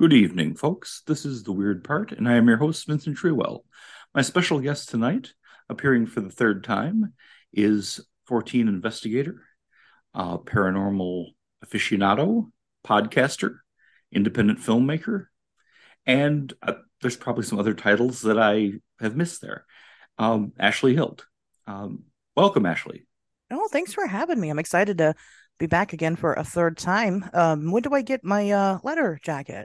Good evening, folks. This is The Weird Part, and I am your host, Vincent Trewell. My special guest tonight, appearing for the third time, is 14 investigator, paranormal aficionado, podcaster, independent filmmaker, and there's probably some other titles that I have missed there. Ashley Hilt. Welcome, Ashley. Oh, thanks for having me. I'm excited to be back again for a third time. When do I get my letter jacket?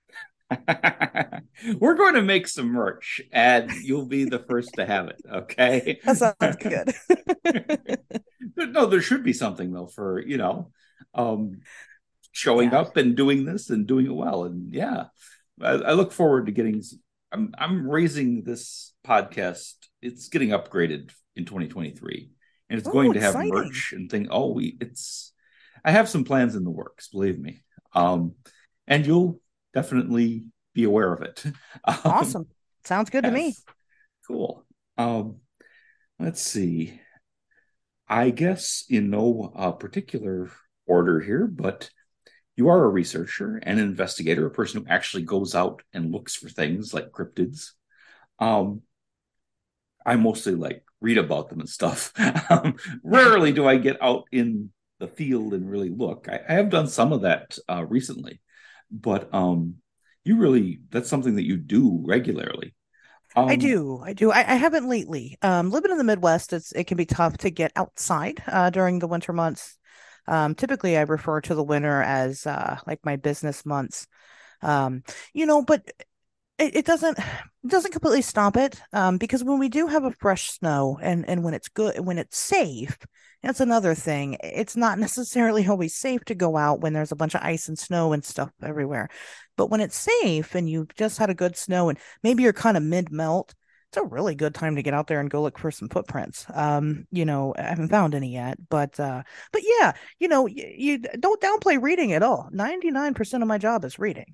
We're going to make some merch, and you'll be the first to have it, okay? That sounds good. No, there should be something though for um, showing Yeah. up and doing this and doing it well. And yeah, I look forward to getting. I'm raising this podcast. It's getting upgraded in 2023, and it's Oh, going to have exciting. merch and thing. Oh, we it's. I have some plans in the works, believe me. Um, and you'll definitely be aware of it. Um, Awesome. Sounds good to me. yes, cool. Um, let's see. I guess in no particular order here, but you are a researcher and an investigator, a person who actually goes out and looks for things like cryptids. Um, I mostly like read about them and stuff. Rarely do I get out in the field and really look. I have done some of that recently, but you really, that's something that you do regularly. I Um, do. I do. I haven't lately. Living in the Midwest, it can be tough to get outside during the winter months. Typically, I refer to the winter as like my business months. Um, but it doesn't completely stop it because when we do have a fresh snow and when it's good when it's safe, that's another thing. It's not necessarily always safe to go out when there's a bunch of ice and snow and stuff everywhere, but when it's safe and you've just had a good snow and maybe you're kind of mid melt, it's a really good time to get out there and go look for some footprints. I haven't found any yet, but yeah, you don't downplay reading at all. 99% of my job is reading.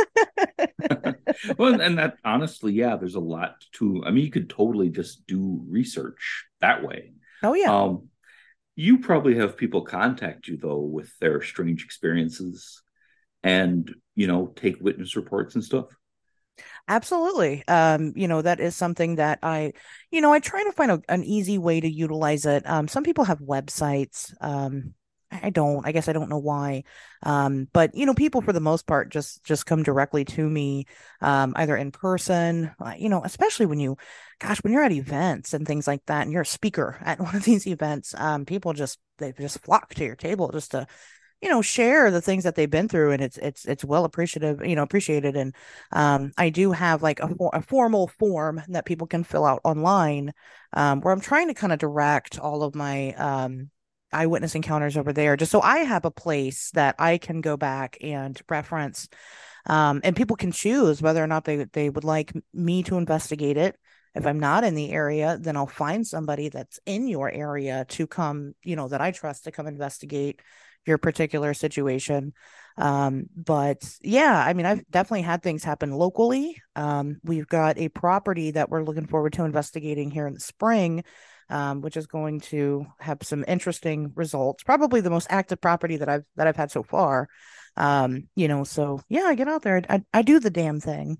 well, and that honestly, yeah, there's a lot to. I mean, you could totally just do research that way. Oh yeah. Um, you probably have people contact you though with their strange experiences and take witness reports and stuff. Absolutely. That is something that I try to find an easy way to utilize it. Some people have websites. I don't, I guess I don't know why. But people for the most part just come directly to me, either in person, especially when you're at events and things like that, and you're a speaker at one of these events, they just flock to your table just to share the things that they've been through, and it's well appreciated. And I do have like a formal form that people can fill out online, where I'm trying to kind of direct all of my eyewitness encounters over there, just so I have a place that I can go back and reference, and people can choose whether or not they would like me to investigate it. If I'm not in the area, then I'll find somebody that's in your area to come, that I trust to come investigate your particular situation. But yeah, I mean, I've definitely had things happen locally. We've got a property that we're looking forward to investigating here in the spring, which is going to have some interesting results. Probably the most active property that I've had so far. So yeah, I get out there. I do the damn thing.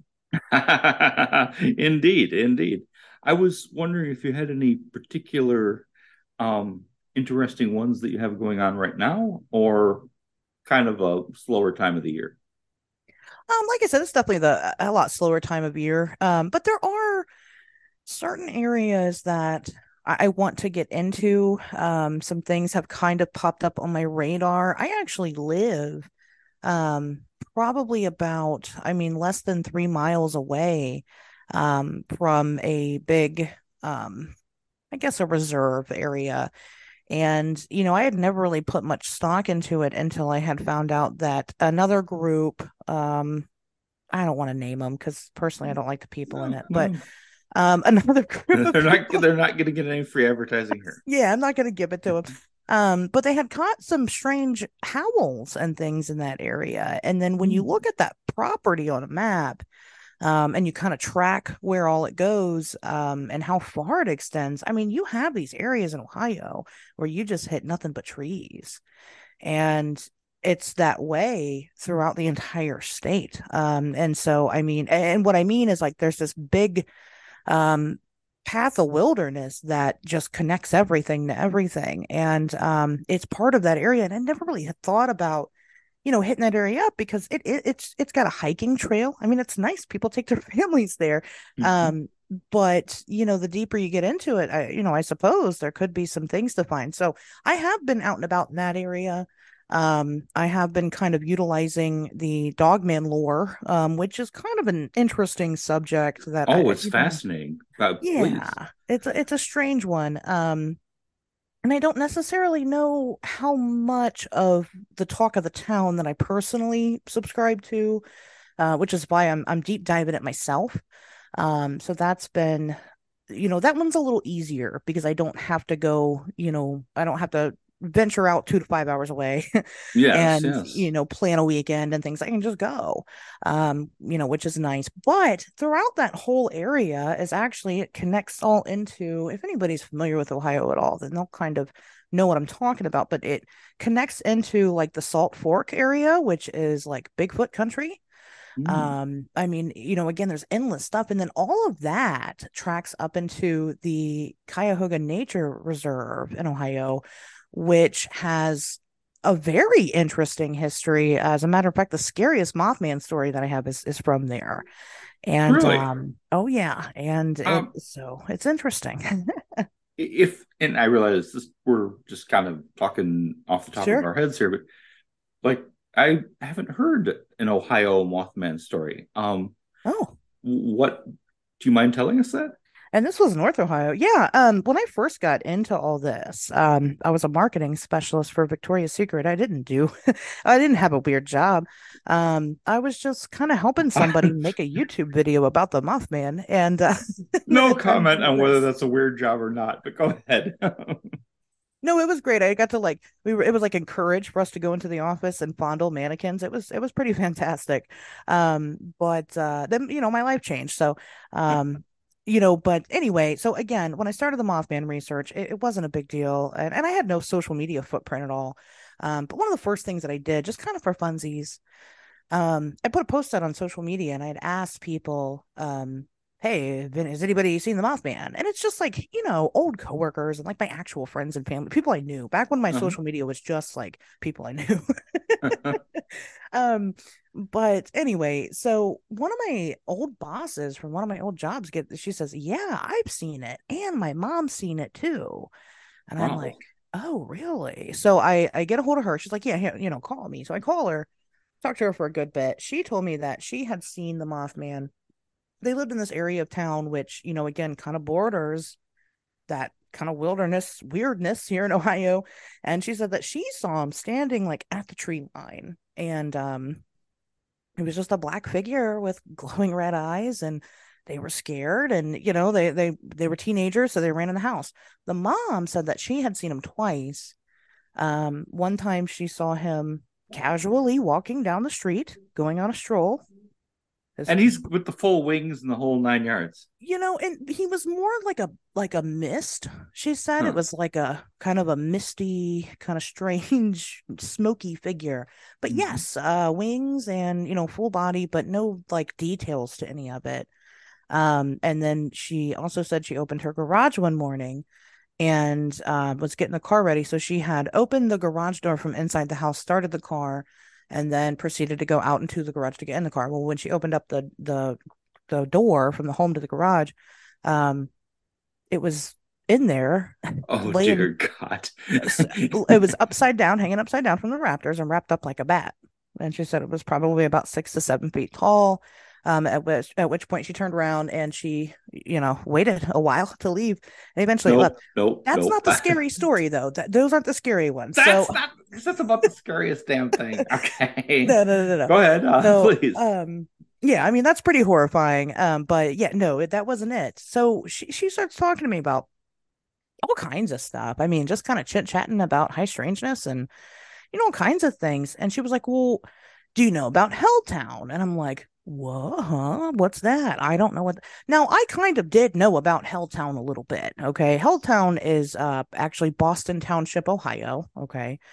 Indeed, indeed. I was wondering if you had any particular um, interesting ones that you have going on right now, or kind of a slower time of the year. Like I said, it's definitely a lot slower time of year. But there are certain areas that I want to get into. Some things have kind of popped up on my radar. I actually live um, probably about, I mean, less than 3 miles away from a big, um, I guess, a reserve area. And, I had never really put much stock into it until I had found out that another group, I don't want to name them because personally I don't like the people in No, it, but no, another group of they're not. people. They're not going to get any free advertising here. Yeah, I'm not going to give it to them. But they had caught some strange howls and things in that area. And then when you Hmm. look at that property on a map, and you kind of track where all it goes, and how far it extends, I mean, you have these areas in Ohio where you just hit nothing but trees. And it's that way throughout the entire state. And so I mean, and what I mean is like there's this big um path of wilderness that just connects everything to everything. And it's part of that area. And I never really had thought about, hitting that area up because it's got a hiking trail. I mean, it's nice. People take their families there. Mhm. Um, but the deeper you get into it, I suppose there could be some things to find. So I have been out and about in that area. I have been kind of utilizing the Dogman lore, which is kind of an interesting subject that Oh, it's fascinating. yeah, Please. it's a strange one. And I don't necessarily know how much of the talk of the town that I personally subscribe to, which is why I'm deep diving it myself. So that's been, that one's a little easier because I don't have to go, I don't have to venture out 2 to 5 hours away Yes, and, yes. plan a weekend and things. I can just go, which is nice. But throughout that whole area is actually, it connects all into, if anybody's familiar with Ohio at all, then they'll kind of know what I'm talking about. But it connects into like the Salt Fork area, which is like Bigfoot country. Mm. I mean, again, there's endless stuff. And then all of that tracks up into the Cuyahoga Nature Reserve in Ohio, which has a very interesting history. As a matter of fact, the scariest Mothman story that I have is from there. And Really? oh yeah, and Um, it's interesting. if and I realize this, we're just kind of talking off the top of Sure. our heads here, but like I haven't heard an Ohio Mothman story. Oh. What do you mind telling us that? And this was North Ohio. Yeah. When I first got into all this, I was a marketing specialist for Victoria's Secret. I didn't have a weird job. I was just kind of helping somebody make a YouTube video about the Mothman, and then No it turned comment into on whether this. that's a weird job or not, but go ahead. No, it was great. I got to like it was like encouraged for us to go into the office and fondle mannequins. It was pretty fantastic. But then my life changed. So but anyway, so again, when I started the Mothman research, it wasn't a big deal. And I had no social media footprint at all. But one of the first things that I did, just kind of for funsies, I put a post out on social media and I'd asked people, hey, has anybody seen the Mothman? And it's just like, old coworkers and like my actual friends and family, people I knew back when my Uh-huh. social media was just like people I knew. um, but anyway, so one of my old bosses from one of my old jobs she says, yeah, I've seen it and my mom's seen it too. And I'm Wow. like, oh, really? So I get a hold of her. She's like, yeah, here, call me. So I call her, talked to her for a good bit. She told me that she had seen the Mothman. They lived in this area of town, which, again, kind of borders that kind of wilderness weirdness here in Ohio. And she said that she saw him standing like at the tree line. And it was just a black figure with glowing red eyes, and they were scared, and they were teenagers, so they ran in the house. The mom said that she had seen him twice. One time she saw him casually walking down the street, going on a stroll. His, And he's with the full wings and the whole 9 yards. and he was more like a mist. She said it Huh. was like a kind of a misty, kind of strange, smoky figure. But Mhm. yes, wings and full body, but no like details to any of it. And then she also said she opened her garage one morning and was getting the car ready. So she had opened the garage door from inside the house, started the car, and then proceeded to go out into the garage to get in the car. Well, when she opened up the door from the home to the garage, um, it was in there, Oh laying. dear God. It was upside down, hanging upside down from the raptors, and wrapped up like a bat. And she said it was probably about 6 to 7 feet tall. At which point she turned around and she, waited a while to leave, and eventually it left. Nope, nope, That's nope. not the scary story though. Those aren't the scary ones. So That's not because that's about the scariest damn thing. Okay. no, no, no, no. Go ahead, So, please. yeah, I mean that's pretty horrifying. But yeah, no, that wasn't it. So she starts talking to me about all kinds of stuff. I mean, just kind of chit chatting about high strangeness and all kinds of things. And she was like, "Well, do you know about Helltown?" And I'm like, "What? Huh? What's that? I don't know what." Now, I kind of did know about Helltown a little bit. Okay, Helltown is actually Boston Township, Ohio. Okay,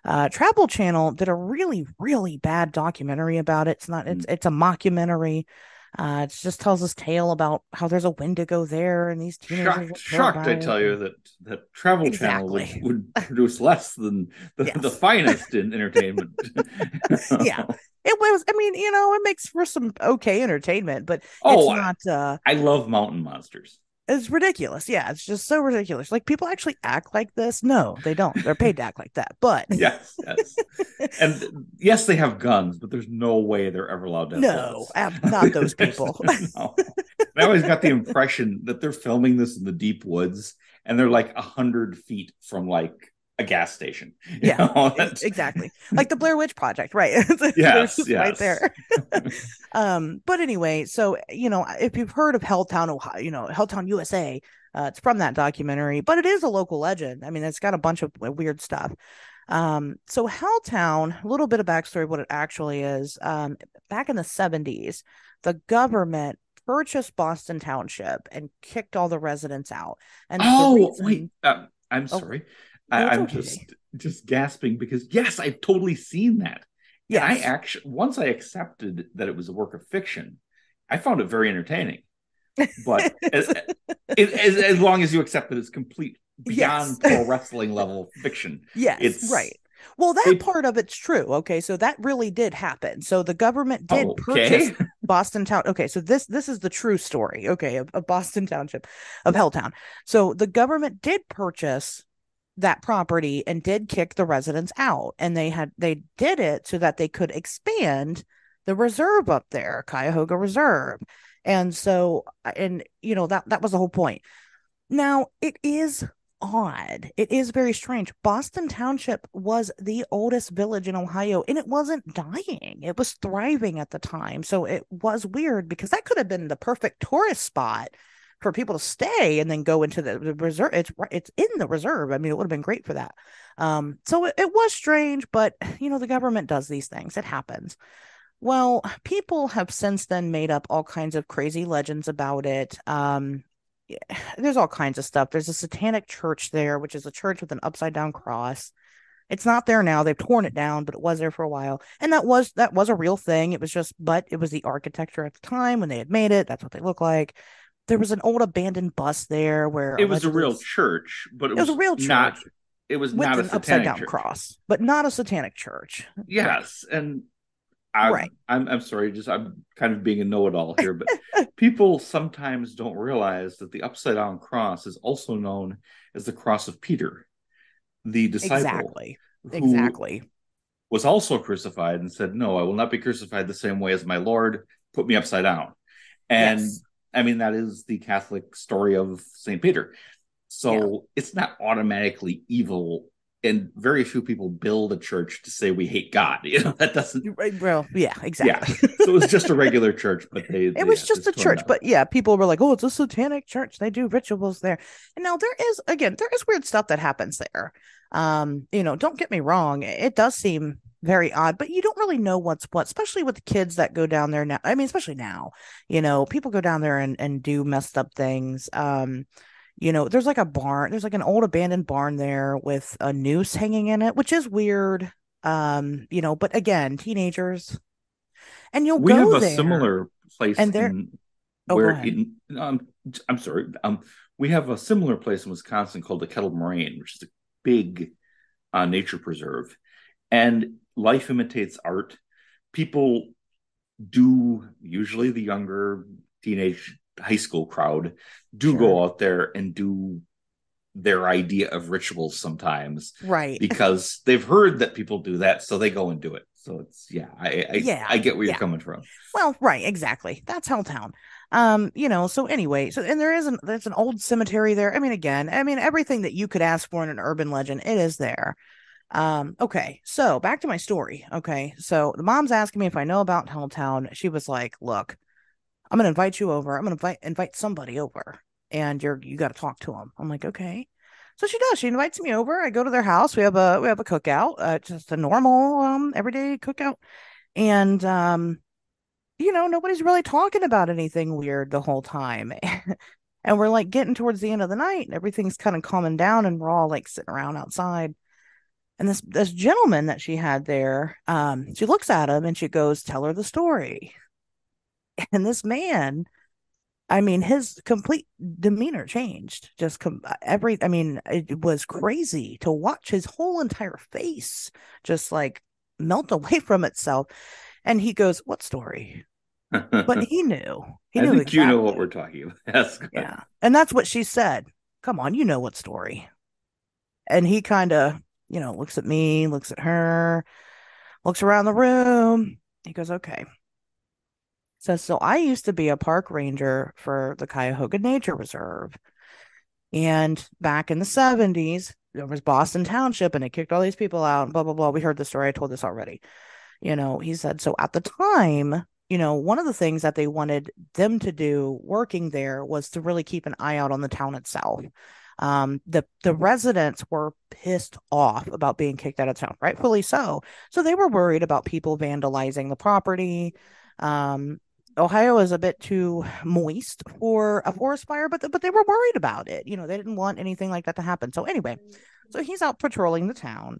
Travel Channel did a really, really bad documentary about it. It's not, Mm. it's a mockumentary. It just tells this tale about how there's a Wendigo there and these teenagers were killed Shocked, by I it. tell you And that Travel Channel exactly. would produce less than the Yes. finest in entertainment. Yeah. It was, I mean, it makes for some okay entertainment, but it's Oh, not, I love mountain monsters. it's ridiculous. Yeah. It's just so ridiculous. Like people actually act like this. No, they don't. They're paid to act like that. But Yes, yes. And yes, they have guns, but there's no way they're ever allowed to have no, bullets. not those people. No. And I always got the impression that they're filming this in the deep woods and they're like 100 feet from like a gas station. You Yeah, know, that's exactly. Like the Blair Witch Project, right? They're yes, just right yes. there. But anyway, so if you've heard of Helltown, Ohio, Helltown, USA, it's from that documentary, but it is a local legend. I mean, it's got a bunch of weird stuff. So Helltown, a little bit of backstory of what it actually is. Back in the 70s, the government purchased Boston Township and kicked all the residents out. And the Oh, wait. reason, I'm oh, sorry. no, it's I'm okay. just gasping because yes, I've totally seen that. And I Yes. actually once I accepted that it was a work of fiction, I found it very entertaining. But as long as you accept that it's complete Yes. beyond pro wrestling level fiction, Yes, it's right. Well, that they. part of it's true. Okay, so that really did happen. So the government did Oh, purchase okay. Boston Town. Okay, so this is the true story. Okay, of Boston Township, of Helltown. So the government did purchase that property and did kick the residents out, and they did it so that they could expand the reserve up there, Cuyahoga Reserve, and so and that was the whole point. Now, it is odd. It is very strange. Boston Township was the oldest village in Ohio and it wasn't dying. It was thriving at the time. So it was weird because that could have been the perfect tourist spot for people to stay and then go into the reserve. It's in the reserve. I mean, it would have been great for that. So it was strange, but the government does these things. It happens. Well, people have since then made up all kinds of crazy legends about it. Yeah, there's all kinds of stuff. There's a satanic church there, which is a church with an upside down cross. It's not there now. They've torn it down, but it was there for a while. And that was a real thing. It was just, but it was the architecture at the time when they had made it. That's what they look like. There was an old abandoned bus there where It was a allegedly real church, but it was a real church it was with not a an upside satanic down church. cross, but not a satanic church. Right. Yes, and Right. I'm sorry, just I'm kind of being a know-it-all here, but people sometimes don't realize that the upside down cross is also known as the cross of Peter, the disciple Exactly. who Exactly. was also crucified and said, "No, I will not be crucified the same way as my Lord. Put me upside down." And Yes. I mean, that is the Catholic story of St. Peter. Yeah. So it's not automatically evil. And very few people build a church to say we hate God. That doesn't, Right, bro. Yeah, yeah. exactly. So it was just a regular church, but It they was yeah, just just a torn church, down. but yeah, people were like, "Oh, it's a satanic church. They do rituals there." And now there is weird stuff that happens there. Don't get me wrong, it does seem very odd, but you don't really know what's what, especially with the kids that go down there now. I mean, especially now, people go down there and do messed up things. There's like a barn, there's like an old abandoned barn there with a noose hanging in it, which is weird. But again, teenagers, and you'll We have go a there similar place and they're in oh, go where ahead. I'm sorry. We have a similar place in Wisconsin called the Kettle Moraine, which is a big nature preserve, and life imitates art. People do, usually the younger teenage high school crowd, do Sure. go out there and do their idea of rituals sometimes Right. because they've heard that people do that, so they go and do it. So it's yeah, Yeah. I get where you're Yeah. coming from. Well, right, exactly. That's Helltown. So anyway, so and there's an old cemetery there. I mean, again, I mean everything that you could ask for in an urban legend, it is there. Okay, so back to my story. Okay, so the mom's asking me if I know about Helltown. She was like, "Look, I'm gonna invite you over. I'm gonna invite somebody over, and you got to talk to them." I'm like, "Okay." So she does. She invites me over. I go to their house. We have a cookout, just a normal everyday cookout, and nobody's really talking about anything weird the whole time. And we're like getting towards the end of the night, and everything's kind of calming down, and we're all like sitting around outside. And this gentleman that she had there, she looks at him and she goes, "Tell her the story." And this man, I mean, his complete demeanor changed. I mean, it was crazy to watch his whole entire face just like melt away from itself. And he goes, "What story?" But I he knew. He knew think you know what we're exactly. talking about. That's good. Yeah. And that's what she said. "Come on, you know what story." And he kind of, looks at me, looks at her, looks around the room. He goes, "Okay." Says, "So I used to be a park ranger for the Cuyahoga Nature Reserve. And back in the 70s, there was Boston Township and it kicked all these people out, and blah, blah, blah. We heard the story. I told this already. He said, so at the time, one of the things that they wanted them to do working there was to really keep an eye out on the town itself. The residents were pissed off about being kicked out of town, rightfully so. So they were worried about people vandalizing the property. Um, Ohio is a bit too moist for a forest fire, but they were worried about it. They didn't want anything like that to happen. So anyway, so he's out patrolling the town,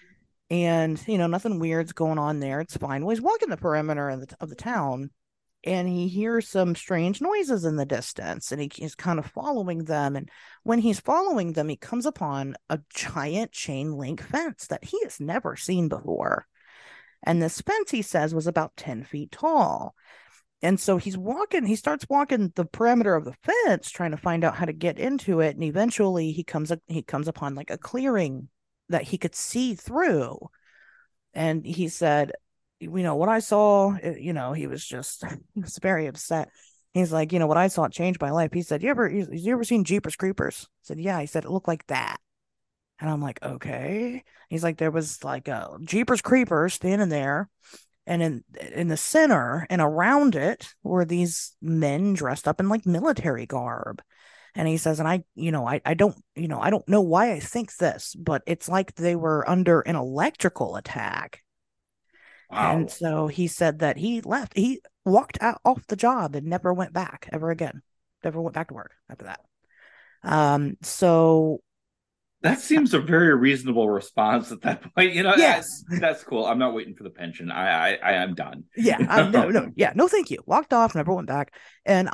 and nothing weird's going on there. It's fine. Well, he's walking the perimeter of the town, and he hears some strange noises in the distance, and he's kind of following them. And when he's following them, he comes upon a giant chain link fence that he has never seen before. And this fence, he says, was about 10 feet tall. And so he starts walking the perimeter of the fence, trying to find out how to get into it. And eventually he comes upon like a clearing that he could see through. And he said, what I saw, he was just, he was very upset. He's like, what I saw changed my life. He said, you ever seen Jeepers Creepers? I said, yeah. He said, it looked like that. And I'm like, okay. He's like, there was like a Jeepers Creepers standing there, and in the center and around it were these men dressed up in like military garb. And he says, and I don't know why I think this, but it's like they were under an electrical attack. And Wow. so he said that he walked out off the job and never went back ever again, never went back to work after that. So That seems a very reasonable response at that point. yes. That's cool. I'm not waiting for the pension. I am done. Yeah, no, no, yeah, no, thank you. Walked off, never went back. And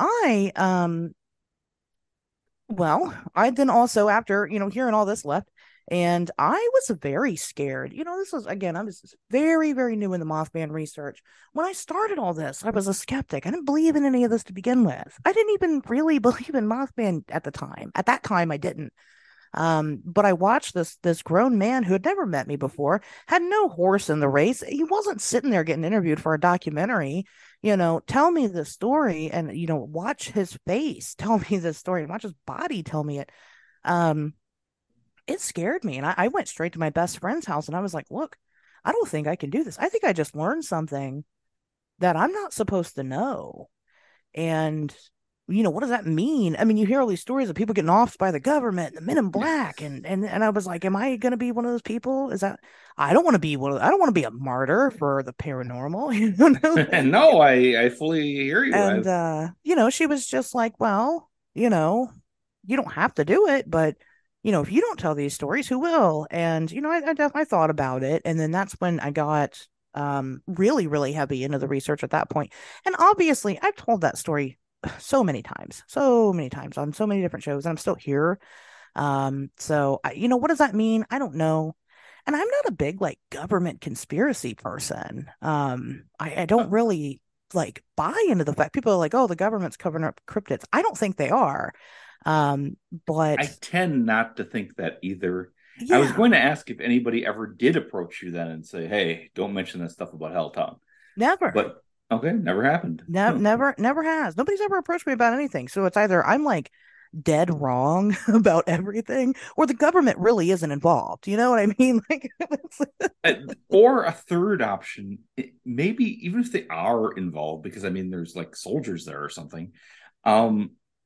well, I then also, after, hearing all this left, and I was very scared. This was, again, I was very, very new in the Mothman research. When I started all this, I was a skeptic. I didn't believe in any of this to begin with. I didn't even really believe in Mothman at the time. At that time, I didn't. But I watched this grown man who had never met me before, had no horse in the race. He wasn't sitting there getting interviewed for a documentary. Tell me the story, and watch his face tell me the story, and watch his body tell me it. Um, it scared me, and I went straight to my best friend's house, and I was like, "Look, I don't think I can do this. I think I just learned something that I'm not supposed to know." And what does that mean? I mean, you hear all these stories of people getting offed by the government, the men in black, Yes. and I was like, am I going to be one of those people? Is that I don't want to be I don't want to be a martyr for the paranormal, no, thank you. No, I fully hear you. And she was just like, well, you don't have to do it, but if you don't tell these stories, who will? And I thought about it, and then that's when I got really, really heavy into the research at that point. And obviously, I've told that story so many times on so many different shows, and I'm still here. So what does that mean? I don't know. And I'm not a big like government conspiracy person. I don't really like buy into the fact people are like, oh, the government's covering up cryptids. I don't think they are. I But tend not to think that either. I was yeah, going to ask if anybody ever did approach you then and say, "Hey, don't mention that stuff about Helltown." never. But okay, never happened. Never has. Nobody's ever approached me about anything. So it's either I'm like dead wrong about everything, or the government really isn't involved. You know what I mean? Like, Or a third option, maybe even if they are involved, because I mean, there's like soldiers there or something. Um,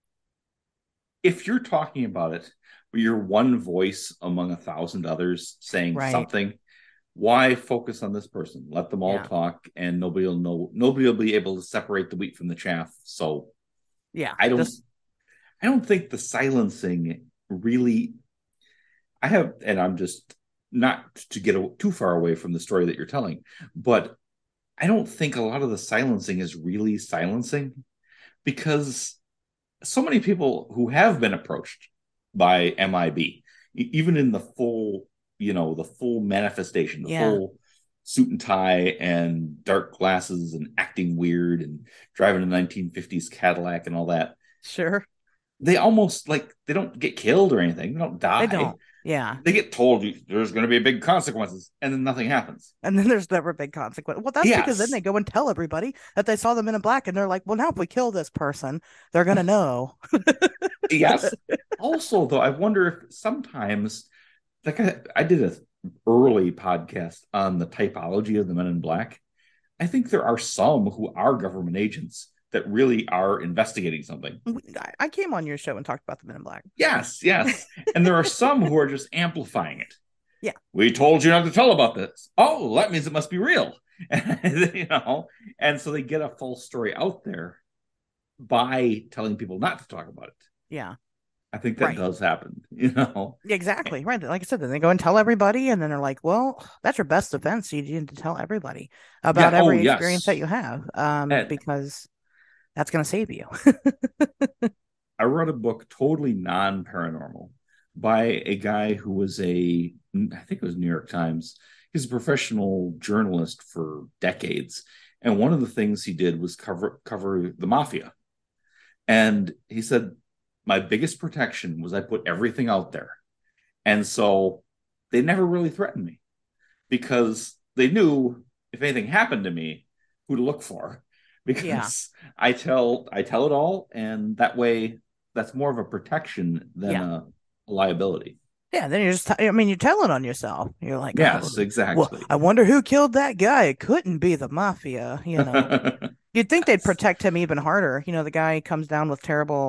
if you're talking about it, but you're one voice among 1,000 others saying right. something, why focus on this person? Let them all Yeah. talk, and nobody will know. Nobody will be able to separate the wheat from the chaff. So Yeah. I don't. Just I don't think the silencing really. I have, and I'm just not to get too far away from the story that you're telling, but I don't think a lot of the silencing is really silencing, because so many people who have been approached by MIB, even in the full, the full manifestation, the Yeah, full suit and tie and dark glasses and acting weird and driving a 1950s Cadillac and all that, sure. they almost like they don't get killed or anything. They don't They die. don't. Yeah. They get told there's going to be big consequences, and then nothing happens. And then there's never big consequence. Well, that's because then they Yes, go and tell everybody that they saw them in a black, and they're like, well, now if we kill this person, they're gonna know. yes. Also, though, I wonder if sometimes, like I did a early podcast on the typology of the Men in Black. I think there are some who are government agents that really are investigating something. I came on your show and talked about the Men in Black. Yes, yes. And there are some who are just amplifying it. Yeah. We told you not to tell about this. Oh, that means it must be real. And so they get a false story out there by telling people not to talk about it. Yeah. I think that Right. does happen. Exactly. Right. Like I said, then they go and tell everybody, and then they're like, well, that's your best defense. You need to tell everybody Yeah. about Oh, every experience that yes. you have, And because that's going to save you. I wrote a book totally non paranormal by a guy who was I think it was New York Times. He's a professional journalist for decades. And one of the things he did was cover the mafia. And he said, my biggest protection was I put everything out there. And so they never really threatened me, because they knew if anything happened to me, who to look for. Yeah. Because I tell it all, and that way that's more of a protection than Yeah. a liability. Yeah. Then you're just, I mean, you're telling on yourself. You're like, oh, Yes, well, exactly. I wonder who killed that guy. It couldn't be the mafia, you know. You'd think they'd Yes. protect him even harder. You know, the guy comes down with terrible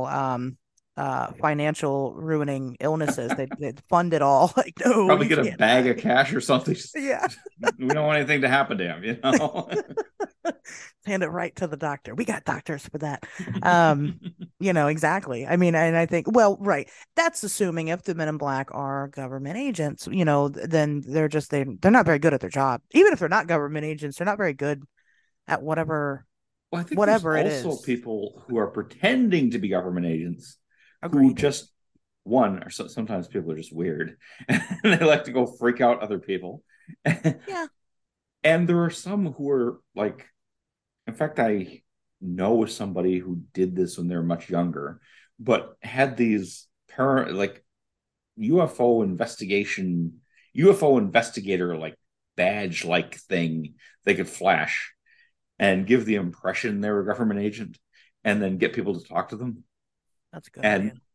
financial ruining illnesses. They'd fund it all. Like, no, Probably he get a can't bag die. of cash or something. Yeah. We don't want anything to happen to him. Hand it right to the doctor. We got doctors for that. Exactly. I mean, and I think, well, right. That's assuming if the Men in Black are government agents, then they're not very good at their job. Even if they're not government agents, they're not very good at Well, I think there's whatever it also is. people who are pretending to be government agents who Agreed. just one or sometimes people are just weird and they like to go freak out other people. Yeah. And there are some who are like, in fact, I know somebody who did this when they were much younger, but had these like UFO investigation, UFO investigator like badge like thing they could flash and give the impression they were a government agent, and then get people to talk to them. That's a good idea. And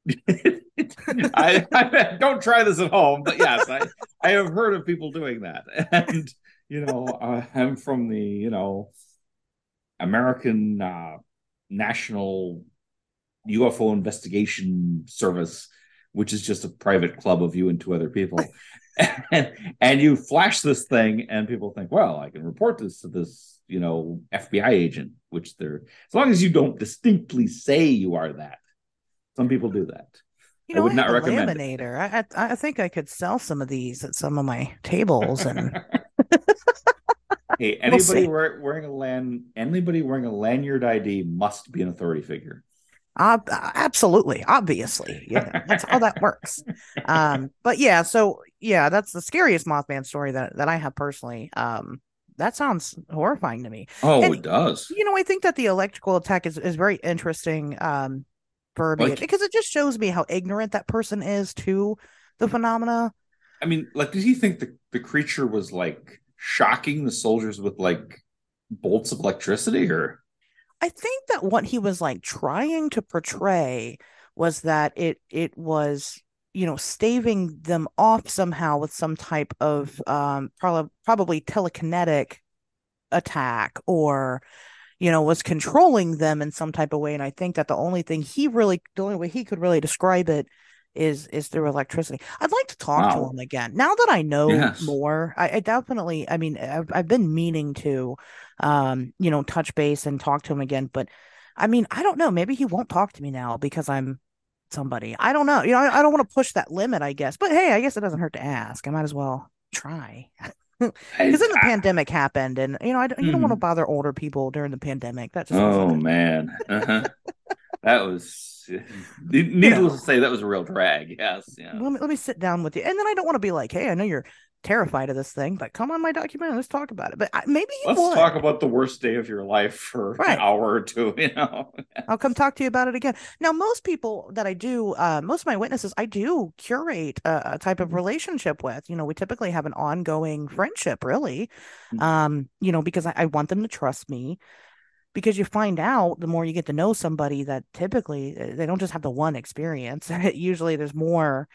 I don't try this at home, but yes, I have heard of people doing that. And I'm from the American National UFO Investigation Service, which is just a private club of you and two other people. And you flash this thing, and people think, well, I can report this to this, FBI agent, which they're, as long as you don't distinctly say you are that. Some people do that. I I would have not a recommend laminator. I think I could sell some of these at some of my tables, and it. Hey, we'll see. anybody wearing a lanyard ID must be an authority figure. Absolutely, obviously, that's how that works. But yeah, so yeah, that's the scariest Mothman story that I have personally. That sounds horrifying to me. Oh, And it does. I think that the electrical attack is very interesting verbiage, Like, because it just shows me how ignorant that person is to the phenomena. I mean, like, did he think the creature was like shocking the soldiers with like bolts of electricity, or I think that what he was like trying to portray was that it was, staving them off somehow with some type of probably telekinetic attack, or was controlling them in some type of way. And I think that the only way he could really describe it is through electricity. I'd like to talk to wow? him again. Now that I know Yes. more, I definitely, I mean, I've been meaning to, touch base and talk to him again. But I mean, I don't know. Maybe he won't talk to me now because I'm somebody. I don't know. I don't want to push that limit, I guess. But hey, I guess it doesn't hurt to ask. I might as well try. Because I, then the I pandemic happened, and you don't want to mhm. bother older people during the pandemic. That just wasn't, Oh man. Uh-huh. That was you needless to know. say, that was a real drag. Yes, yes. Let me sit down with you. And then I don't want to be like, hey, I know you're terrified of this thing, but come on my documentary. Let's talk about it. But maybe he Let's talk would. about the worst day of your life for an Right. hour or two, you know. I'll come talk to you about it again. Now, most people that I do, most of my witnesses, I do curate a type of relationship with. We typically have an ongoing friendship, really. Because I want them to trust me. Because you find out the more you get to know somebody that typically they don't just have the one experience. Usually there's more.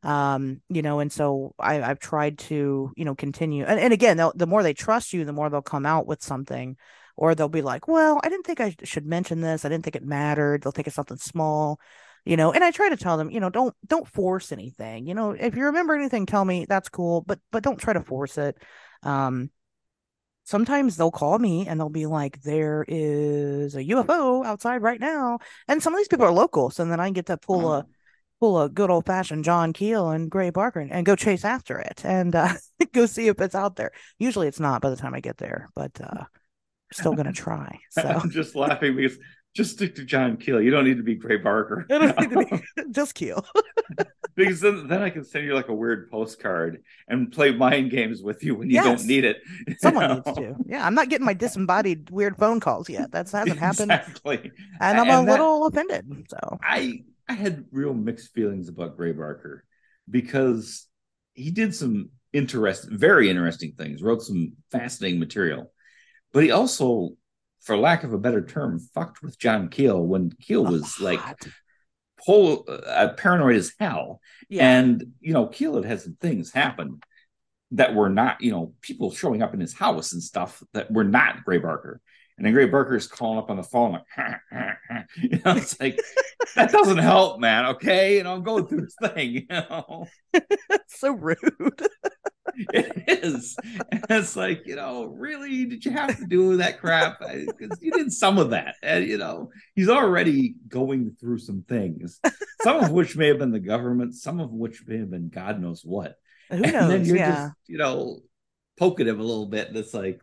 And so I've tried to, continue. And again, the more they trust you, the more they'll come out with something, or they'll be like, well, I didn't think I should mention this. I didn't think it mattered. They'll think it's something small. And I try to tell them, don't force anything. If you remember anything, tell me. That's cool, but don't try to force it. Um, Sometimes they'll call me and they'll be like, there is a UFO outside right now. And some of these people are local. So then I get to Oh. pull a good old fashioned John Keel and Gray Barker and go chase after it and go see if it's out there. Usually it's not by the time I get there, but we're still going to try. So I'm just laughing because just stick to John Keel. You don't need to be Gray Barker. I don't need to be just Keel. Because then I can send you like a weird postcard and play mind games with you when you don't Yes, need it. You someone needs know? to. Yeah, I'm not getting my disembodied weird phone calls yet. That hasn't happened. Exactly. And I'm a And that little offended. So, I had real mixed feelings about Gray Barker because he did some very interesting things, wrote some fascinating material, but he also, for lack of a better term, fucked with John Keel when Keel a was like lot. paranoid as hell. Yeah. And, Keel had had some things happen that were not, people showing up in his house and stuff that were not Gray Barker. And then Gray Barker is calling up on the phone like, it's like, that doesn't help, man. Okay. I'm going through this thing. So rude. It is. And it's like, really, did you have to do that crap? Because you did some of that. And, he's already going through some things, some of which may have been the government, some of which may have been God knows what. Who And then knows? you're just, Yeah. poking him a little bit. And it's like,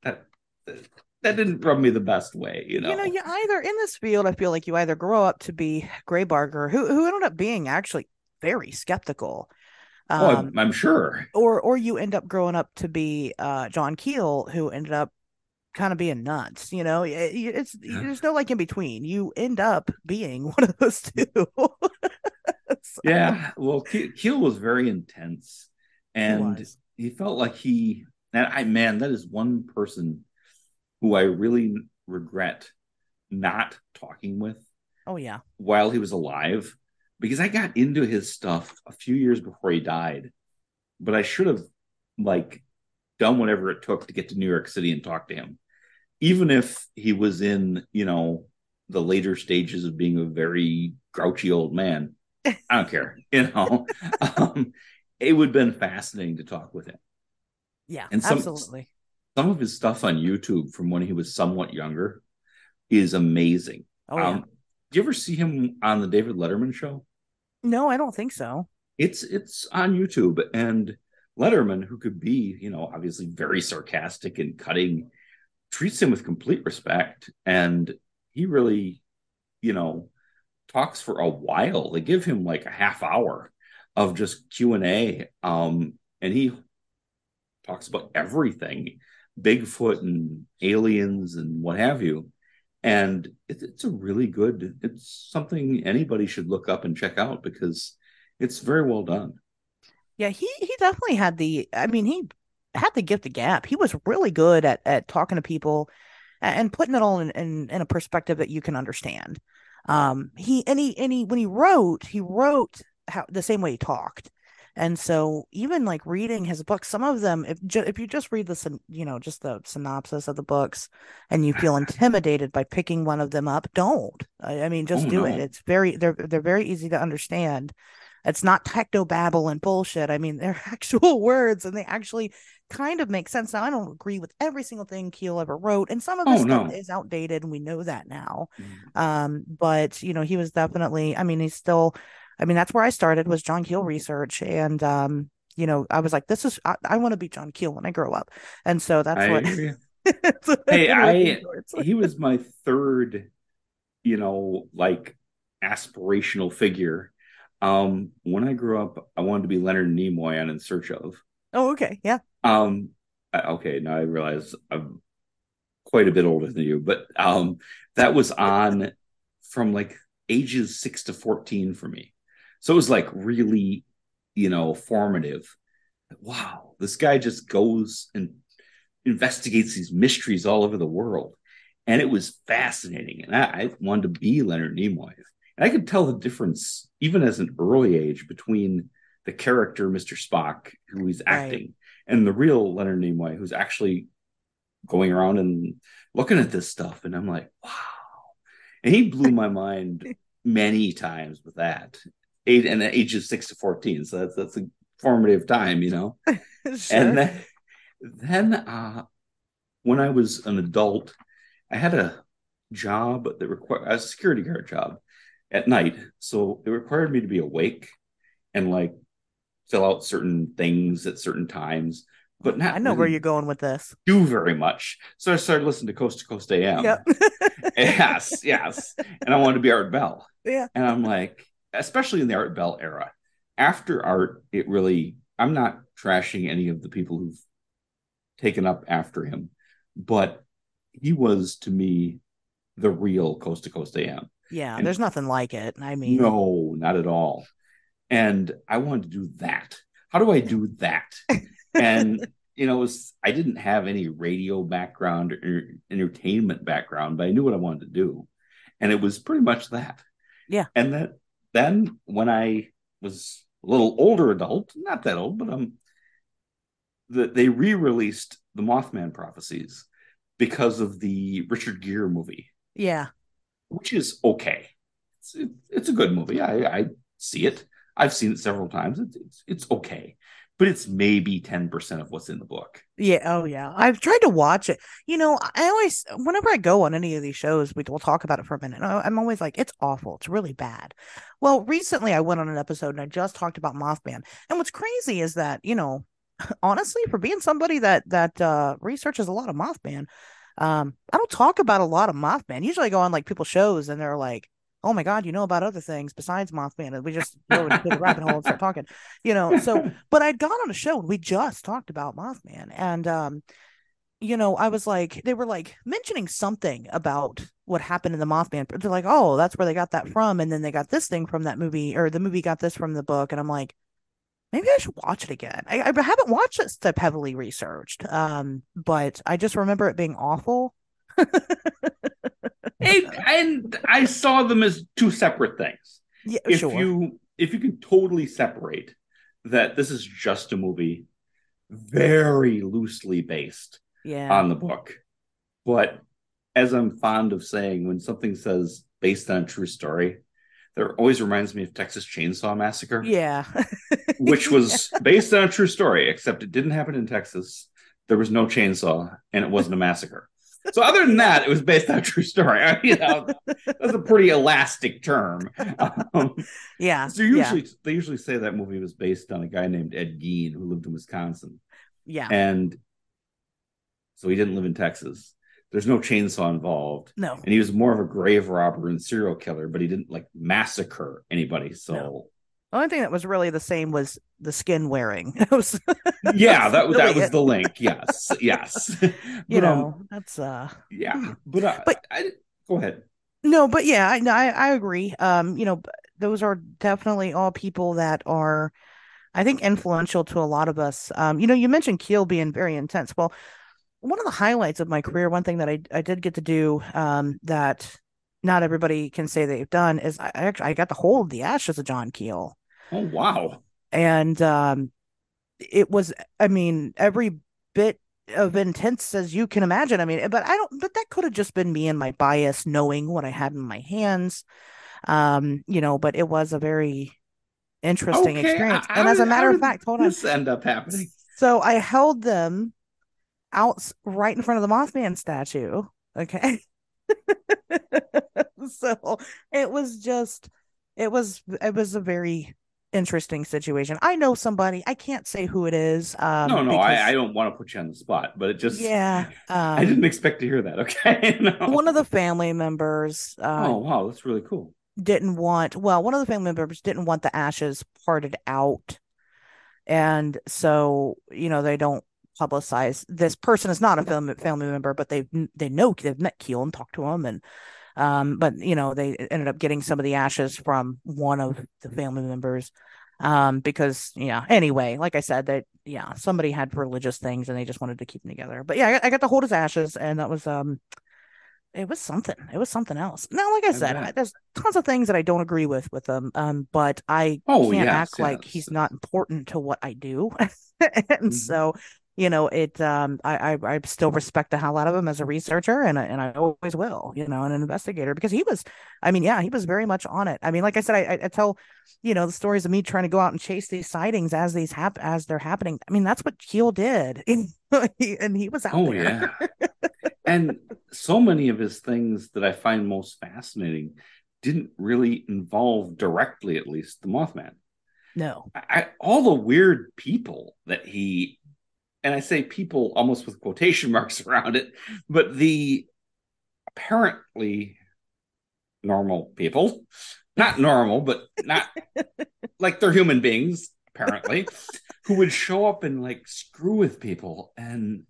that didn't rub me the best way. You either in this field, I feel like you either grow up to be Gray Barker, who ended up being actually very skeptical, Oh, um, I'm sure. or you end up growing up to be John Keel, who ended up kind of being nuts. There's no like in between. You end up being one of those two. So, Yeah. Well, Keel was very intense, he and was. he felt like man, that is one person who I really regret not talking with Oh yeah. while he was alive, because I got into his stuff a few years before he died, but I should have like done whatever it took to get to New York City and talk to him, even if he was in, the later stages of being a very grouchy old man. I don't care. um, it would have been fascinating to talk with him. Yeah. And Absolutely. some of his stuff on YouTube from when he was somewhat younger is amazing. Oh yeah. Do you ever see him on the David Letterman show? No, I don't think so. It's on YouTube, and Letterman, who could be, obviously very sarcastic and cutting, treats him with complete respect, and he really, you know, talks for a while. They give him like a half hour of just Q&A, and he talks about everything, Bigfoot and aliens and what have you. And it's a really good, it's something anybody should look up and check out because it's very well done. Yeah, he definitely had I mean, he had the gift of gab. He was really good at talking to people and putting it all in a perspective that you can understand. When he wrote how the same way he talked. And so even like reading his books, some of them, if you just read just the synopsis of the books and you feel intimidated by picking one of them up, don't. I mean, Oh just do it. no. They're very easy to understand. It's not techno babble and bullshit. I mean, they're actual words and they actually kind of makes sense now. I don't agree with every single thing Keel ever wrote, and some of his Oh stuff no. is outdated, and we know that now. Mm. But he was definitely, I mean, he's still, I mean, that's where I started was John Keel research. And I was like, I want to be John Keel when I grow up. And so that's I what hear you. that's what I've Hey, been working towards. he was my third, like aspirational figure. When I grew up, I wanted to be Leonard Nimoy on In Search of. Oh, okay. Yeah. Um, okay, now I realize I'm quite a bit older than you, but that was on from like ages 6 to 14 for me. So it was like really, formative. Wow, this guy just goes and investigates these mysteries all over the world. And it was fascinating. And I wanted to be Leonard Nimoy. And I could tell the difference, even as an early age, between the character, Mr. Spock, who he's Right. acting, and the real Leonard Nimoy, who's actually going around and looking at this stuff. And I'm like, wow. And he blew my mind many times with that. And at ages 6 to 14. So that's a formative time. And Sure. then when I was an adult, I had a job that required a security guard job at night. So it required me to be awake and like fill out certain things at certain times, but I not know where really you're going with this. do very much. So I started listening to Coast AM. Yep. Yes, yes. And I wanted to be Art Bell. Yeah. And I'm like, especially in the Art Bell era, after Art, I'm not trashing any of the people who've taken up after him, but he was to me the real Coast AM. Yeah. And There's nothing like it. I mean, no, not at all. And I wanted to do that. How do I do that? And I didn't have any radio background or entertainment background, but I knew what I wanted to do, and it was pretty much that. yeah. And then when I was a little older adult, not that old, but they re-released the Mothman Prophecies because of the Richard Gere movie, Yeah. which is okay. It's a good movie. I see it. I've seen it several times. It's okay, but it's maybe 10% of what's in the book. Yeah. Oh, yeah. I've tried to watch it. I always, whenever I go on any of these shows, we'll talk about it for a minute. I'm always like, it's awful. It's really bad. Well, recently I went on an episode and I just talked about Mothman. And what's crazy is that, honestly, for being somebody that researches a lot of Mothman, I don't talk about a lot of Mothman. Usually I go on like people's shows and they're like, oh my God, you know about other things besides Mothman. And we just go into the rabbit hole and start talking, So, but I'd gone on a show and we just talked about Mothman. And, I was like, they were like mentioning something about what happened in the Mothman. But they're like, oh, that's where they got that from. And then they got this thing from that movie, or the movie got this from the book. And I'm like, maybe I should watch it again. I haven't watched it stuff heavily researched, but I just remember it being awful. And I saw them as two separate things. Yeah, If sure. you can totally separate that this is just a movie very loosely based Yeah. on the book. But as I'm fond of saying, when something says based on a true story, that always reminds me of Texas Chainsaw Massacre, Yeah. which was based on a true story, except it didn't happen in Texas. There was no chainsaw, and it wasn't a massacre. So other than Yeah. that, it was based on a true story. That's a pretty elastic term. Yeah. So Yeah. they usually say that movie was based on a guy named Ed Gein who lived in Wisconsin, Yeah. and so he didn't live in Texas. There's no chainsaw involved, No. and he was more of a grave robber and serial killer, but he didn't like massacre anybody. No. So The only thing that was really the same was the skin wearing. That was, yeah, that's that really was it. the link. Yes, yes. But That's yeah. But but I go ahead. no, but yeah, no, I agree. Those are definitely all people that are, I think, influential to a lot of us. You mentioned Keel being very intense. Well, one of the highlights of my career, one thing that I did get to do, that not everybody can say they've done, is I got to hold the ashes of John Keel. Oh wow. And it was, I mean, every bit of intense as you can imagine. I mean, but that could have just been me and my bias knowing what I had in my hands. But it was a very interesting Okay. experience. And as a How matter of did fact, hold on. this end up happening? So I held them out right in front of the Mothman statue. Okay. So it was just it was a very interesting situation. I know somebody, I can't say who it is, No, no, I because don't want to put you on the spot, but it just yeah, I didn't expect to hear that. Okay. No. one of the family members Oh, wow, that's really cool. didn't want, well, one of the family members didn't want the ashes parted out. And so, they don't publicize this person is not a family member, but they've met Keel and talked to him. And but they ended up getting some of the ashes from one of the family members, because yeah. Anyway, like I said, that yeah, somebody had religious things and they just wanted to keep them together. But yeah, I got to hold his ashes, and that was it was something. It was something else. Now, like I I said, bet. there's tons of things that I don't agree with them. But I Oh, can't yes, act like yes. he's not important to what I do, and Mhm. so it. I still respect the hell out of him as a researcher, and I always will. An investigator, because he was. I mean, yeah, he was very much on it. I mean, like I said, I tell, the stories of me trying to go out and chase these sightings as they're happening. I mean, that's what Keel did, and he was out Oh, there. yeah. And so many of his things that I find most fascinating didn't really involve directly, at least, the Mothman. No. All the weird people that he, and I say people almost with quotation marks around it, but the apparently normal people, not normal, but not like they're human beings, apparently, who would show up and like screw with people and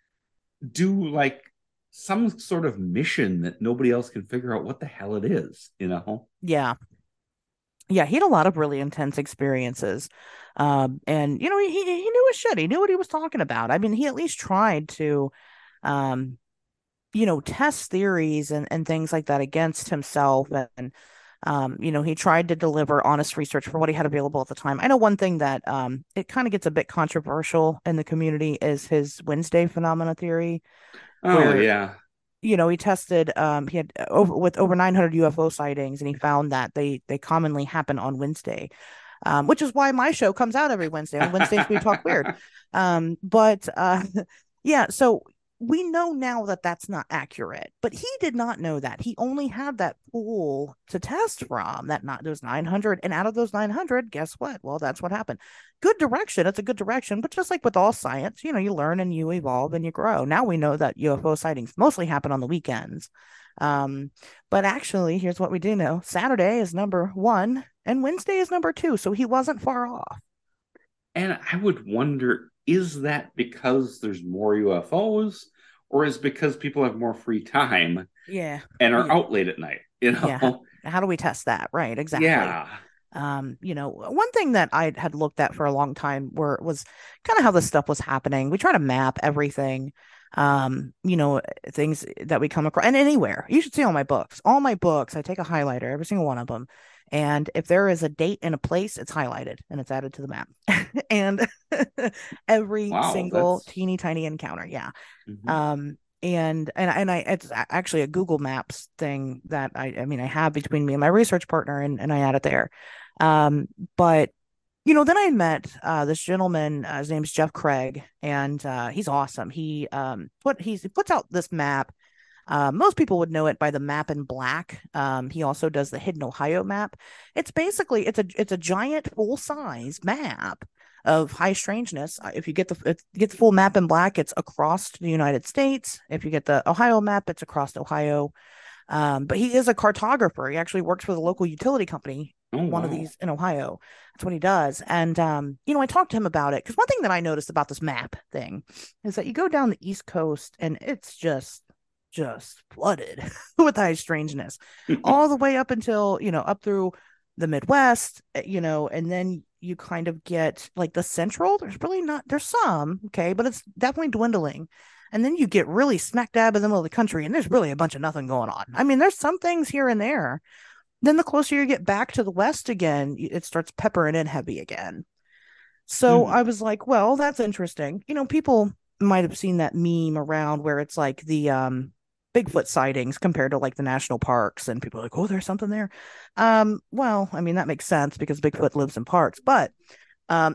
do like some sort of mission that nobody else can figure out what the hell it is, you know? Yeah. Yeah, he had a lot of really intense experiences. And he knew his shit. He knew what he was talking about. I mean, he at least tried to um, test theories and things like that against himself. And he tried to deliver honest research for what he had available at the time. I know one thing that it kind of gets a bit controversial in the community is his Wednesday phenomena theory, Oh, where yeah. he tested, he had over 900 UFO sightings, and he found that they commonly happen on Wednesday, which is why my show comes out every Wednesday. On Wednesdays we talk weird. But yeah, so we know now that that's not accurate, but he did not know that. He only had that pool to test from, that not those 900, and out of those 900, guess what? Well, that's what happened. Good direction. It's a good direction, but just like with all science, you learn and you evolve and you grow. Now we know that UFO sightings mostly happen on the weekends. Um, but actually, here's what we do know: Saturday is number one, and Wednesday is number two. So he wasn't far off. And I would wonder, is that because there's more UFOs or is it because people have more free time Yeah. and are Yeah. out late at night, you Yeah. How, know? how do we test that? Right. Exactly. Yeah. One thing that I had looked at for a long time was kind of how this stuff was happening. We try to map everything, things that we come across, and anywhere. You should see all my books. All my books, I take a highlighter, every single one of them. And if there is a date and a place, it's highlighted and it's added to the map. And every Wow, single that's teeny tiny encounter. Yeah. mhm. And it's actually a Google Maps thing that I mean I have between me and my research partner, and I add it there. Um, but then I met this gentleman. His name's Jeff Craig, and he's awesome. He puts out this map. Most people would know it by the map in black. He also does the Hidden Ohio map. It's a giant full size map of high strangeness. If you get the full map in black, it's across the United States. If you get the Ohio map, it's across Ohio. But he is a cartographer. He actually works for the local utility company, Oh, one of wow. these in Ohio. That's what he does. And I talked to him about it because one thing that I noticed about this map thing is that you go down the East Coast and it's just flooded with high strangeness, all the way up until up through the Midwest, and then you kind of get like the Central. There's really not. There's some, okay, but it's definitely dwindling. And then you get really smack dab in the middle of the country, and there's really a bunch of nothing going on. I mean, there's some things here and there. Then the closer you get back to the West again, it starts peppering in heavy again. So I Mhm. was like, well, that's interesting. People might have seen that meme around where it's like the Bigfoot sightings compared to like the national parks, and people are like, oh, there's something there. Well, I mean, that makes sense because Bigfoot lives in parks, but Um,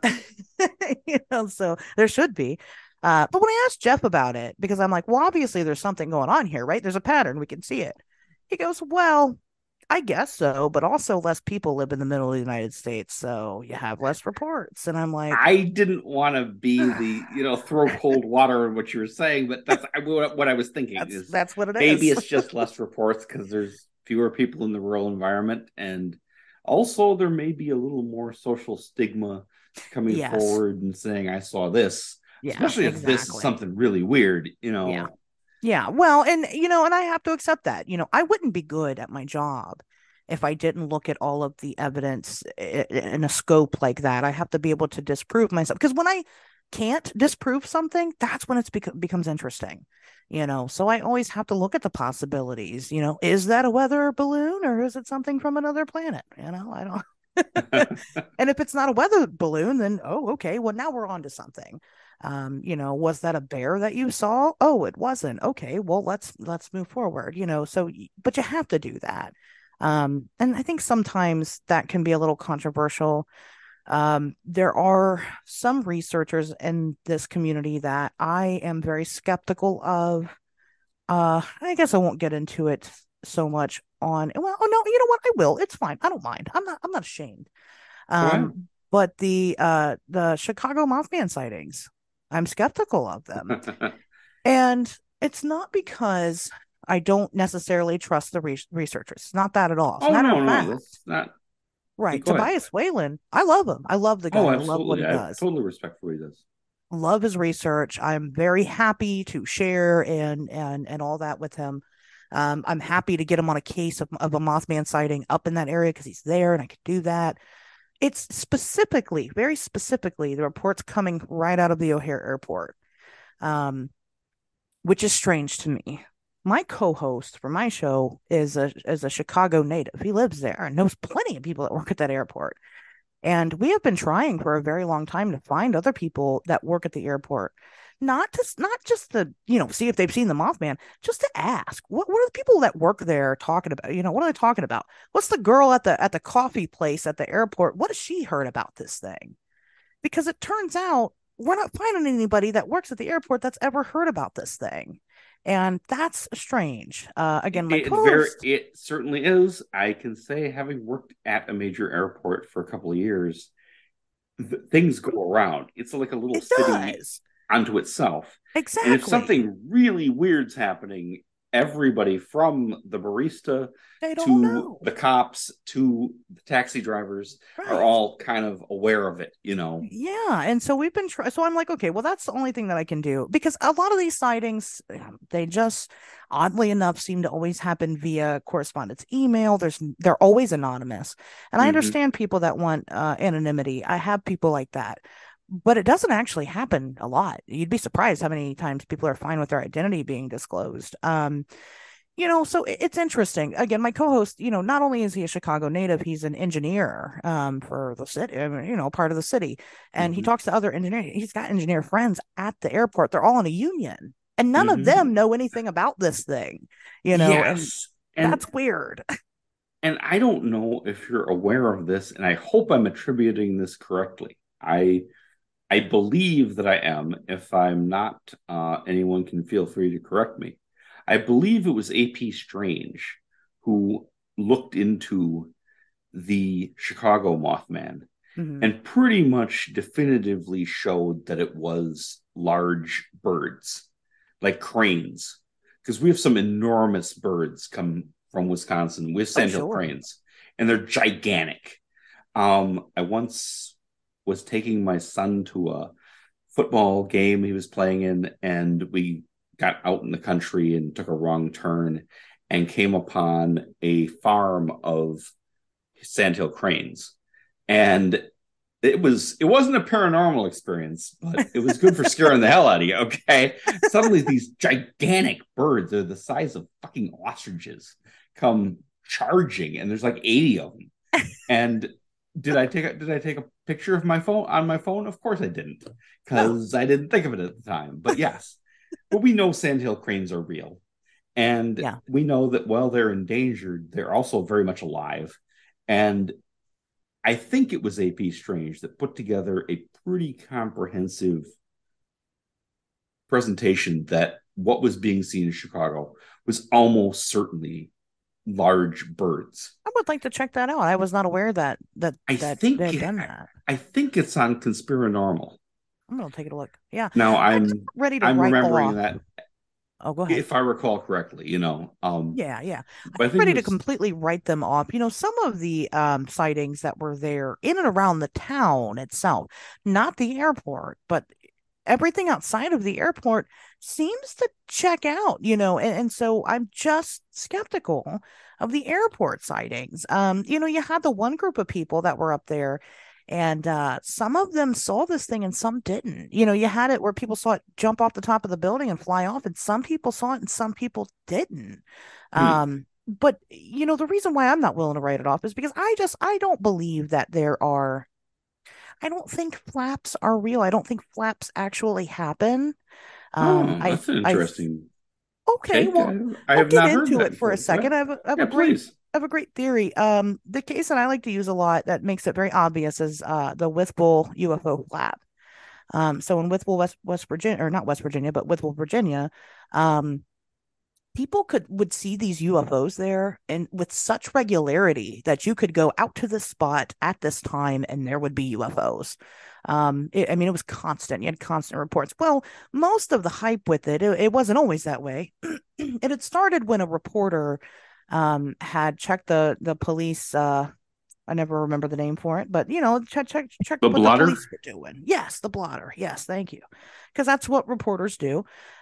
so there should be. But when I asked Jeff about it, because I'm like, well, obviously there's something going on here, right? There's a pattern. We can see it. He goes, well, I guess so, but also less people live in the middle of the United States, so you have less reports. And I'm like, I didn't want to be the, throw cold water on what you were saying, but that's what I was thinking is that's what it maybe is. it's just less reports because there's fewer people in the rural environment. And also, there may be a little more social stigma coming Yes. forward and saying, I saw this, Yeah, especially if this is exactly. something really weird, Yeah. Yeah. Well, and and I have to accept that. I wouldn't be good at my job if I didn't look at all of the evidence in a scope like that. I have to be able to disprove myself because when I can't disprove something, that's when becomes interesting. So I always have to look at the possibilities. Is that a weather balloon or is it something from another planet? I don't. And if it's not a weather balloon, then oh, okay. Well, now we're on to something. Was that a bear that you saw? Oh, it wasn't. Okay, well, let's move forward. So but you have to do that. And I think sometimes that can be a little controversial. There are some researchers in this community that I am very skeptical of. I guess I won't get into it so much on, well, oh no, you know what? I will. It's fine. I don't mind. I'm not ashamed. Go ahead. But the Chicago Mothman sightings, I'm skeptical of them. And it's not because I don't necessarily trust the researchers. It's not that at all. As a Oh, matter no, of no, fact, that's not. right, Go ahead. Tobias Whalen, I love him. I love the Oh, guy. I love what absolutely. he I have does. totally respect for what he does. Love his research. I'm very happy to share and all that with him. I'm happy to get him on a case of a Mothman sighting up in that area because he's there and I could do that. It's specifically, very specifically, the reports coming right out of the O'Hare Airport, um, which is strange to me. My co-host for my show is a Chicago native. He lives there and knows plenty of people that work at that airport. And we have been trying for a very long time to find other people that work at the airport. Not just to, see if they've seen the Mothman, just to ask, what are the people that work there talking about? What are they talking about? What's the girl at the coffee place at the airport? What has she heard about this thing? Because it turns out we're not finding anybody that works at the airport that's ever heard about this thing. And that's strange. Again, my co-host. It certainly is. I can say, having worked at a major airport for a couple of years, things go around. It's like a little It city does. unto itself. And if Exactly. something really weird's happening, everybody from the barista They don't to know. the cops to the taxi drivers are Right. all kind of aware of it. Yeah, and so we've been so I'm like, okay, well, that's the only thing that I can do because a lot of these sightings, they just oddly enough seem to always happen via correspondence email. They're always anonymous, and I Mm-hmm. understand people that want anonymity. I have people like that, but it doesn't actually happen a lot. You'd be surprised how many times people are fine with their identity being disclosed. So it's interesting. Again, my co-host, not only is he a Chicago native, he's an engineer for the city, part of the city. And he Mm-hmm. talks to other engineers. He's got engineer friends at the airport. They're all in a union. And none of Mm-hmm. them know anything about this thing, and Yes. And that's weird. and I don't know if you're aware of this, and I hope I'm attributing this correctly. I believe that I am. If I'm not, anyone can feel free to correct me. I believe it was AP Strange who looked into the Chicago Mothman Mhm. and pretty much definitively showed that it was large birds, like cranes, because we have some enormous birds come from Wisconsin. We have Oh, sandhill sure. cranes, and they're gigantic. I once was taking my son to a football game he was playing in, and we got out in the country and took a wrong turn and came upon a farm of sandhill cranes. And it wasn't a paranormal experience, but it was good for scaring the hell out of you. Okay, suddenly these gigantic birds, they're the size of fucking ostriches, come charging, and there's like 80 of them. And did I take a picture of my phone on my phone? Of course I didn't, No. because I didn't think of it at the time. But yes, but we know sandhill cranes are real, and Yeah. we know that while they're endangered, they're also very much alive. And I think it was AP Strange that put together a pretty comprehensive presentation that what was being seen in Chicago was almost certainly large birds. I would like to check that out. I was not aware I that they think had done that. I think it's on Conspiranormal. I'm gonna take a look. Yeah, Now I'm just ready to I'm write remembering off. that Oh, go ahead. if I recall correctly, Yeah, yeah. I'm but I think it ready to was completely write them off. Some of the sightings that were there in and around the town itself, not the airport, but everything outside of the airport seems to check out, and so I'm just skeptical of the airport sightings. You had the one group of people that were up there, and some of them saw this thing and some didn't. You had it where people saw it jump off the top of the building and fly off, and some people saw it and some people didn't. hmm. But the reason why I'm not willing to write it off is because I don't believe that there are I don't think flaps are real. I don't think flaps actually happen. Oh, that's an I interesting Okay, take. well, I I'll have get not heard into that it for a before. Go second. ahead. Yeah, please. I have a great theory. The case that I like to use a lot that makes it very obvious is the Withbull UFO flap. So in Withbull, West Virginia, or not West Virginia, but Withbull, Virginia, um, people would see these UFOs there and with such regularity that you could go out to this spot at this time and there would be UFOs. I mean, it was constant. You had constant reports. Well, most of the hype with it wasn't always that way. It had started when a reporter had checked the police I never remember the name for it, but check The what the blotter? police were doing. Yes, the blotter. Yes, thank you, because that's what reporters do,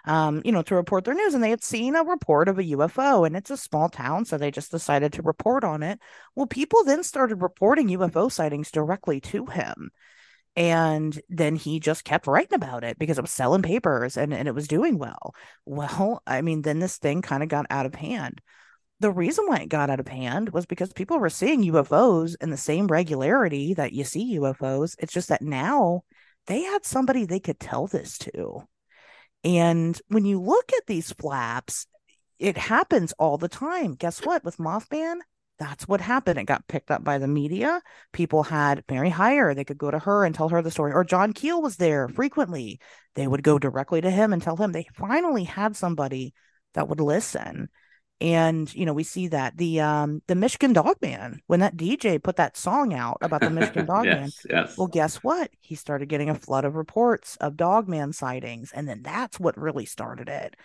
to report their news. And they had seen a report of a UFO, and it's a small town, so they just decided to report on it. Well, people then started reporting UFO sightings directly to him, and then he just kept writing about it because it was selling papers and it was doing well. Well, I mean, then this thing kind of got out of hand. The reason why it got out of hand was because people were seeing UFOs in the same regularity that you see UFOs. It's just that now they had somebody they could tell this to. And when you look at these flaps, it happens all the time. Guess what? With Mothman, that's what happened. It got picked up by the media. People had Mary Hyre. They could go to her and tell her the story. Or John Keel was there frequently. They would go directly to him and tell him. They finally had somebody that would listen. And we see that the Michigan Dog Man, when that DJ put that song out about the Michigan Dog Man, Yes, yes. well, guess what? He started getting a flood of reports of Dog Man sightings, and then that's what really started it.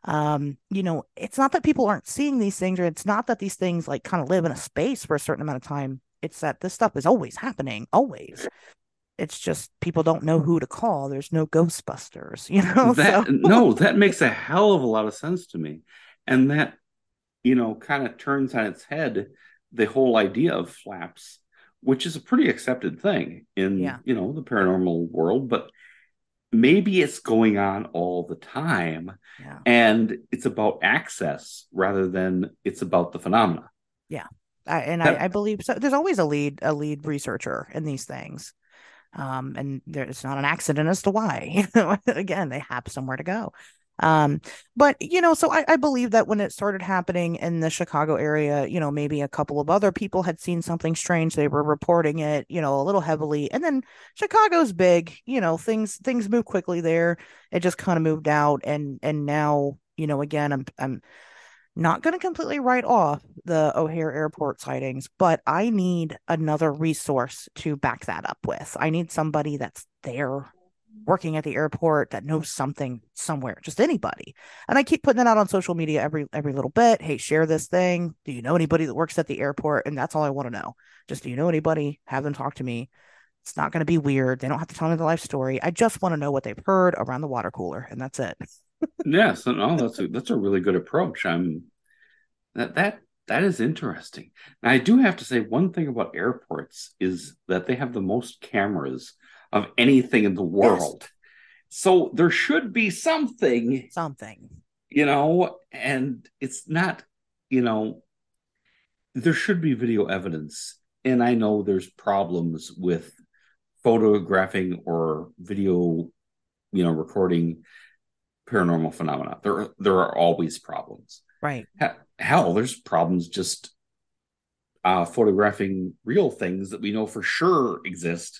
It's not that people aren't seeing these things, or it's not that these things like kind of live in a space for a certain amount of time. It's that this stuff is always happening, always. It's just people don't know who to call. There's no Ghostbusters, That so no, that makes a hell of a lot of sense to me. And that, kind of turns on its head the whole idea of flaps, which is a pretty accepted thing in, yeah, the paranormal world, but maybe it's going on all the time yeah, and it's about access rather than it's about the phenomena. yeah. I That believe so. There's always a lead researcher in these things. And it's not an accident as to why. Again, they have somewhere to go. Um, but so I believe that when it started happening in the Chicago area, maybe a couple of other people had seen something strange. They were reporting it, a little heavily. And then Chicago's big, things move quickly there. It just kind of moved out, and now, again, I'm not going to completely write off the O'Hare Airport sightings, but I need another resource to back that up with. I need somebody that's there working at the airport that knows something somewhere, just anybody. And I keep putting that out on social media every little bit. Hey, share this thing. Do you know anybody that works at the airport? And that's all I want to know. Just, do you know anybody? Have them talk to me. It's not going to be weird. They don't have to tell me the life story. I just want to know what they've heard around the water cooler, and that's it. yes, no, that's a really good approach. That is interesting. And I do have to say one thing about airports is that they have the most cameras of anything in the Yes, world. So there should be something, something. and it's not, you know, there should be video evidence. And I know there's problems with photographing or video, recording paranormal phenomena. There are always problems. Right. Hell, there's problems just photographing real things that we know for sure exist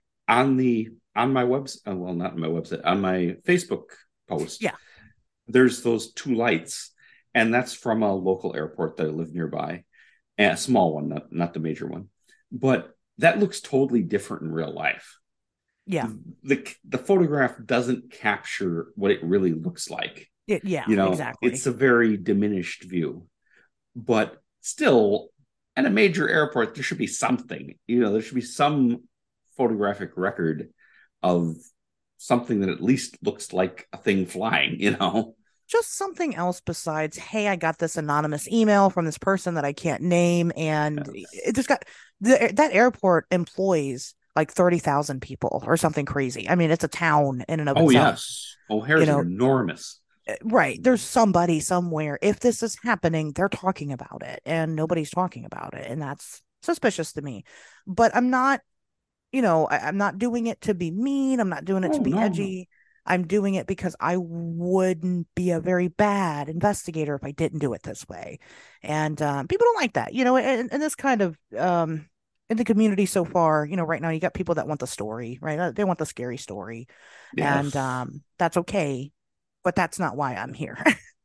on my website. Well, not on my website, on my Facebook post. Yeah. There's those two lights, and that's from a local airport that I live nearby, and a small one, not the major one. But that looks totally different in real life. Yeah. The photograph doesn't capture what it really looks like. Yeah, It's exactly. a very diminished view, but still, at a major airport, there should be something. There should be some photographic record of something that at least looks like a thing flying. Just something else besides, hey, I got this anonymous email from this person that I can't name, and it Yes. just got that airport employs like 30,000 people or something crazy. I mean, it's a town in and of Oh, itself. yes. You O'Hare's know, enormous. right. There's somebody somewhere. If this is happening, they're talking about it and nobody's talking about it. And that's suspicious to me. But I'm not, I'm not doing it to be mean. I'm not doing it to Oh, be no, no. edgy. I'm doing it because I wouldn't be a very bad investigator if I didn't do it this way. And people don't like that, and this kind of, in the community so far, right now you got people that want the story, right? They want the scary story. And Yes. that's okay, but that's not why I'm here.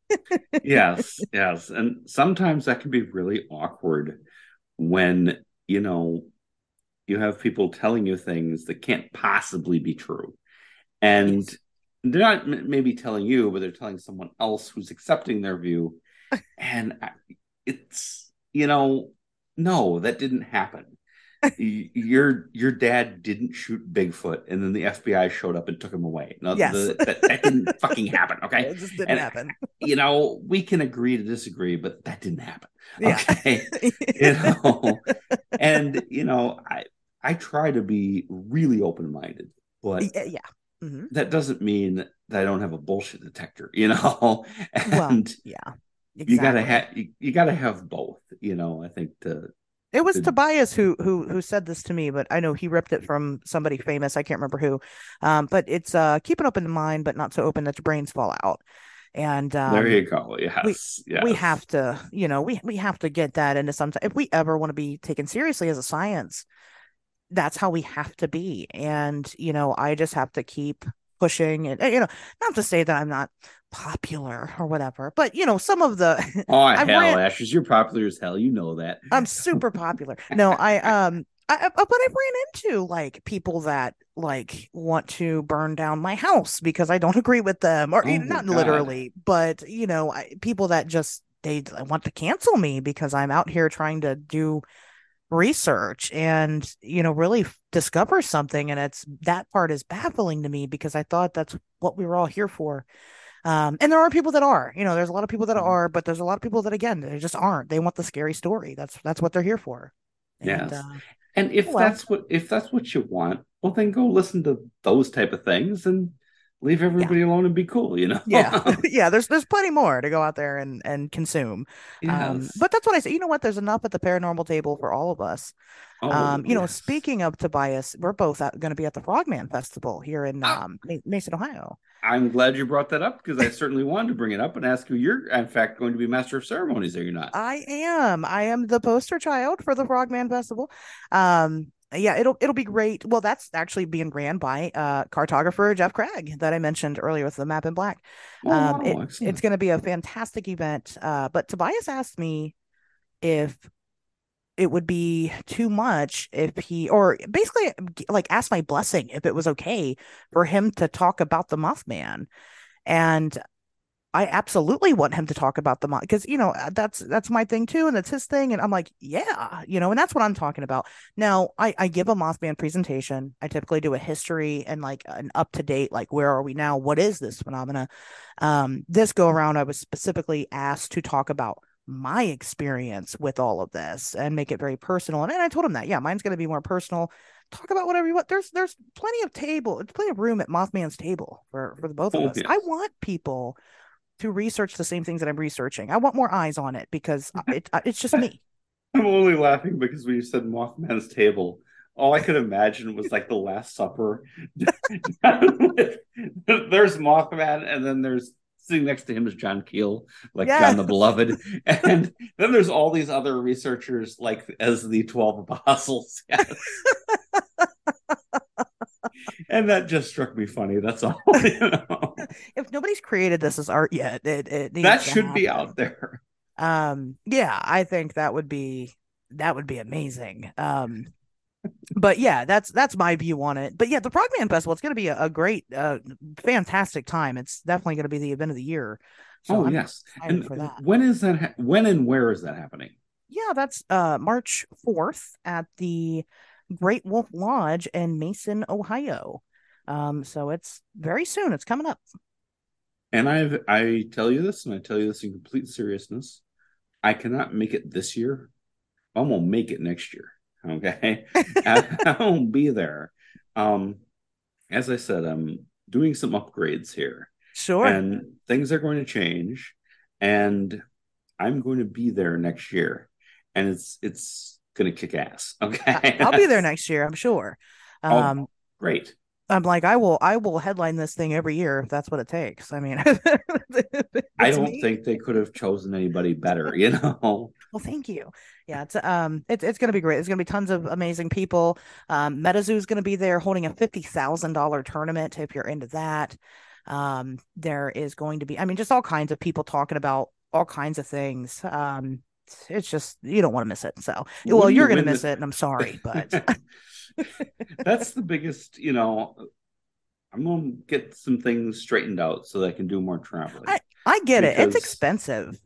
Yes, yes. And sometimes that can be really awkward when, you know, you have people telling you things that can't possibly be true. And Yes. they're not maybe telling you, but they're telling someone else who's accepting their view. And it's, no, that didn't happen. Your dad didn't shoot Bigfoot, and then the FBI showed up and took him away. No, Yes. that didn't fucking happen. Okay, It just didn't and happen. we can agree to disagree, but that didn't happen. Yeah. Okay, you know, and I try to be really open minded, but Yeah. Hmm. that doesn't mean that I don't have a bullshit detector. Well, And yeah, you gotta exactly. have you gotta have both. I think It was to Tobias who said this to me, but I know he ripped it from somebody famous. I can't remember who. But it's keep an open mind, but not so open that your brains fall out. And there you go. we Yes, we yes. have to, we have to get that into some. If we ever want to be taken seriously as a science, that's how we have to be. And, I just have to keep pushing and, not to say that I'm not popular or whatever, but, some of the, Oh I've hell, ran, Ashes, you're popular as hell. You know that. I'm super popular. No, but I've ran into like people that like want to burn down my house because I don't agree with them, or Oh my not god. literally, but people that just they want to cancel me because I'm out here trying to do research and really discover something, and it's that part is baffling to me because I thought that's what we were all here for. And there are people that are, there's a lot of people that are, but there's a lot of people that again they just aren't. They want the scary story. That's what they're here for. And Yes. And if well, that's what you want, well then go listen to those type of things and leave yeah. everybody alone and be cool. Yeah. Yeah, there's plenty more to go out there and consume. Yes. But that's what I say. You know what? There's enough at the paranormal table for all of us. Oh, yes. Speaking of Tobias, we're both going to be at the Frogman Festival here in Oh, Mason, Ohio. I'm glad you brought that up because I certainly wanted to bring it up and ask you. You're in fact going to be master of ceremonies, are you not? I am. I am the poster child for the Frogman Festival. Yeah, it'll be great. Well, that's actually being ran by cartographer Jeff Craig that I mentioned earlier with the Map in Black. Oh wow, It's excellent. going to be a fantastic event. But Tobias asked me if it would be too much if he, or basically like asked my blessing if it was okay for him to talk about the Mothman. And I absolutely want him to talk about the because that's my thing too, and that's his thing, and I'm like, yeah, and that's what I'm talking about. Now, I give a Mothman presentation. I typically do a history and like an up to date, like where are we now? What is this phenomena? This go around, I was specifically asked to talk about my experience with all of this and make it very personal, and I told him that, yeah, mine's going to be more personal. Talk about whatever you want. There's plenty of room at Mothman's table for the both of Oh us. I yes. want people to research the same things that I'm researching. I want more eyes on it because it's just me. I'm only laughing because when you said Mothman's table, all I could imagine was like the Last Supper. There's Mothman, and then there's sitting next to him is John Keel, like John Yes. the Beloved. And then there's all these other researchers, like as the 12 apostles. Yes. And that just struck me funny. That's all. If nobody's created this as art yet, it That needs to should be out happen. there. Yeah, I think that would be amazing. But yeah, that's my view on it. But yeah, the Frogman Festival, it's going to be a great, fantastic time. It's definitely going to be the event of the year. So Oh, I'm yes. excited And for that. when is that? When and where is that happening? Yeah, that's March 4th at the Great Wolf Lodge in Mason, Ohio. So it's very soon. It's coming up. And I tell you this, and I tell you this in complete seriousness. I cannot make it this year. I'm gonna make it next year. Okay, I won't be there. Um, as I said, I'm doing some upgrades here, Sure. and things are going to change, and I'm going to be there next year, and it's going to kick ass. Okay, I'll be there next year, I'm sure. oh, Um, great. I'm like, I will headline this thing every year if that's what it takes. I mean, I it's don't me. think they could have chosen anybody better. You know, Well, thank you. Yeah, it's gonna be great. There's gonna be tons of amazing people. MetaZoo is gonna be there holding a $50,000 tournament if you're into that. There is going to be, I mean, just all kinds of people talking about all kinds of things. It's just you don't want to miss it. So, well, when you you're gonna win miss the, it, and I'm sorry, but that's the biggest. I'm going to get some things straightened out so that I can do more traveling I I get it. It's because expensive.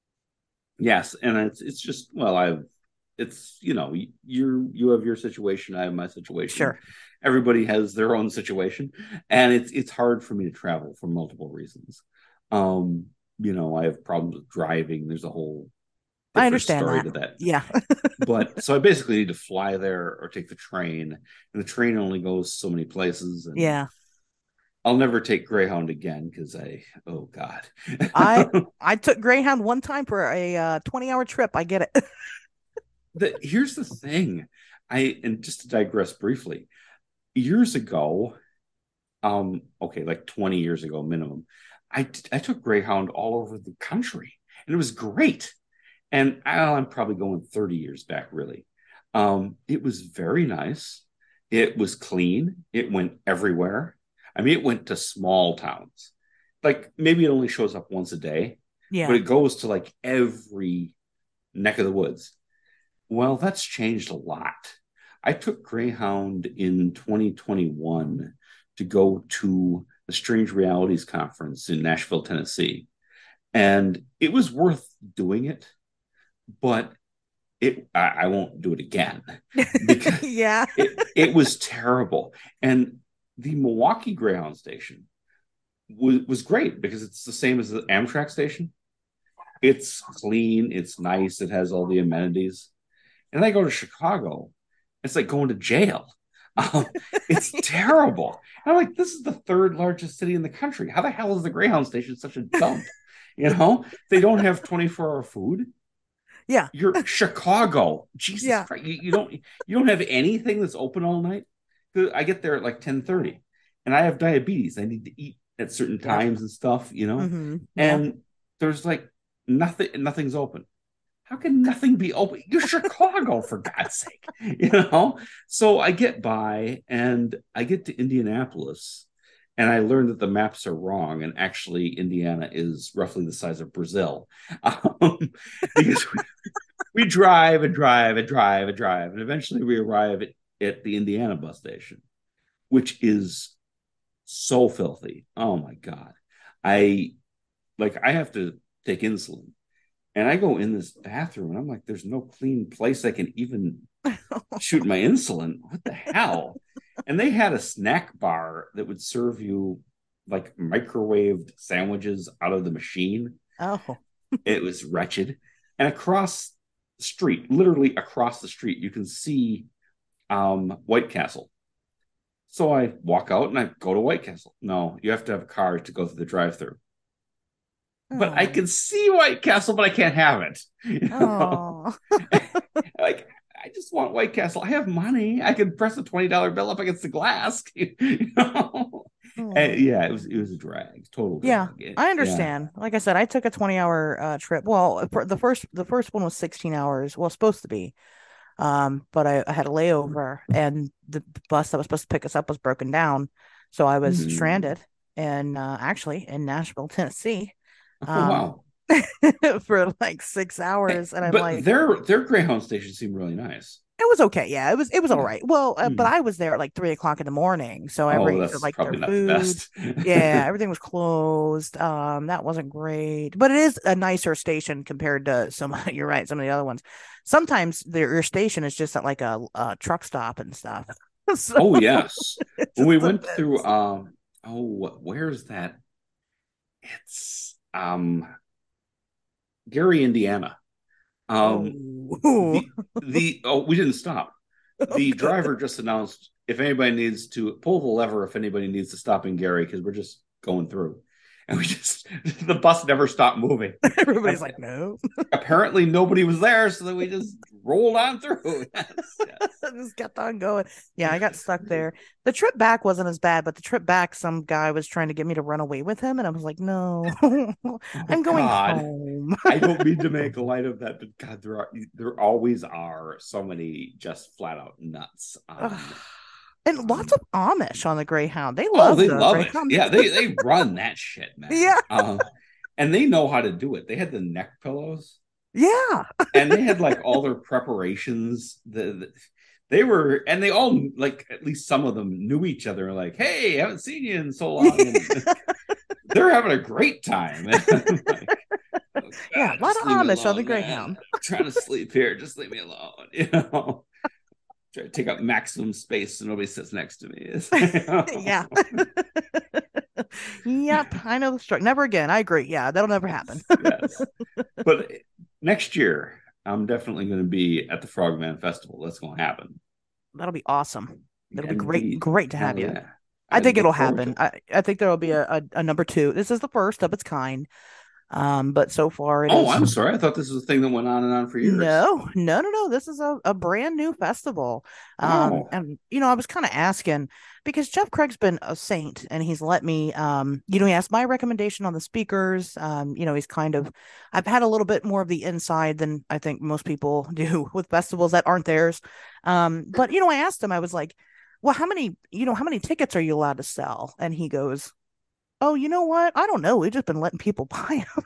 yes, and it's just well, it's you have your situation, I have my situation. Sure. Everybody has their own situation, and it's hard for me to travel for multiple reasons. Um, I have problems with driving. There's a whole I different understand story that. to that. Yeah. But so I basically need to fly there or take the train, and the train only goes so many places, and Yeah. I'll never take Greyhound again because oh God. I I took Greyhound one time for a 20-hour trip. I get it. Here's the thing. And just to digress briefly, years ago, okay, like 20 years ago minimum, I took Greyhound all over the country, and it was great. And I'm probably going 30 years back, really. It was very nice. It was clean. It went everywhere. I mean, it went to small towns. Like maybe it only shows up once a day, but Yeah. it goes to like every neck of the woods. Well, that's changed a lot. I took Greyhound in 2021 to go to the Strange Realities Conference in Nashville, Tennessee. And it was worth doing it, but I won't do it again because Yeah. it was terrible. And the Milwaukee Greyhound station was great because it's the same as the Amtrak station. It's clean, it's nice, it has all the amenities. And I go to Chicago, it's like going to jail. Um, it's terrible. And I'm like, this is the third largest city in the country. How the hell is the Greyhound station such a dump? They don't have 24-hour food. Yeah. You're Chicago. Jesus Yeah. Christ. You don't have anything that's open all night. I get there at like 10:30 and I have diabetes. I need to eat at certain Yep. times and stuff. Yeah. And there's like nothing's open. How can nothing be open? You're Chicago, for God's sake. So I get by and I get to Indianapolis and I learned that the maps are wrong. And actually, Indiana is roughly the size of Brazil. Because we drive and drive and drive and drive. And eventually we arrive at the Indiana bus station, which is so filthy. Oh my God. I I have to take insulin. And I go in this bathroom and I'm like, there's no clean place I can even shoot my insulin. What the hell? And they had a snack bar that would serve you like microwaved sandwiches out of the machine. Oh. It was wretched. And across the street, literally across the street, you can see White Castle. So I walk out and I go to White Castle. No, you have to have a car to go through the drive-through. But I Oh. can see White Castle, but I can't have it. Oh. Like I just want White Castle. I have money. I can press a $20 bill up against the glass. Oh. Yeah, it was a drag, total Yeah, drag. I Yeah. understand. Like I said, I took a 20-hour trip. Well, the first one was 16 hours. Well, supposed to be. But I had a layover and the bus that was supposed to pick us up was broken down. So I was Hmm. stranded in actually in Nashville, Tennessee, Oh um, wow. for like 6 hours. And I'm But like, their Greyhound station seemed really nice. it was okay. Yeah, it was all Yeah. right. Well, but Hmm. I was there at like 3 o'clock in the morning. So Oh, every that's like their probably not the food, best. yeah, everything was closed. That wasn't great, but it is a nicer station compared to some, you're right, some of the other ones. Sometimes your station is just at like a truck stop and stuff. So Oh yes. it When we just went through depends. where's that? It's Gary, Indiana. Um Oh, the we didn't stop. oh, The good. driver just announced if anybody needs to pull the lever, if anybody needs to stop in Gary, because we're just going through. And we just the bus never stopped moving. Everybody's like, no. Apparently nobody was there, so then we just rolled on through. Yes, yes. Just kept on going. Yeah, I got stuck there. The trip back wasn't as bad, but the trip back, some guy was trying to get me to run away with him, and I was like, no, Oh I'm going God. home. I don't mean to make light of that, but God, there always are so many just flat out nuts And lots on of Amish on the Greyhound. They oh, love they the love it. Greyhound. Yeah, they run that shit, man. Yeah, And they know how to do it. They had the neck pillows yeah. and they had like all their preparations. They were and they all like at least some of them knew each other, like, hey, haven't seen you in so long. And they're having a great time. And like, oh Yeah, a God, lot just of leave me Amish on the alone, man. Greyhound. I'm trying to sleep here. Just leave me alone. Try to take up maximum space so nobody sits next to me. Yeah. Yep, I know the story. Never again. I agree. Yeah, that'll never happen. Yes. But next year, I'm definitely going to be at the Frogman Festival. That's going to happen. That'll be awesome. That'll be great. Indeed. Great to have Hell you. yeah. I I think it'll look forward to happen. it. I think there will be a number two. This is the first of its kind. But so far it Oh, is I'm sorry. I thought this was a thing that went on and on for years. no, no, no, no. This is a brand new festival. Oh, And I was kind of asking because Jeff Craig's been a saint and he's let me he asked my recommendation on the speakers. He's kind of I've had a little bit more of the inside than I think most people do with festivals that aren't theirs. But I asked him, I was like, well, how many tickets are you allowed to sell? And he goes, oh, you know what? I don't know. We've just been letting people buy them.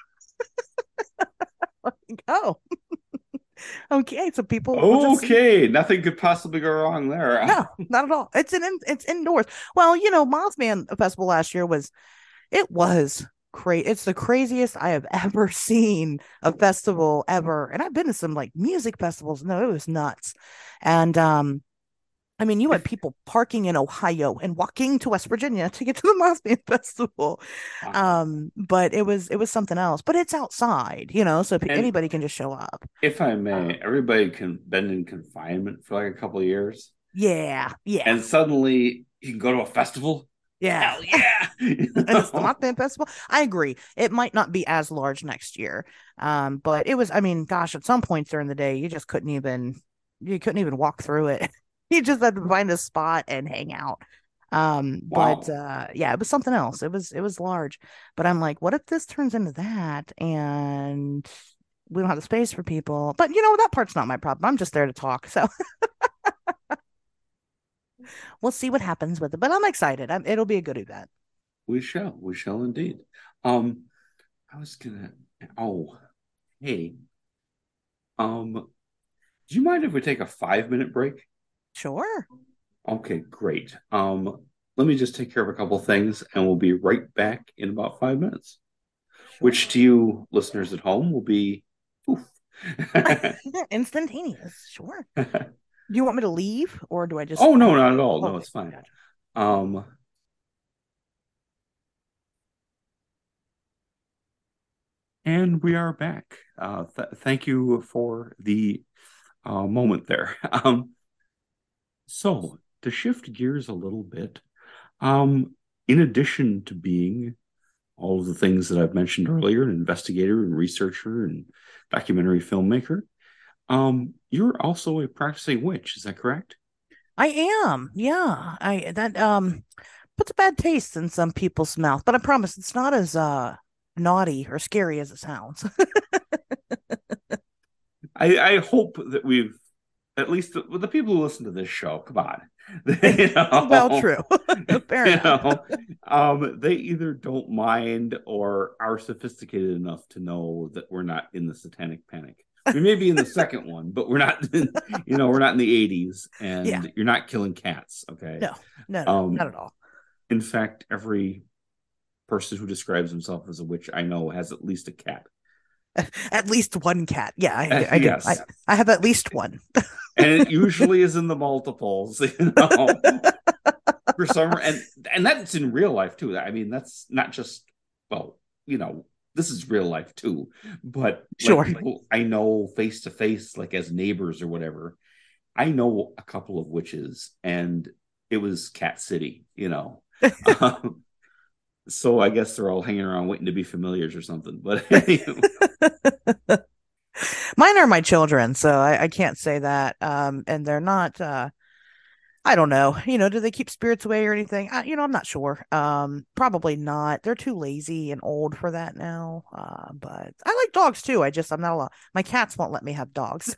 Like, oh, okay. So people will just see. okay. Nothing could possibly go wrong there. No, not at all. It's indoors. Well, Mothman Festival last year was crazy. It's the craziest I have ever seen a festival ever. And I've been to some like music festivals. No, it was nuts. And I mean, you had If people parking in Ohio and walking to West Virginia to get to the Mothman Festival. wow. But it was something else. But it's outside, so And anybody can just show up. if I may, Um, everybody can been in confinement for like a couple of years, yeah, yeah, and suddenly you can go to a festival. yeah. Hell yeah! And it's the Mothman Festival. I agree. It might not be as large next year. But it was, I mean, gosh, at some points during the day, you couldn't even walk through it. You just had to find a spot and hang out. But Wow. yeah, it was something else. It was large. But I'm like, what if this turns into that and we don't have the space for people? But that part's not my problem. I'm just there to talk. So we'll see what happens with it. But I'm excited. It'll be a good event. We shall indeed. Um, I was gonna. Oh, hey. Do you mind if we take a 5 minute break? Sure. Okay, great. Let me just take care of a couple things, and we'll be right back in about 5 minutes. Which Sure. to you listeners at home will be poof. Instantaneous. Sure. Do you want me to leave or do I just Oh no, hang? not at all. No, Okay, it's fine. gotcha. Um, and we are back. Thank you for the moment there. So to shift gears a little bit, in addition to being all of the things that I've mentioned earlier, an investigator and researcher and documentary filmmaker, you're also a practicing witch. Is that correct? I am. Yeah. I that puts a bad taste in some people's mouth, but I promise it's not as naughty or scary as it sounds. I hope that we've at least the people who listen to this show, come on, you Well, know, true. Fair you enough. know, they either don't mind or are sophisticated enough to know that we're not in the satanic panic. We may be in the second one, but we're not, we're not in the 80s Yeah. and you're not killing cats. Okay. No, no, no, not Um, at all. in fact, every person who describes himself as a witch I know has at least a cat. At least one cat. Yeah, I do. Yes. I have at least one. And it usually is in the multiples, for some and that's in real life too. I mean, that's not just well, this is real life too. But like Sure. people I know face to face, like as neighbors or whatever, I know a couple of witches, and it was Cat City. Um, so I guess they're all hanging around waiting to be familiars or something. But Mine are my children, so I can't say that. And they're not. I don't know. Do they keep spirits away or anything? I'm not sure. Probably not. They're too lazy and old for that now. But I like dogs too. I'm not allowed. My cats won't let me have dogs,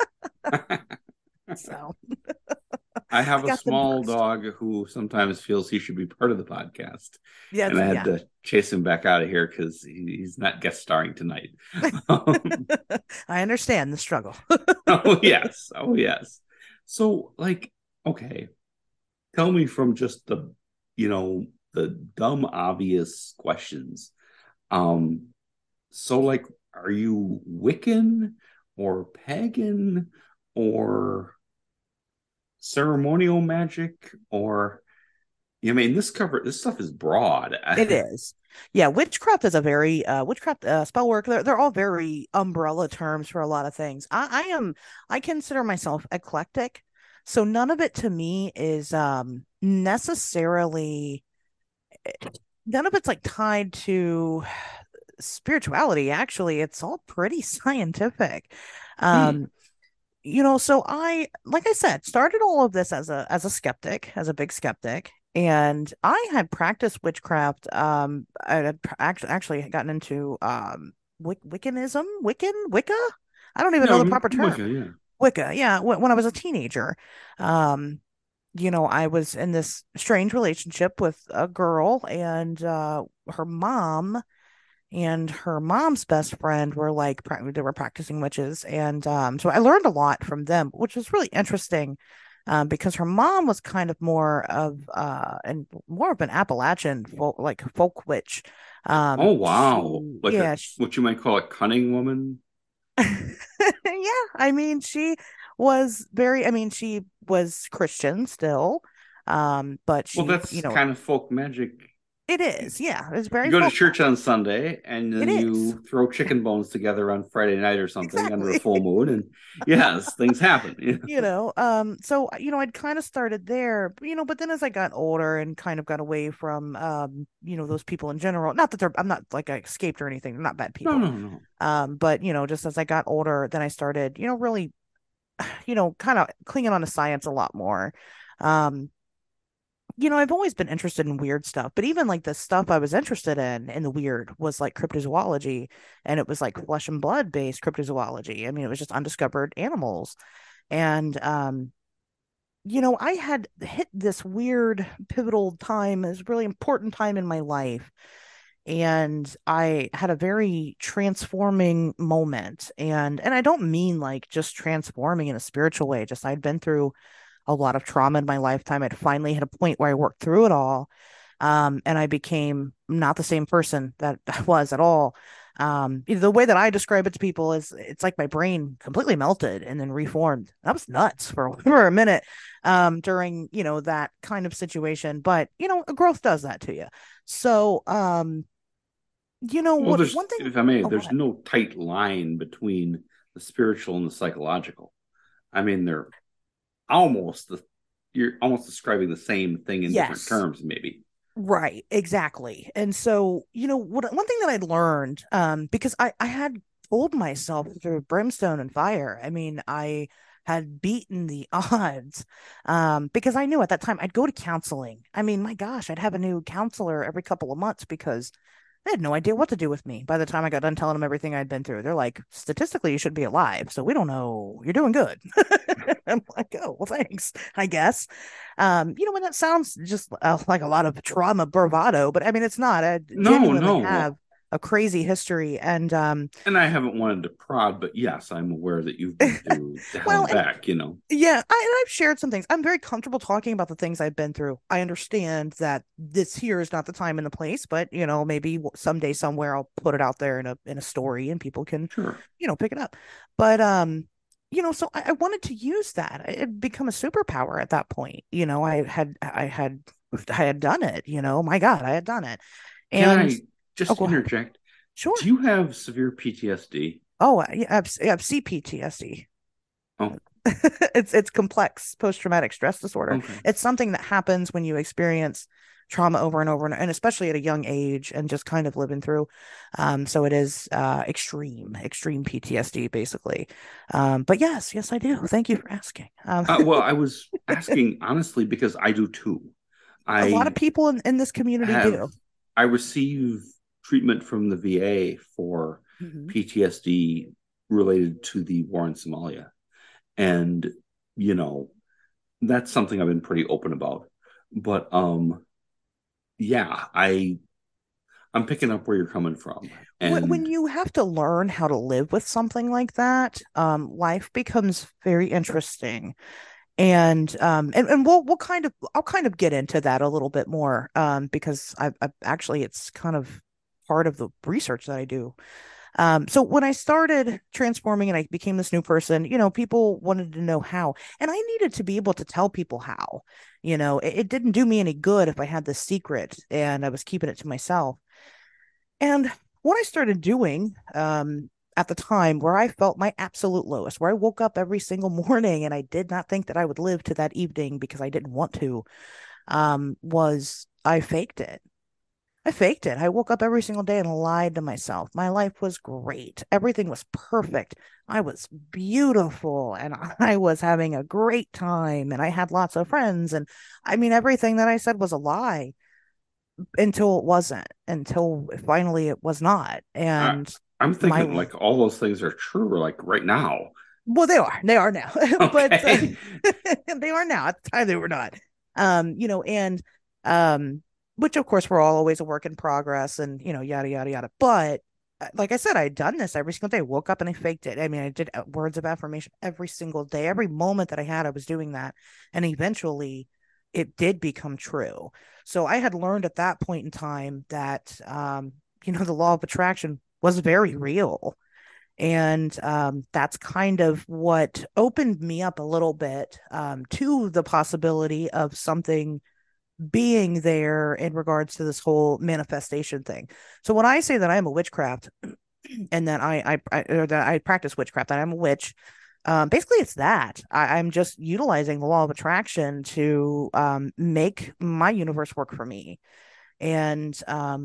so I I have a got them small first. dog who sometimes feels he should be part of the podcast, Yeah, and I had yeah. to chase him back out of here because he's not guest starring tonight. Um, I understand the struggle. oh yes, oh yes. So, like, okay, tell me from just the dumb obvious questions. Um, so like, are you Wiccan or pagan or ceremonial magic or I mean, this stuff is broad. It is. Yeah, witchcraft is a very witchcraft spell work. They're all very umbrella terms for a lot of things. I consider myself eclectic. So none of it to me is necessarily none of it's like tied to spirituality. Actually, it's all pretty scientific. Hmm. Um so like I said, started all of this as a skeptic, as a big skeptic, and I had practiced witchcraft. I had actually gotten into Wiccanism, Wicca. I don't even know No, the proper term. Wicca, yeah. Wicca, yeah. When I was a teenager, um, I was in this strange relationship with a girl, and her mom and her mom's best friend were like they were practicing witches, and so I learned a lot from them, which was really interesting, because her mom was kind of more of an Appalachian folk witch. Oh wow. She Like a yeah what you might call a cunning woman. yeah, I mean she was Christian still, but Well, she that's kind of folk magic. it is, yeah, it's You very go to folk church magic. on Sunday and It then is. you throw chicken bones together on Friday night or something under a Exactly. full moon, and yes, things happen. So I'd kind of started there, but then as I got older and kind of got away from those people in general, not that I'm not like I escaped or anything, they're not bad No, people. no, no. But just as I got older, then I started, really, kind of clinging on to science a lot more. um I've always been interested in weird stuff, but even like the stuff I was interested in the weird was like cryptozoology, and it was like flesh and blood based cryptozoology. I mean, it was just undiscovered animals. And I had hit this weird pivotal time, this really important time in my life. And I had a very transforming moment. And I don't mean like just transforming in a spiritual way, just I'd been through a lot of trauma in my lifetime. I'd finally hit a point where I worked through it all. And I became not the same person that I was at all. The way that I describe it to people is it's like my brain completely melted and then reformed. That was nuts for, for a minute, during, that kind of situation. But, growth does that to you. So, Well, one thing, if I may, oh, go there's ahead. no tight line between the spiritual and the psychological. I mean, almost the, you're almost describing the same thing in different Yes. terms, maybe. Right, exactly. And so, one thing that I'd learned, because I had told myself through brimstone and fire. I mean, I had beaten the odds. Because I knew at that time I'd go to counseling. I mean, my gosh, I'd have a new counselor every couple of months because they had no idea what to do with me by the time I got done telling them everything I'd been through. They're like, statistically, you should be alive. So we don't know. You're doing good. I'm like, oh, well, thanks, I guess. And that sounds just like a lot of trauma bravado, but I mean, it's not. I No, genuinely no. have a crazy history. And And I haven't wanted to prod, but yes, I'm aware that you've been through the hell well, and and back, you know. yeah, and I've shared some things. I'm very comfortable talking about the things I've been through. I understand that this here is not the time and the place, but maybe someday somewhere I'll put it out there in a story and people can, Sure. pick it up. But so I wanted to use that. It had become a superpower at that point. I had done it. My God, I had done it. Can And I oh, just go ahead. interject? Do Sure. you have severe PTSD? Oh, yeah, I have CPTSD. Oh, It's complex post-traumatic stress disorder. okay. It's something that happens when you experience trauma over and over and especially at a young age and just kind of living through. So it is extreme PTSD basically. But yes, I do. Thank you for asking. Well, I was asking honestly because I do too. A lot of I people in this community have, do. I receive treatment from the VA for Mhm. PTSD related to the war in Somalia. And, you know, that's something I've been pretty open about. But yeah, I'm picking up where you're coming from. When And you have to learn how to live with something like that, life becomes very interesting. And we'll kind of I'll kind of get into that a little bit more because I actually it's kind of part of the research that I do. So when I started transforming and I became this new person, people wanted to know how, and I needed to be able to tell people how. It didn't do me any good if I had this secret and I was keeping it to myself. And what I started doing at the time where I felt my absolute lowest, where I woke up every single morning and I did not think that I would live to that evening because I didn't want to, was I faked it. I faked it. I woke up every single day and lied to myself. My life was great. Everything was perfect. I was beautiful and I was having a great time and I had lots of friends. And I mean, everything that I said was a lie until it wasn't, until finally it was not. I, And I'm my, thinking like all those things are true, like right now. well, they are now, but Okay. they are now. At the time, they were not. And um, which of course we're all always a work in progress, and yada yada yada. But like I said, I had done this every single day. I woke up and I faked it. I mean, I did words of affirmation every single day. Every moment that I had, I was doing that, and eventually, it did become true. So I had learned at that point in time that the law of attraction was very real, and that's kind of what opened me up a little bit to the possibility of something being there in regards to this whole manifestation thing. So when I say that I'm a witchcraft and that or that I practice witchcraft, that I'm a witch, basically it's that I'm just utilizing the law of attraction to make my universe work for me. And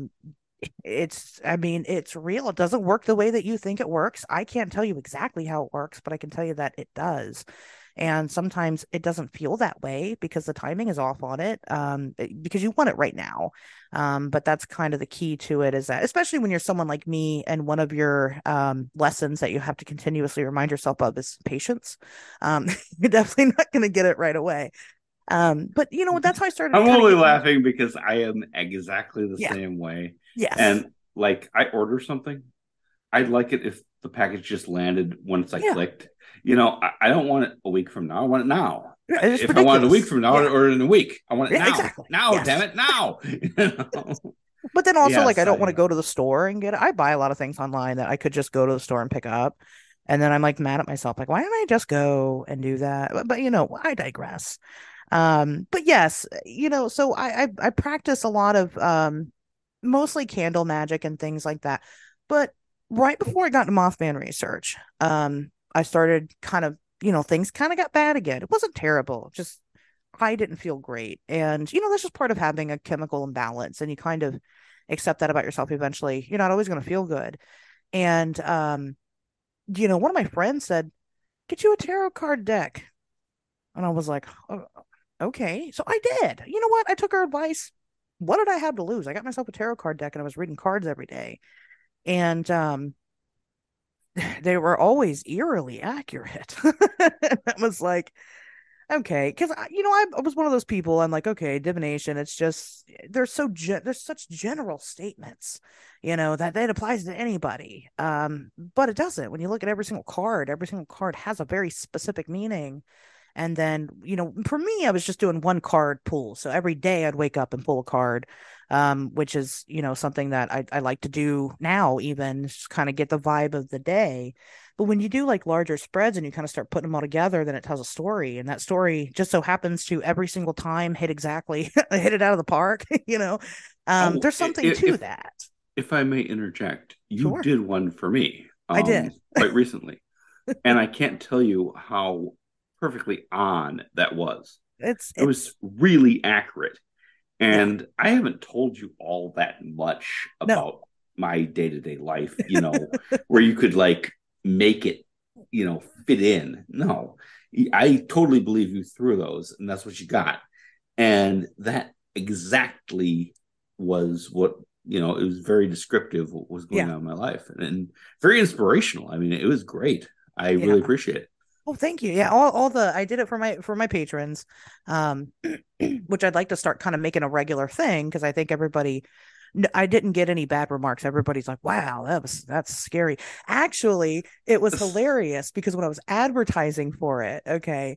I mean, it's real. It doesn't work the way that you think it works. I can't tell you exactly how it works, but I can tell you that it does. And sometimes it doesn't feel that way because the timing is off on it, because you want it right now. But that's kind of the key to it, is that, especially when you're someone like me, and one of your lessons that you have to continuously remind yourself of is patience. You're definitely not going to get it right away. But that's how I started I'm kind of only getting, laughing because I am exactly the yeah, same way. yes, And like I order something, I'd like it if the package just landed once I yeah. clicked. I don't want it a week from now. I want it now. Yeah, it's If I wanted it a week ridiculous. from now, I'd Yeah. order it in a week. I want it Yeah, now. exactly. Now, damn Yes. it, now. But then also, like, I Yes, don't want I to go to the store and get it. I buy a lot of things online that I could just go to the store and pick up. And then I'm like mad at myself, like, why didn't I just go and do that? But I digress. But yes, so I practice a lot of mostly candle magic and things like that. But right before I got into Mothman research, I started kind of, things kind of got bad again. It wasn't terrible, just I didn't feel great. And, that's just part of having a chemical imbalance. And you kind of accept that about yourself eventually. You're not always going to feel good. And, one of my friends said, get you a tarot card deck. And I was like, oh, okay. So I did. You know what? I took her advice. What did I have to lose? I got myself a tarot card deck and I was reading cards every day. And they were always eerily accurate. I was like, okay, because I was one of those people. I'm like, okay, divination. It's just there's such general statements, that applies to anybody. But it doesn't. When you look at every single card has a very specific meaning. And then, for me, I was just doing one card pull. So every day I'd wake up and pull a card, which is, something that I like to do now, even just kind of get the vibe of the day. But when you do like larger spreads and you kind of start putting them all together, then it tells a story. And that story just so happens to every single time hit exactly, hit it out of the park, Oh, There's something to that. if I may interject, you Sure. did one for me I did. quite recently, and I can't tell you how perfectly on that was. It It's, was really accurate. yeah, And I haven't told you all that much no, about my day to day life, where you could like make it, fit in. No, I totally believe you through those, and that's what you got. And that exactly was what, it was very descriptive of what was going yeah, on in my life, and very inspirational. I mean, it was great. I really yeah. appreciate it. Oh, thank you. Yeah, all the I did it for my patrons, um, which I'd like to start kind of making a regular thing because I think I didn't get any bad remarks. Everybody's like, "Wow, that's scary." Actually, it was hilarious because when I was advertising for it, okay,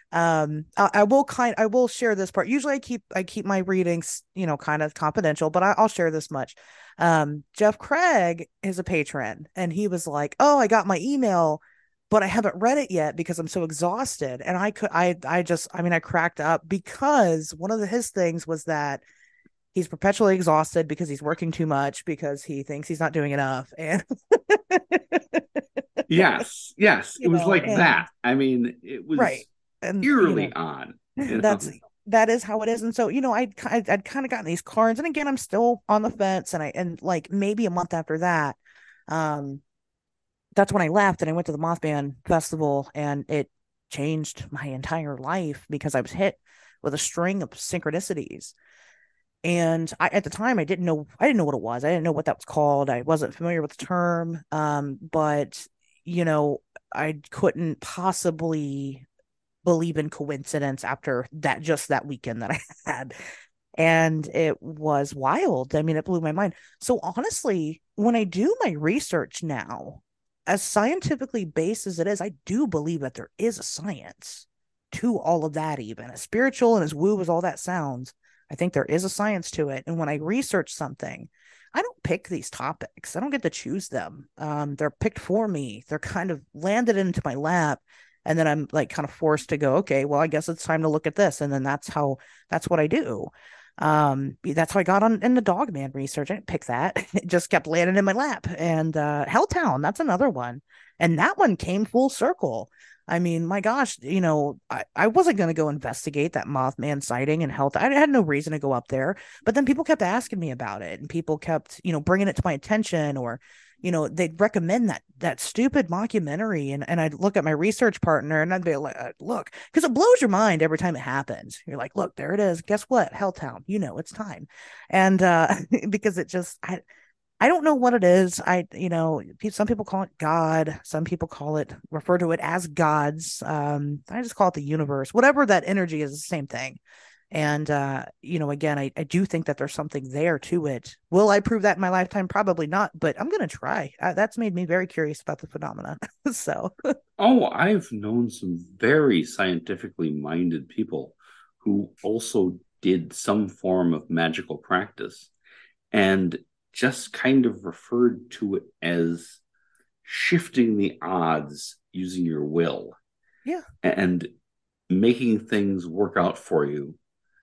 I will share this part. Usually, I keep my readings, kind of confidential, but I'll share this much. Jeff Craig is a patron, and he was like, "Oh, I got my email." But I haven't read it yet because I'm so exhausted. And I cracked up because one of his things was that he's perpetually exhausted because he's working too much because he thinks he's not doing enough. And, Yes, yes, it was like and that. I mean, it right. was And, eerily on, that is how it is. And so, I'd kind of gotten these cards. And again, I'm still on the fence. And like maybe a month after that, um, that's when I left and I went to the Mothman Festival and it changed my entire life because I was hit with a string of synchronicities. And at the time I didn't know what it was. I didn't know what that was called. I wasn't familiar with the term. But you know, I couldn't possibly believe in coincidence after that weekend that I had. And it was wild. I mean, it blew my mind. So honestly, when I do my research now, as scientifically based as it is, I do believe that there is a science to all of that, even as spiritual and as woo as all that sounds. I think there is a science to it. And when I research something, I don't pick these topics. I don't get to choose them. They're picked for me. They're kind of landed into my lap. And then I'm like kind of forced to go, okay, well, I guess it's time to look at this. And then that's what I do. That's how I got on in the Dogman research. I didn't pick that. It just kept landing in my lap. And Helltown, that's another one. And that one came full circle. I mean, my gosh, I wasn't going to go investigate that Mothman sighting and health. I had no reason to go up there, but then people kept asking me about it and people kept, bringing it to my attention or, they'd recommend that stupid mockumentary. And I'd look at my research partner and I'd be like, look, because it blows your mind every time it happens. You're like, look, there it is. Guess what? Helltown, it's time. And because I don't know what it is. Some people call it God. Some people refer to it as gods. I just call it the universe. Whatever that energy is, the same thing. And, again, I do think that there's something there to it. Will I prove that in my lifetime? Probably not, but I'm going to try. That's made me very curious about the phenomena. So, Oh, I've known some very scientifically minded people who also did some form of magical practice and just kind of referred to it as shifting the odds using your will yeah. and making things work out for you.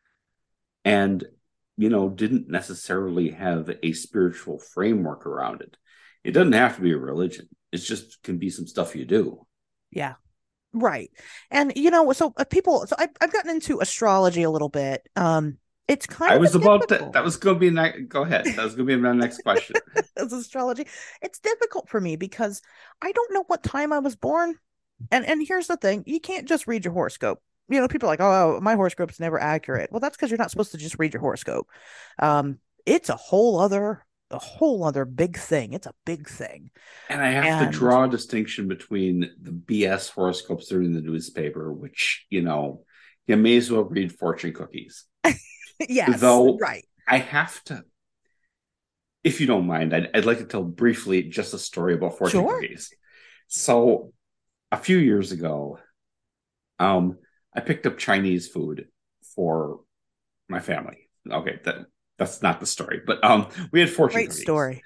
And, didn't necessarily have a spiritual framework around it. It doesn't have to be a religion, it just can be some stuff you do. Yeah. Right. And so I've gotten into astrology a little bit. It's kind I of was a about to, difficult that was going to be, go ahead. That was going to be my next question. as astrology. It's difficult for me because I don't know what time I was born. And here's the thing, you can't just read your horoscope. People are like, oh, my horoscope's never accurate. Well, that's because you're not supposed to just read your horoscope. It's a whole other big thing. It's a big thing. And I have to And draw a distinction between the BS horoscopes that are in the newspaper, which, you may as well read fortune cookies. yes, Though right. I have to, if you don't mind, I'd like to tell briefly just a story about fortune Sure. cookies. So a few years ago, um, I picked up Chinese food for my family. Okay, that's not the story, but we had fortune Great cookies. story.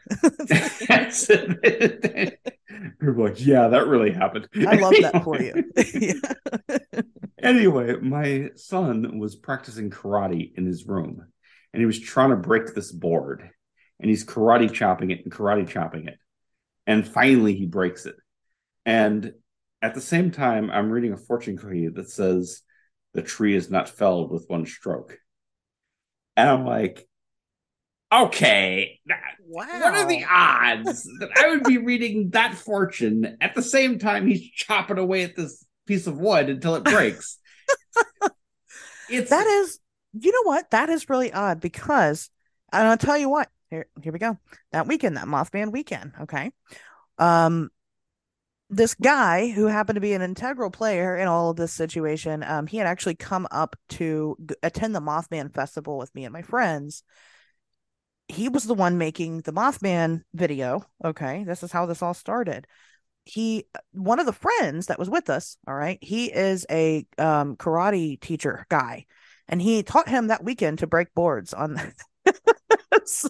We're like, yeah, that really happened. I love that for you. Yeah. Anyway, my son was practicing karate in his room, and he was trying to break this board, and he's karate chopping it and karate chopping it, and finally he breaks it. And at the same time, I'm reading a fortune cookie that says the tree is not felled with one stroke, and I'm like, okay, what are the Wow. odds that I would be reading that fortune at the same time he's chopping away at this piece of wood until it breaks? It's That is, you know what? That is really odd because, and I'll tell you what, here we go. That weekend, that Mothman weekend, okay? Um, this guy who happened to be an integral player in all of this situation, he had actually come up to attend the Mothman festival with me and my friends. He was the one making the Mothman video. Okay, this is how this all started. One of the friends that was with us, all right, he is a karate teacher guy, and he taught him that weekend to break boards on. So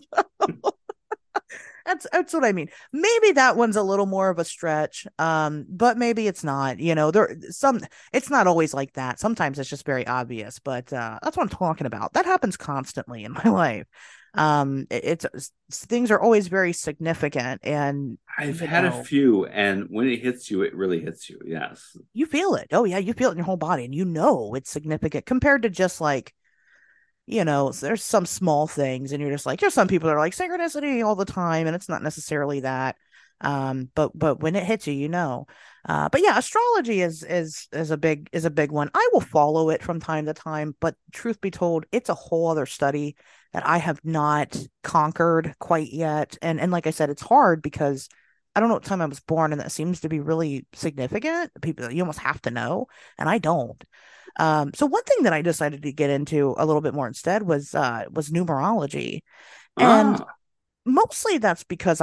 that's what I mean. Maybe that one's a little more of a stretch, but maybe it's not. It's not always like that. Sometimes it's just very obvious, but that's what I'm talking about. That happens constantly in my life. It's things are always very significant, and I've had a few, and when it hits you, it really hits you. Yes. you feel it. Oh yeah, you feel it in your whole body, and it's significant compared to just like there's some small things, and you're just like, there's some people that are like synchronicity all the time, and it's not necessarily that. But when it hits you, but yeah, astrology is a big one. I will follow it from time to time, but truth be told, it's a whole other study that I have not conquered quite yet. And like I said, it's hard because I don't know what time I was born, and that seems to be really significant. People you almost have to know, and I don't. So one thing that I decided to get into a little bit more instead was numerology, and Ah, mostly that's because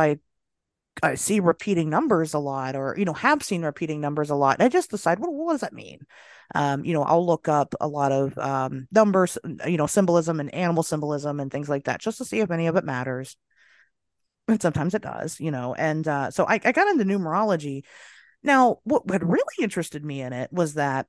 I see repeating numbers a lot, or have seen repeating numbers a lot. And I just decide, well, what does that mean? I'll look up a lot of numbers, symbolism and animal symbolism and things like that, just to see if any of it matters. And sometimes it does, And so I got into numerology. Now, what had really interested me in it was that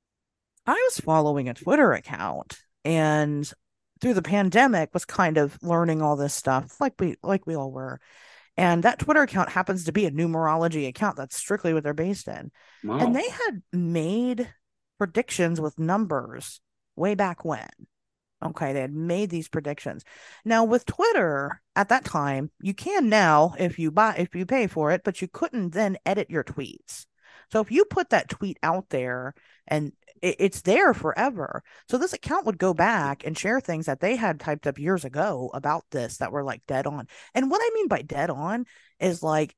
I was following a Twitter account, and through the pandemic was kind of learning all this stuff like we all were. And that Twitter account happens to be a numerology account. That's strictly what they're based in. And wow. they had made predictions with numbers way back when. Okay, they had made these predictions. Now with Twitter at that time, you can now if you pay for it, but you couldn't then edit your tweets. So if you put that tweet out there and it's there forever. So this account would go back and share things that they had typed up years ago about this that were like dead on. And what I mean by dead on is like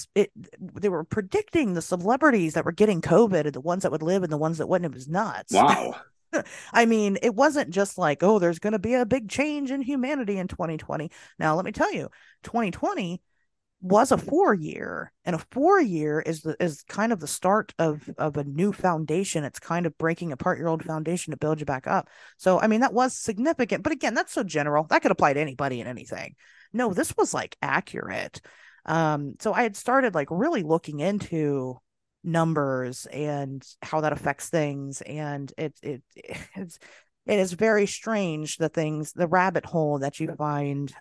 they were predicting the celebrities that were getting COVID and the ones that would live and the ones that wouldn't. It was nuts. Wow. I mean, it wasn't just like, oh, there's going to be a big change in humanity in 2020. Now, let me tell you, 2020 was a 4 year, and a 4 year is kind of the start of a new foundation. It's kind of breaking apart your old foundation to build you back up. So, I mean, that was significant, but again, that's so general. That could apply to anybody and anything. No, this was like accurate. So I had started like really looking into numbers and how that affects things, and it is very strange the rabbit hole that you find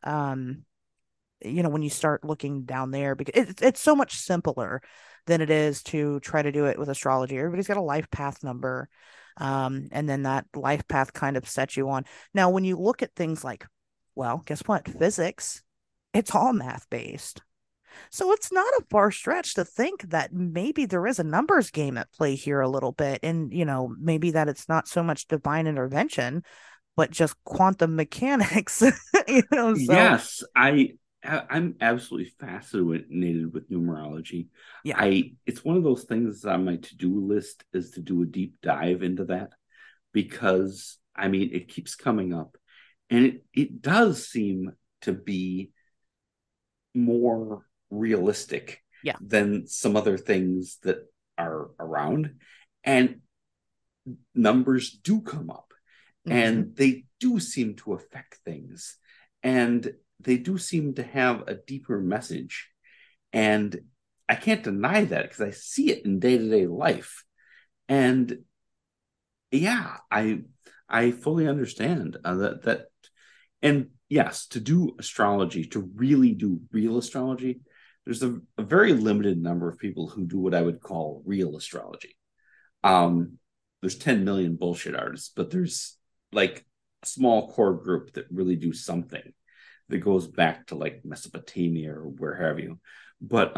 when you start looking down there, because it's so much simpler than it is to try to do it with astrology. Everybody's got a life path number, and then that life path kind of sets you on. Now when you look at things like, well, guess what, physics, it's all math based. So it's not a far stretch to think that maybe there is a numbers game at play here a little bit. And, maybe that it's not so much divine intervention, but just quantum mechanics, so Yes, I'm absolutely fascinated with numerology. yeah. I It's one of those things on my to-do list is to do a deep dive into that because I mean it keeps coming up and it does seem to be more realistic Yeah. than some other things that are around. And numbers do come up Hmm. and they do seem to affect things and they do seem to have a deeper message. And I can't deny that because I see it in day-to-day life. And yeah, I fully understand that and yes, to do astrology, to really do real astrology, there's a very limited number of people who do what I would call real astrology. Um, there's 10 million bullshit artists, but there's like a small core group that really do something that goes back to like Mesopotamia or where have you. But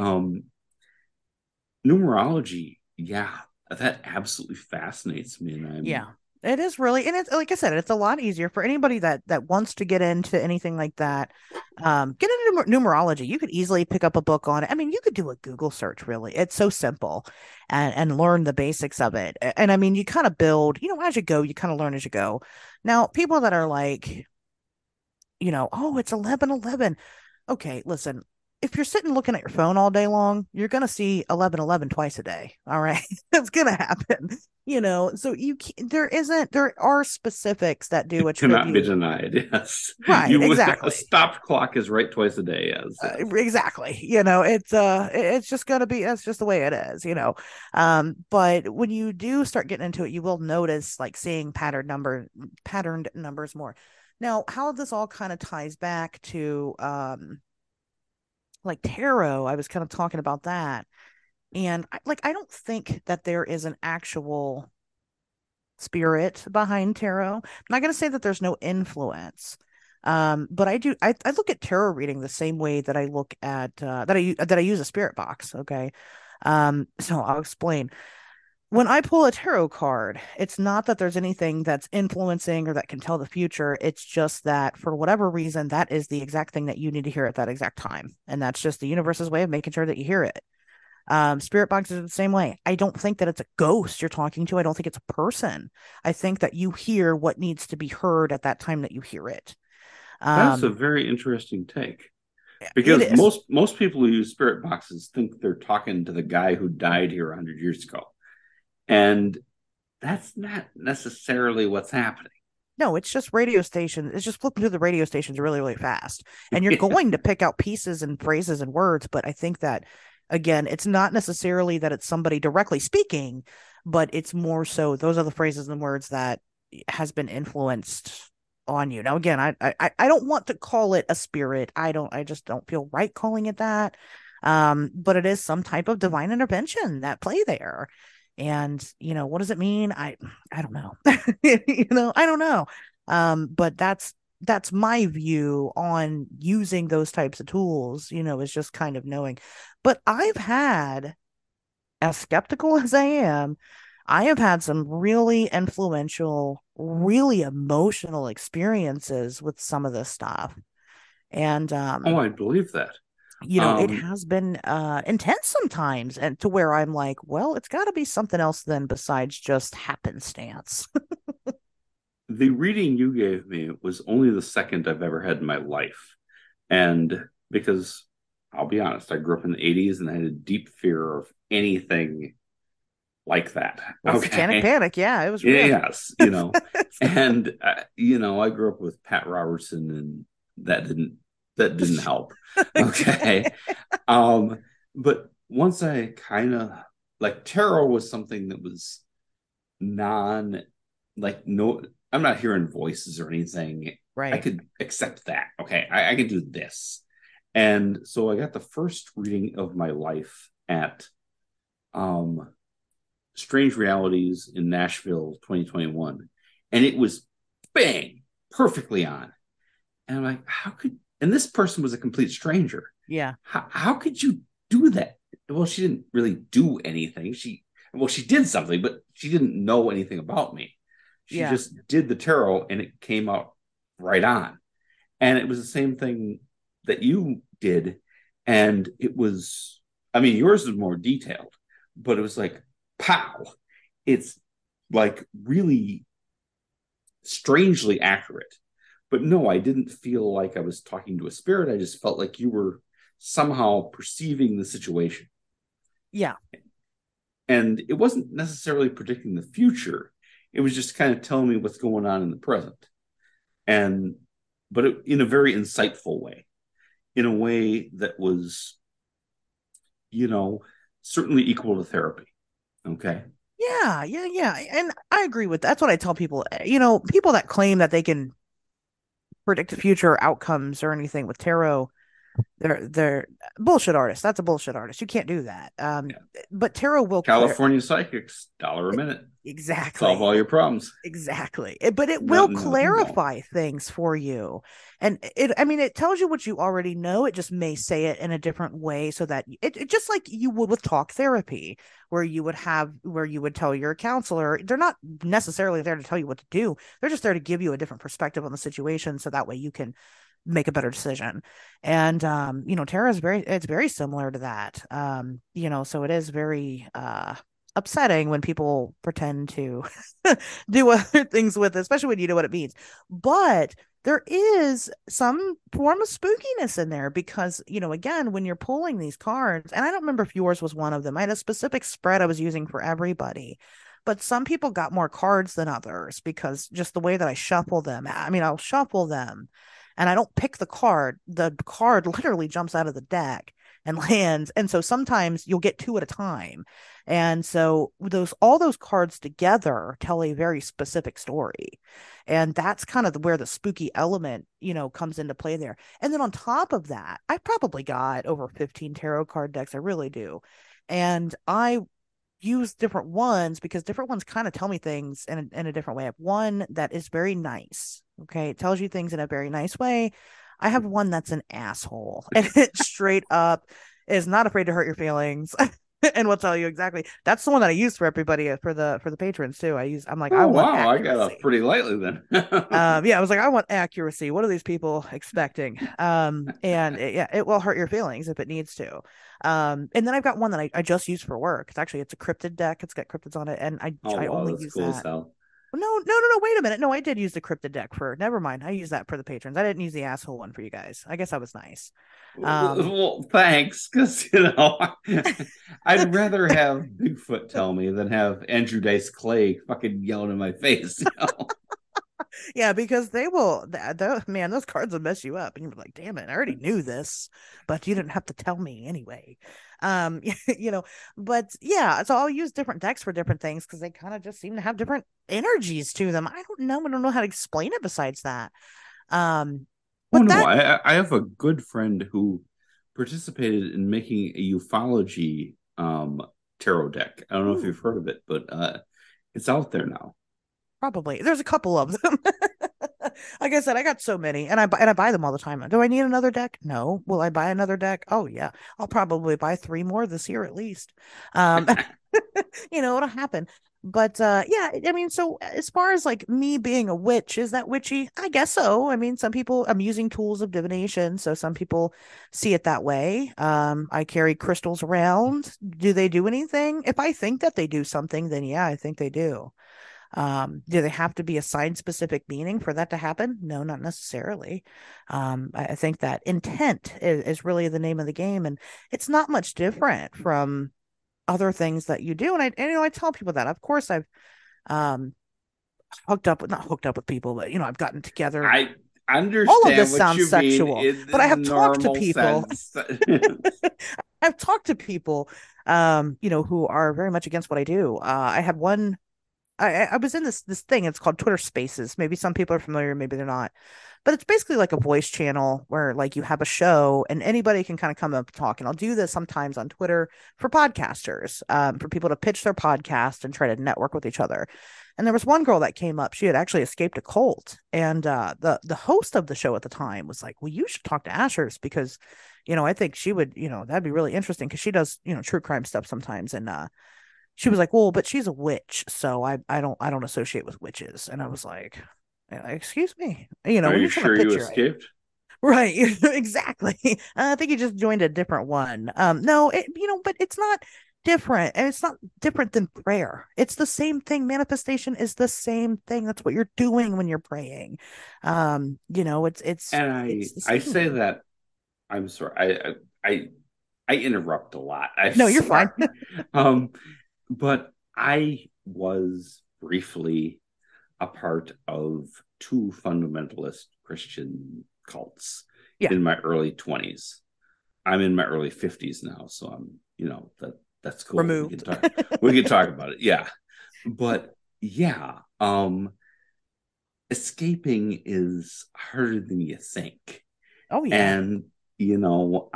numerology, yeah, that absolutely fascinates me, and I'm Yeah. It is really, and it's like I said, it's a lot easier for anybody that wants to get into anything like that. Get into numerology. You could easily pick up a book on it. I mean, you could do a Google search, really. It's so simple, and learn the basics of it. And I mean, you kind of build, as you go, you kind of learn as you go. Now, people that are like, oh, it's 11:11. Okay, listen, if you're sitting looking at your phone all day long, you're going to see 11:11 twice a day. All right. It's going to happen, so there are specifics that do it cannot be attribute. denied. Yes, Right. you a Exactly. stopped clock is right twice a day. Yes. Exactly. It's just going to be, that's just the way it is, but when you do start getting into it, you will notice like seeing patterned numbers more. Now, how this all kind of ties back to, like tarot, I was kind of talking about that. And I don't think that there is an actual spirit behind tarot. I'm not going to say that there's no influence. But I look at tarot reading the same way that I look at that I use a spirit box. Okay. So I'll explain. When I pull a tarot card, it's not that there's anything that's influencing or that can tell the future. It's just that for whatever reason, that is the exact thing that you need to hear at that exact time. And that's just the universe's way of making sure that you hear it. Spirit boxes are the same way. I don't think that it's a ghost you're talking to. I don't think it's a person. I think that you hear what needs to be heard at that time that you hear it. That's a Um, very interesting take it because is. most people who use spirit boxes think they're talking to the guy who died here 100 years ago, and that's not necessarily what's happening. No, it's just radio station. It's just flipping through the radio stations really, really fast. And you're Yeah, going to pick out pieces and phrases and words. But I think that, again, it's not necessarily that it's somebody directly speaking, but it's more so those are the phrases and words that has been influenced on you. Now, again, I don't want to call it a spirit. I just don't feel right calling it that. But it is some type of divine intervention that play there. And, what does it mean? I don't know. I don't know. But that's my view on using those types of tools, is just kind of knowing. But I've had, as skeptical as I have had some really influential, really emotional experiences with some of this stuff. And oh, I believe that. it Um, has been intense sometimes, and to where I'm like, well, it's got to be something else then besides just happenstance. the reading you gave me was only the second I've ever had in my life, and because I'll be honest, I grew up in the '80s and I had a deep fear of anything like that. Well, satanic Okay. panic, yeah, it was real. Yes, and I grew up with Pat Robertson, and that didn't help. Okay, um, but once I kind of like tarot was something that was non like no, I'm not hearing voices or anything. I Right. could accept that. Okay, I could do this, and so I got the first reading of my life at um Strange Realities in Nashville 2021. And it was bang, perfectly on. And I'm like, how could, and this person was a complete stranger. Yeah. How could you do that? Well, she didn't really do anything. She did something, but she didn't know anything about me. She Yeah. just did the tarot and it came out right on. And it was the same thing that you did. And it was, I mean, yours was more detailed, but it was like, pow. It's like really strangely accurate. But no, I didn't feel like I was talking to a spirit. I just felt like you were somehow perceiving the situation. Yeah. And it wasn't necessarily predicting the future. It was just kind of telling me what's going on in the present. And, but in a very insightful way, in a way that was, you know, certainly equal to therapy. Okay. Yeah, yeah, yeah. And I agree with that. That's what I tell people. People that claim that they can predict future outcomes or anything with tarot, they're bullshit artists. That's a bullshit artist. You can't do that. Yeah. But tarot will clear. California psychics, dollar a minute, solve Exactly. all your problems. Exactly. But it No, will no, no. clarify things for you. And I mean, it tells you what you already know. It just may say it in a different way so that it just like you would with talk therapy, where you would tell your counselor, they're not necessarily there to tell you what to do. They're just there to give you a different perspective on the situation so that way you can make a better decision. And tarot is it's very similar to that. So it is very upsetting when people pretend to do other things with it, especially when you know what it means. But there is some form of spookiness in there because, again, when you're pulling these cards, and I don't remember if yours was one of them, I had a specific spread I was using for everybody. But some people got more cards than others because just the way that I shuffle them. I mean, I'll shuffle them and I don't pick the card. The card literally jumps out of the deck and lands. And so sometimes you'll get two at a time. And so all those cards together tell a very specific story. And that's kind of where the spooky element, comes into play there. And then on top of that, I probably got over 15 tarot card decks. I really do. And I use different ones because different ones kind of tell me things in a different way. I have one that is very nice. Okay. It tells you things in a very nice way. I have one that's an asshole and it straight up is not afraid to hurt your feelings. And will tell you exactly. That's the one that I use for everybody for the patrons too. I'm like, I Oh, want wow. I got off accuracy. pretty lightly then. Yeah, I was like, I want accuracy. What are these people expecting? And yeah, it will hurt your feelings if it needs to. And then I've got one that I just use for work. It's a cryptid deck. It's got cryptids on it, and I Oh, I wow. only That's use cool as that. hell. No, no, no, no. Wait a minute. No, I did use the cryptid deck for. Never mind. I used that for the patrons. I didn't use the asshole one for you guys. I guess I was nice. Um, Well, thanks, because I'd rather have Bigfoot tell me than have Andrew Dice Clay fucking yelling in my face. Yeah, because they will. Man, those cards will mess you up, and you're like, "Damn it, I already knew this, but you didn't have to tell me anyway." Um, you know, but yeah, so I'll use different decks for different things because they kind of just seem to have different energies to them. I don't know. I don't know how to explain it besides that. Um, Oh but no, that, I have a good friend who participated in making a ufology tarot deck. I don't know if you've ooh, heard of it, but it's out there now. probably there's a couple of them. Like I said, I got so many, and I buy them all the time. Do I need another deck? No. Will I buy another deck? Oh yeah, I'll probably buy three more this year at least. Um, it'll happen. But yeah, I mean, so as far as like me being a witch, is that witchy? I guess so. I mean, some people I'm using tools of divination, so some people see it that way. I carry crystals around. Do they do anything? If I think that they do something, then yeah, I think they do. Do they have to be assigned specific meaning for that to happen? No, not necessarily. I think that intent is really the name of the game, and it's not much different from other things that you do. And I tell people that. Of course, I've um not hooked up with people, but I've gotten together. I All of understand this what sounds you mean sexual, but I in the have talked to normal people. sense. I've talked to people, who are very much against what I do. I had one I was in this thing. It's called Twitter Spaces. Maybe some people are familiar, maybe they're not. But it's basically like a voice channel where like you have a show and anybody can kind of come up and talk. And I'll do this sometimes on Twitter for podcasters, for people to pitch their podcast and try to network with each other. And there was one girl that came up. She had actually escaped a cult, and the host of the show at the time was like, "Well, you should talk to Ashers because I think she would, that'd be really interesting because she does, true crime stuff sometimes. And she was like, well, but she's a witch, so I don't associate with witches. And I was like, excuse me, Are when you you're trying to sure you pitch your idea. escaped? Right, exactly. I think you just joined a different one. No, but it's not different, and it's not different than prayer. It's the same thing. Manifestation is the same thing. That's what you're doing when you're praying. It's And it's the I say same. that I'm sorry. I interrupt a lot. I'm No, you're fine. sorry. Um, but I was briefly a part of two fundamentalist Christian cults Yeah, in my early 20s. I'm in my early 50s now, so that's cool. removed. We can talk about it. Yeah. But yeah, escaping is harder than you think. Oh yeah, And you know,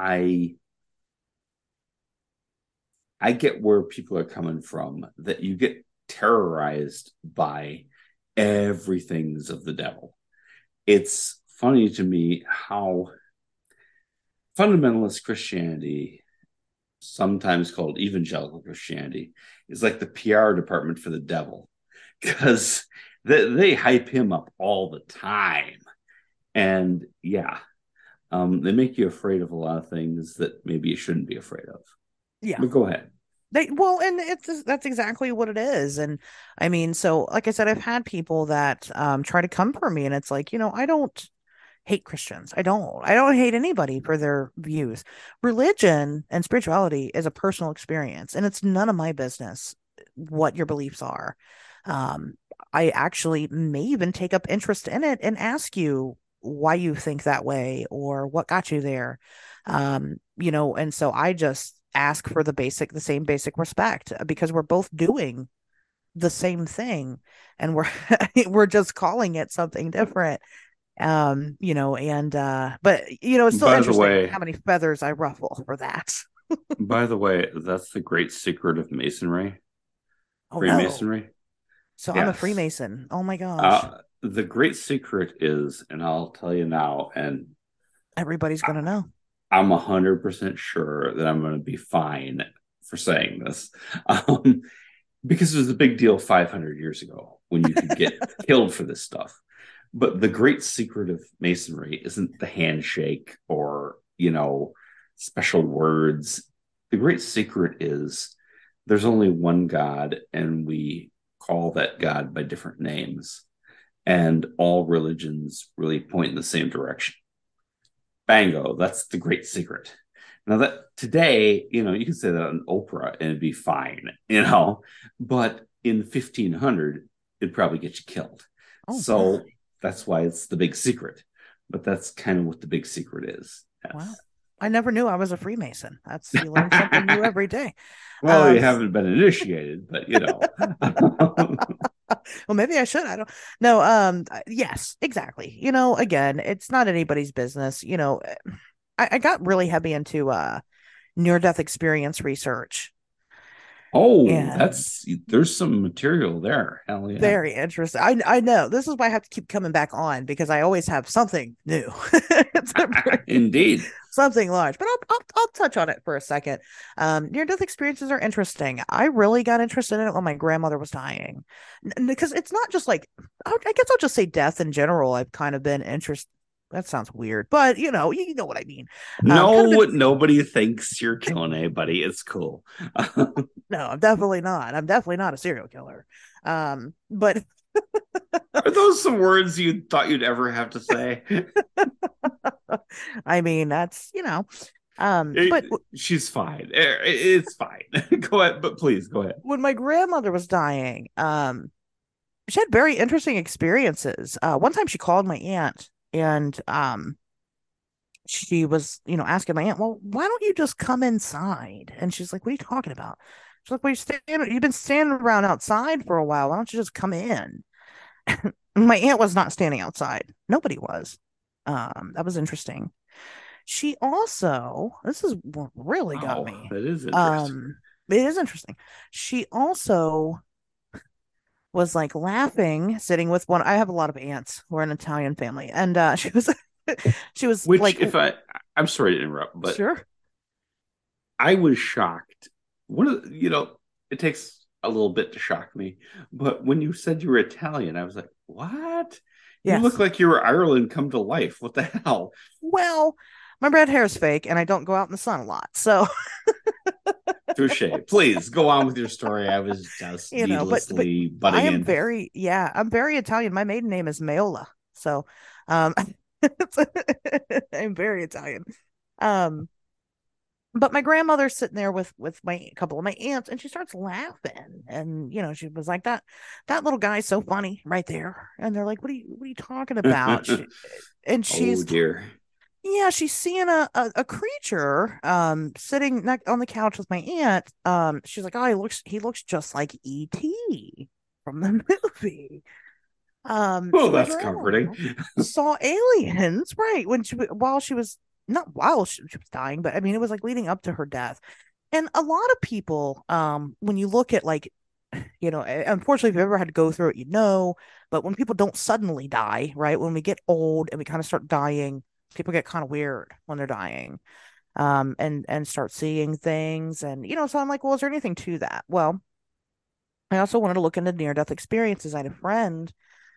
I get where people are coming from, that you get terrorized by everything's of the devil. It's funny to me how fundamentalist Christianity, sometimes called evangelical Christianity, is like the PR department for the devil, because they hype him up all the time. And yeah, they make you afraid of a lot of things that maybe you shouldn't be afraid of. yeah. But go ahead. And that's exactly what it is. And I mean, so like I said, I've had people that try to come for me, and it's like, I don't hate Christians. I don't hate anybody for their views. Religion and spirituality is a personal experience, and it's none of my business what your beliefs are. Um, I actually may even take up interest in it and ask you why you think that way or what got you there. And so I just ask for the same basic respect because we're both doing the same thing, and we're we're just calling it something different. But it's still By the interesting way, how many feathers I ruffle for that. that's the great secret of Masonry, Oh no. Freemasonry. So I'm a Yes. Freemason. Oh my gosh. The great secret is, and I'll tell you now, and Everybody's gonna know. I'm 100% sure that I'm going to be fine for saying this, because it was a big deal 500 years ago when you could get killed for this stuff. But the great secret of Masonry isn't the handshake or, special words. The great secret is there's only one God, and we call that God by different names. And all religions really point in the same direction. Bango, that's the great secret. Now that today, you can say that on Oprah and it'd be fine, but in 1500, it'd probably get you killed. Oh my. So that's why it's the big secret. But that's kind of what the big secret is. Wow. Yes. I never knew I was a Freemason. That's You learn something new every day. Well, you Um, haven't been initiated, but well, maybe I should. I don't know. Yes, exactly. Again, it's not anybody's business. I got really heavy into near death experience research. Oh, And there's some material there. Hell yeah. very interesting. I know this is why I have to keep coming back on because I always have something new. It's a Indeed. something large, but I'll touch on it for a second. Near death experiences are interesting. I really got interested in it when my grandmother was dying, because it's not just like I guess I'll just say death in general. I've kind of been interested. That sounds weird, but you know what I mean. Kind of No, been nobody thinks you're killing anybody. It's cool. No, I'm definitely not. I'm definitely not a serial killer. But Are those some words you thought you'd ever have to say? I mean, that's, but She's fine. It's fine. Go ahead, but please go ahead. when my grandmother was dying, she had very interesting experiences. One time she called my aunt and she was, asking my aunt, well, why don't you just come inside? And she's like, what are you talking about? She's like, well, you've been standing around outside for a while. Why don't you just come in? My aunt was not standing outside. Nobody was. That was interesting. She also, this is what really got Wow, me. that is interesting. It is interesting. She also was like laughing, sitting with one. I have a lot of aunts. We're an Italian family, and she was, she was Which, like, if I I'm sorry to interrupt, but Sure. I was shocked. One of it takes a little bit to shock me, but when you said you were Italian, I was like, "What? You look Yes. like you were Ireland come to life. What the hell?" Well, my red hair is fake and I don't go out in the sun a lot. So, Touche. Please go on with your story. I was just but needlessly I butting am in. very, yeah, I'm very Italian. My maiden name is Mayola. So, I'm very Italian. Um, but my grandmother's sitting there with my a couple of my aunts and she starts laughing and she was like that little guy's so funny right there and they're like what are you talking about and Oh dear. yeah, she's seeing a creature sitting on the couch with my aunt. She's like, oh, he looks just like E.T. from the movie. Well, So my that's comforting. grandma saw aliens, right, when while she was not while she was dying, but I mean it was like leading up to her death. And a lot of people, when you look at like, unfortunately, if you've ever had to go through it, but when people don't suddenly die, right? When we get old and we kind of start dying, people get kind of weird when they're dying, and start seeing things. And, so I'm like, well, is there anything to that? Well, I also wanted to look into near-death experiences. I had a friend,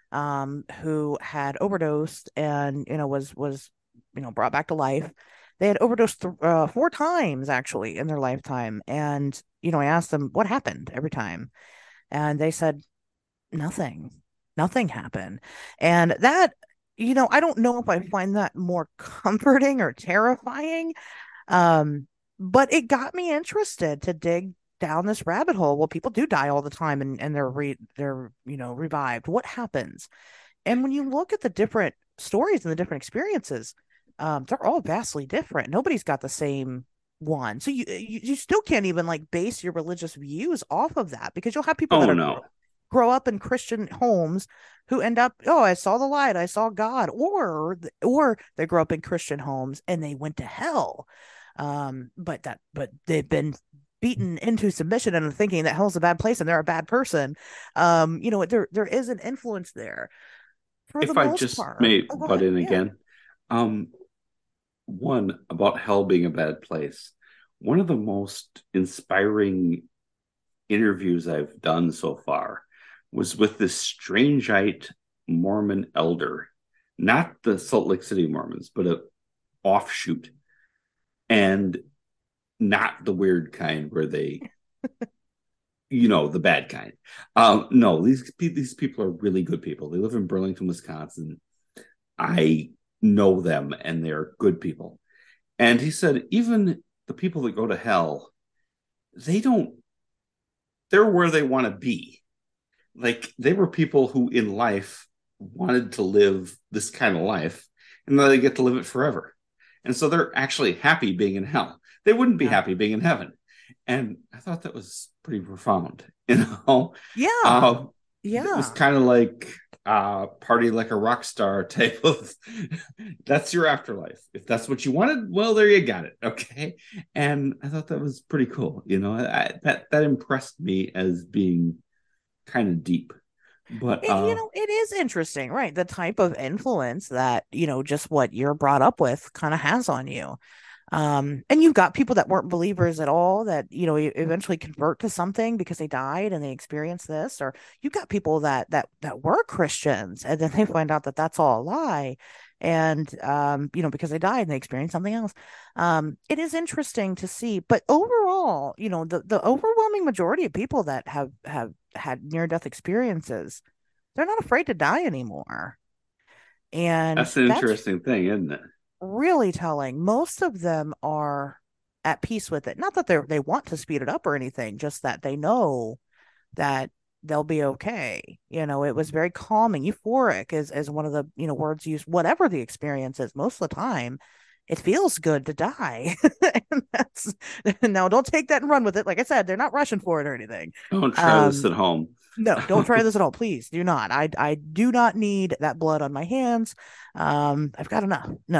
who had overdosed and, was, brought back to life. They had overdosed 4 times actually in their lifetime. And, I asked them what happened every time. And they said, nothing, nothing happened. And that, I don't know if I find that more comforting or terrifying. Um, but it got me interested to dig down this rabbit hole. Well, people do die all the time and they're, revived. What happens? And when you look at the different stories and the different experiences, they're all vastly different. Nobody's got the same one. So you still can't even like base your religious views off of that because you'll have people that Oh are no. grow up in Christian homes who end up, oh, I saw the light, I saw God, or they grow up in Christian homes and they went to hell. But they've been beaten into submission and thinking that hell's a bad place and they're a bad person. There is an influence there for the If I most just part. may Oh, go butt ahead. in Yeah. again, um, one about hell being a bad place. One of the most inspiring interviews I've done so far was with this strangeite Mormon elder, not the Salt Lake City Mormons, but a offshoot, and not the weird kind where they, the bad kind. No, these people are really good people. They live in Burlington, Wisconsin. I know them, and they're good people. And he said, even the people that go to hell, they don't. They're where they want to be. Like they were people who in life wanted to live this kind of life, and now they get to live it forever. And so they're actually happy being in hell. They wouldn't be Yeah. happy being in heaven. And I thought that was pretty profound. You know, Yeah. uh, it was Yeah. kind of like party like a rock star type of that's your afterlife. If that's what you wanted, well, there you got it. Okay. And I thought that was pretty cool. That impressed me as being kind of deep. But It is interesting, right? The type of influence that, just what you're brought up with kind of has on you. And you've got people that weren't believers at all that, eventually convert to something because they died and they experienced this, or you've got people that were Christians and then they find out that that's all a lie. And, because they died and they experienced something else. It is interesting to see, but overall, the overwhelming majority of people that have had near death experiences, they're not afraid to die anymore. And that's an that's interesting thing, isn't it? really telling. Most of them are at peace with it. Not that they want to speed it up or anything, just that they know that they'll be okay. It was very calming. Euphoric is one of the, words used, whatever the experience is, most of the time. It feels good to die. And that's now don't take that and run with it. Like I said, they're not rushing for it or anything. Don't try this Um, at home. no, don't try this at all. Please do not. I do not need that blood on my hands. I've got enough. No.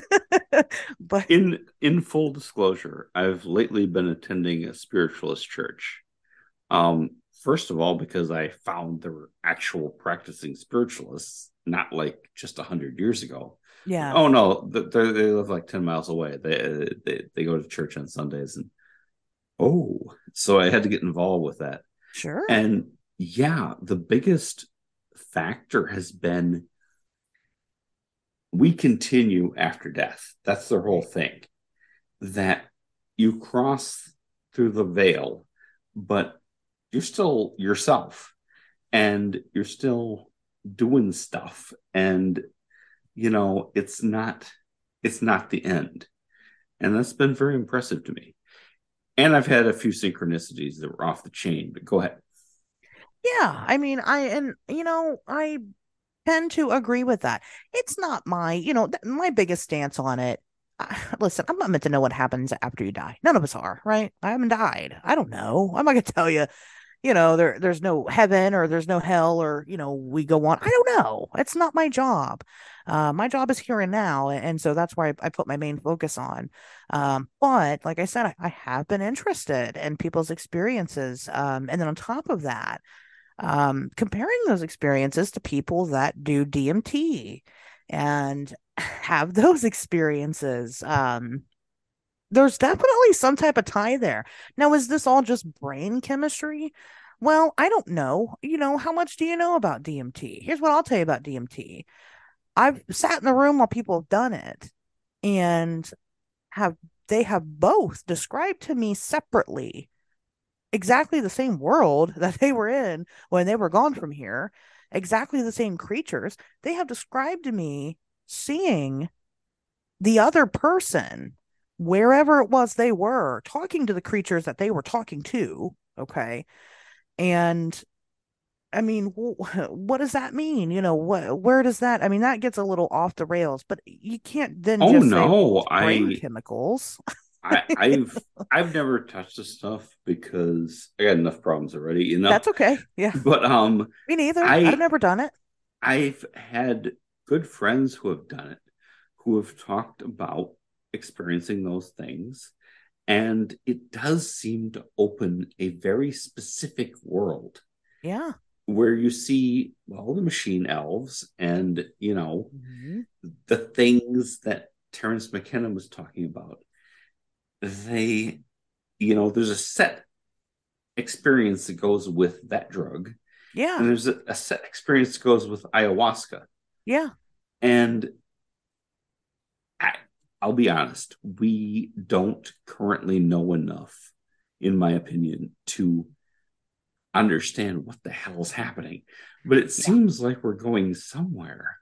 But In full disclosure, I've lately been attending a spiritualist church. First of all, because I found there were actual practicing spiritualists, not like just 100 years ago. Yeah, Oh no, they live like 10 miles away. They go to church on Sundays, and oh, so I had to get involved with that. sure. And yeah, the biggest factor has been we continue after death. That's their whole Right. thing. That you cross through the veil, but you're still yourself and you're still doing stuff. And it's not the end. And that's been very impressive to me. And I've had a few synchronicities that were off the chain, but go ahead. Yeah, I mean, I tend to agree with that. It's not my biggest stance on it. Listen, I'm not meant to know what happens after you die. None of us are, right? I haven't died. I don't know. I'm not gonna tell you, there's no heaven or there's no hell or, we go on. I don't know. It's not my job. My job is here and now. And so that's where I put my main focus on. But like I said, I have been interested in people's experiences. And then on top of that, comparing those experiences to people that do DMT and have those experiences. There's definitely some type of tie there. Now, is this all just brain chemistry? Well, I don't know. How much do you know about DMT? Here's what I'll tell you about DMT. I've sat in the room while people have done it, and have they have both described to me separately exactly the same world that they were in when they were gone from here, exactly the same creatures. They have described to me seeing the other person wherever it was they were talking to the creatures that they were talking to. Okay. And I mean, what does that mean? Where does that, I mean, that gets a little off the rails, but you can't then Oh just say, well, no, it's brain chemicals. I I've never touched this stuff because I got enough problems already, That's okay. Yeah. But Me neither. I've I never done it. I've had good friends who have done it, who have talked about experiencing those things, and it does seem to open a very specific world Yeah. where you see, well, the machine elves and, Mhm. the things that Terence McKenna was talking about. They, there's a set experience that goes with that drug, Yeah. and there's a set experience that goes with ayahuasca. Yeah. And I, I'll be honest, we don't currently know enough, in my opinion, to understand what the hell is happening. But it Yeah. seems like we're going somewhere.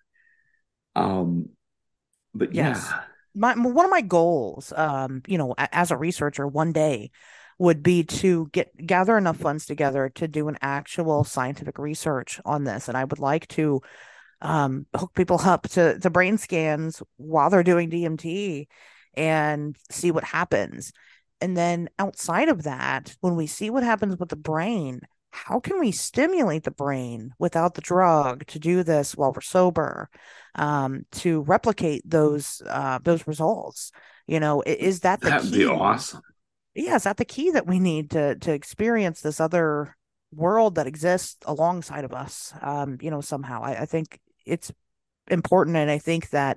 Um, but Yes. yeah, One of my goals, as a researcher one day would be to gather enough funds together to do an actual scientific research on this. And I would like to hook people up to brain scans while they're doing DMT and see what happens. And then outside of that, when we see what happens with the brain, how can we stimulate the brain without the drug to do this while we're sober, to replicate those results? Is that the that'd be key? awesome. Yeah, is that the key that we need to experience this other world that exists alongside of us? Somehow I think it's important, and I think that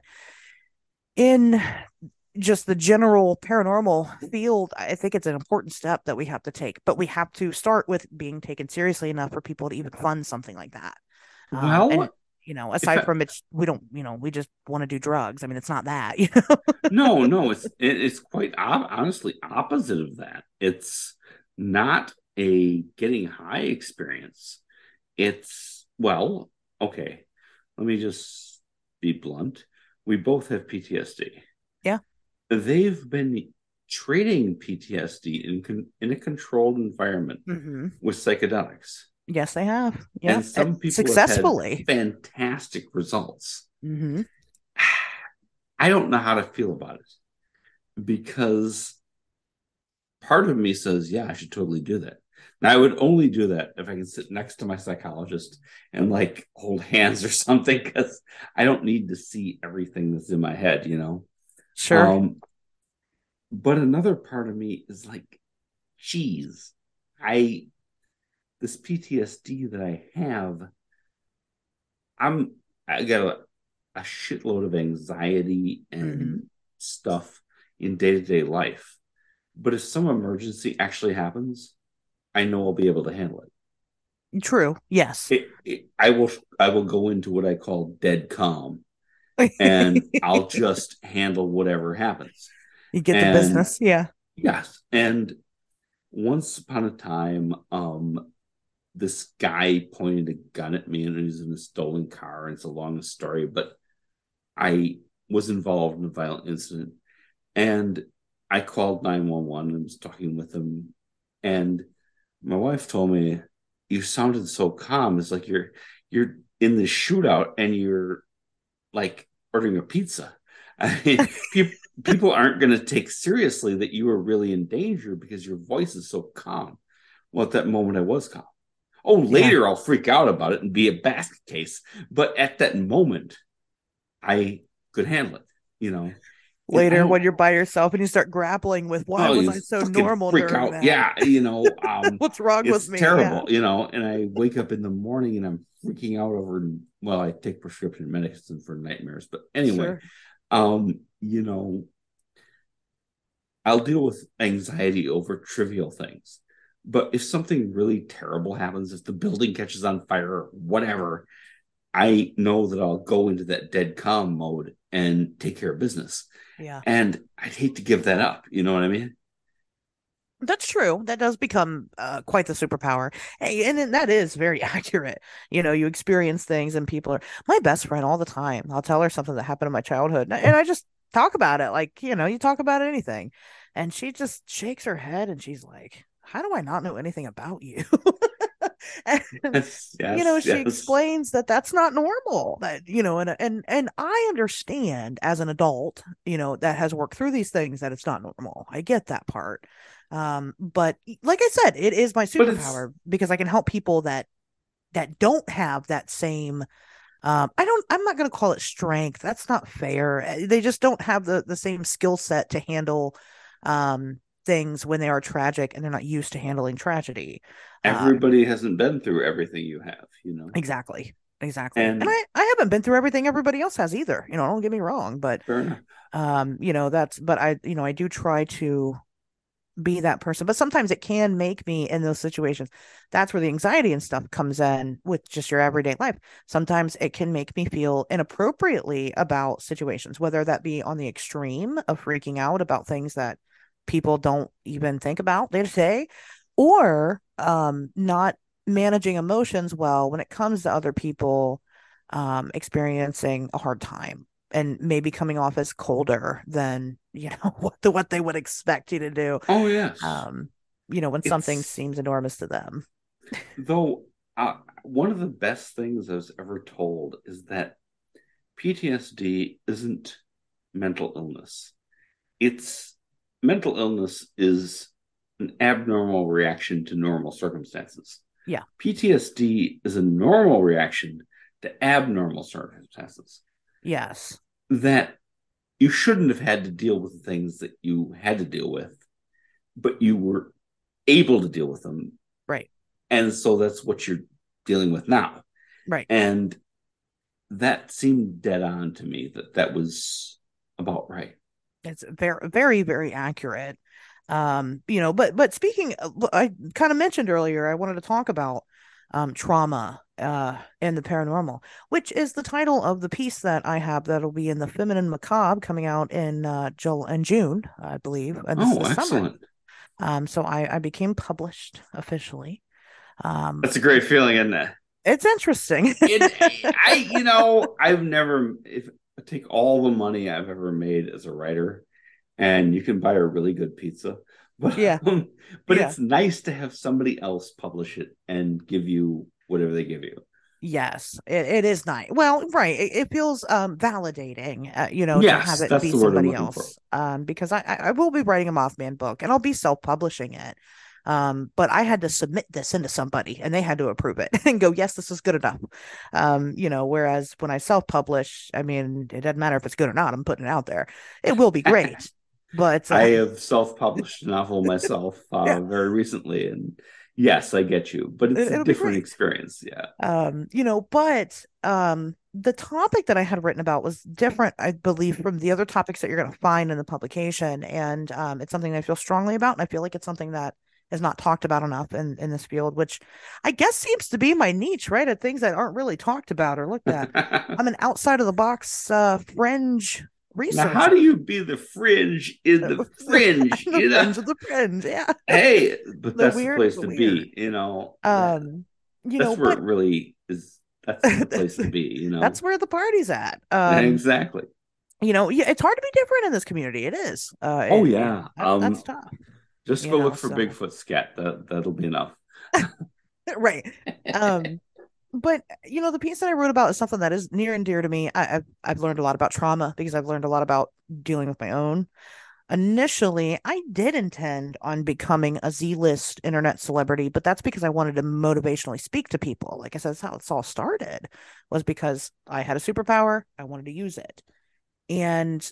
in just the general paranormal field, I think it's an important step that we have to take, but we have to start with being taken seriously enough for people to even fund something like that. And Well, if aside I, from it's, we don't, we just want to do drugs. I mean, it's not that. no, no, it's quite honestly opposite of that. It's not a getting high experience. It's well, okay. Let me just be blunt. We both have PTSD. Yeah. They've been treating PTSD in a controlled environment Hmm. with psychedelics, Yes, they have. and Yep. some people have had Successfully. fantastic results. Hmm. I don't know how to feel about it because part of me says, yeah, I should totally do that. Now, I would only do that if I can sit next to my psychologist and like hold hands or something because I don't need to see everything that's in my head. Sure. Um, but another part of me is like, geez, I this PTSD that I have, I gotta. a shitload of anxiety Hmm. and stuff in day-to-day life. But if some emergency actually happens, I know I'll be able to handle it. True. Yes. I will go into what I call dead calm, and I'll just handle whatever happens. You get the And business. Yeah. yes, and once upon a time, this guy pointed a gun at me, and he was in a stolen car, and it's a long story, but I was involved in a violent incident, and I called 911 and was talking with him, and my wife told me, "You sounded so calm. It's like you're in the shootout and you're like ordering a pizza." I mean, people aren't going to take seriously that you were really in danger because your voice is so calm. Well, at that moment, I was calm. Oh, Yeah. later I'll freak out about it and be a basket case. But at that moment, I could handle it, you know. And I Later, don't, when you're by yourself and you start grappling with why oh, was you I so fucking normal freak during out. that? Yeah, What's wrong with it's me? Yeah. terrible, and I wake up in the morning and I'm freaking out over, well, I take prescription medicine for nightmares. But anyway, Sure. um, you know, I'll deal with anxiety over trivial things. But if something really terrible happens, if the building catches on fire or whatever, I know that I'll go into that dead calm mode and take care of business. Yeah. And I'd hate to give that up. You know what I mean? That's true. That does become quite the superpower. Hey, and then that is very accurate. You experience things and people are my best friend all the time. I'll tell her something that happened in my childhood and I just talk about it. Like, you talk about anything. And she just shakes her head and she's like, how do I not know anything about you? And Yes, yes, she yes. explains that that's not normal. That and I understand as an adult, that has worked through these things that it's not normal. I get that part. But like I said, it is my But it's superpower because I can help people that don't have that same I'm not going to call it strength. That's not fair. They just don't have the same skill set to handle things when they are tragic and they're not used to handling tragedy. Um, everybody hasn't been through everything you have. exactly. Exactly. And And I haven't been through everything everybody else has either. Don't get me wrong, but fair enough. that's but I do try to be that person. But sometimes it can make me in those situations. That's where the anxiety and stuff comes in with just your everyday life. Sometimes it can make me feel inappropriately about situations, whether that be on the extreme of freaking out about things that people don't even think about day to day, or not managing emotions well when it comes to other people experiencing a hard time and maybe coming off as colder than what they would expect you to do Oh yes. um when something It's seems enormous to them. though one of the best things I was ever told is that PTSD isn't mental illness. It's mental illness is an abnormal reaction to normal circumstances. Yeah. PTSD is a normal reaction to abnormal circumstances Yes. that you shouldn't have had to deal with the things that you had to deal with, but you were able to deal with them. Right. And so that's what you're dealing with now. Right. And that seemed dead on to me that was about right. It's very very very accurate. But speaking I kind of mentioned earlier I wanted to talk about trauma and the paranormal, which is the title of the piece that I have that'll be in the Feminine Macabre coming out in June, I believe, and Oh, this summer. excellent. So I became published officially. That's a great feeling, isn't it? It's interesting. It, I've never, if I take all the money I've ever made as a writer, and you can buy a really good pizza, but Yeah, but yeah. it's nice to have somebody else publish it and give you whatever they give you. Yes, it is nice. Well, right. It feels validating, to have Yes, it that's be the word I'm somebody looking for. else. Because I will be writing a Mothman book and I'll be self-publishing it. But I had to submit this into somebody and they had to approve it and go, yes, this is good enough. Whereas when I self-publish, I mean, it doesn't matter if it's good or not. I'm putting it out there. It will be great. But I have self-published a novel myself yeah, very recently, and yes, I get you, but it's a it'll be different great. experience. Yeah. But the topic that I had written about was different, I believe, from the other topics that you're going to find in the publication. And it's something that I feel strongly about. And I feel like it's something that is not talked about enough in this field, which I guess seems to be my niche, right? At things that aren't really talked about or looked at. I'm an outside of the box fringe Now, how researcher. do you be the fringe in the fringe? The fringe of the fringe. Yeah. Hey, but The that's the weird of place the to weird. be. Um, That's where but it really is. That's the place to be. that's where the party's at. Exactly. Yeah, it's hard to be different in this community. It is. Oh yeah. That's tough. Just You go know, look for so Bigfoot scat. That'll be enough. right. Um, but the piece that I wrote about is something that is near and dear to me. I've learned a lot about trauma because I've learned a lot about dealing with my own. Initially, I did intend on becoming a Z-list internet celebrity, but that's because I wanted to motivationally speak to people. Like I said, that's how it's all started, was because I had a superpower, I wanted to use it. And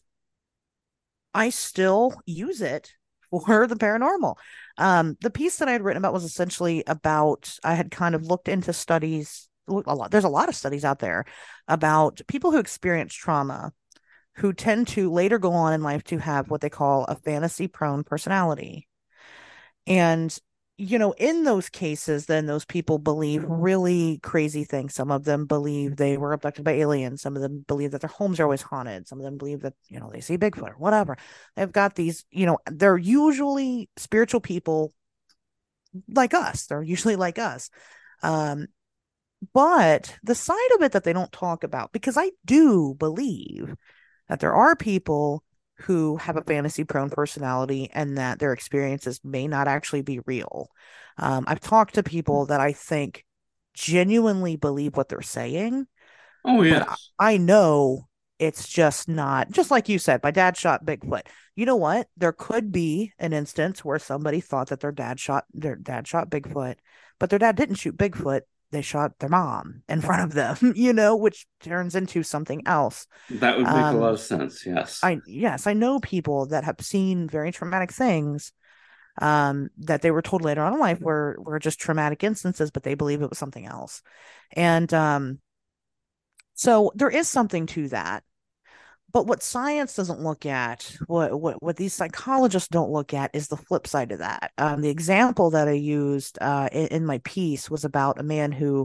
I still use it for the paranormal. The piece that I had written about was essentially about, I had kind of looked into studies, a lot. There's a lot of studies out there about people who experience trauma who tend to later go on in life to have what they call a fantasy prone personality. And, in those cases, then those people believe really crazy things. Some of them believe they were abducted by aliens. Some of them believe that their homes are always haunted. Some of them believe that, they see Bigfoot or whatever. They've got these, they're usually spiritual people like us. They're usually like us. Um, but the side of it that they don't talk about, because I do believe that there are people who have a fantasy prone personality and that their experiences may not actually be real. I've talked to people that I think genuinely believe what they're saying, Oh but yes. I know it's just not, just like you said, my dad shot Bigfoot. You know what? There could be an instance where somebody thought that their dad shot Bigfoot, but their dad didn't shoot Bigfoot. They shot their mom in front of them, which turns into something else. That would make a lot Um, of sense. Yes. I know people that have seen very traumatic things that they were told later on in life were just traumatic instances, but they believe it was something else. And so there is something to that. But what science doesn't look at, what these psychologists don't look at, is the flip side of that. The example that I used in my piece was about a man who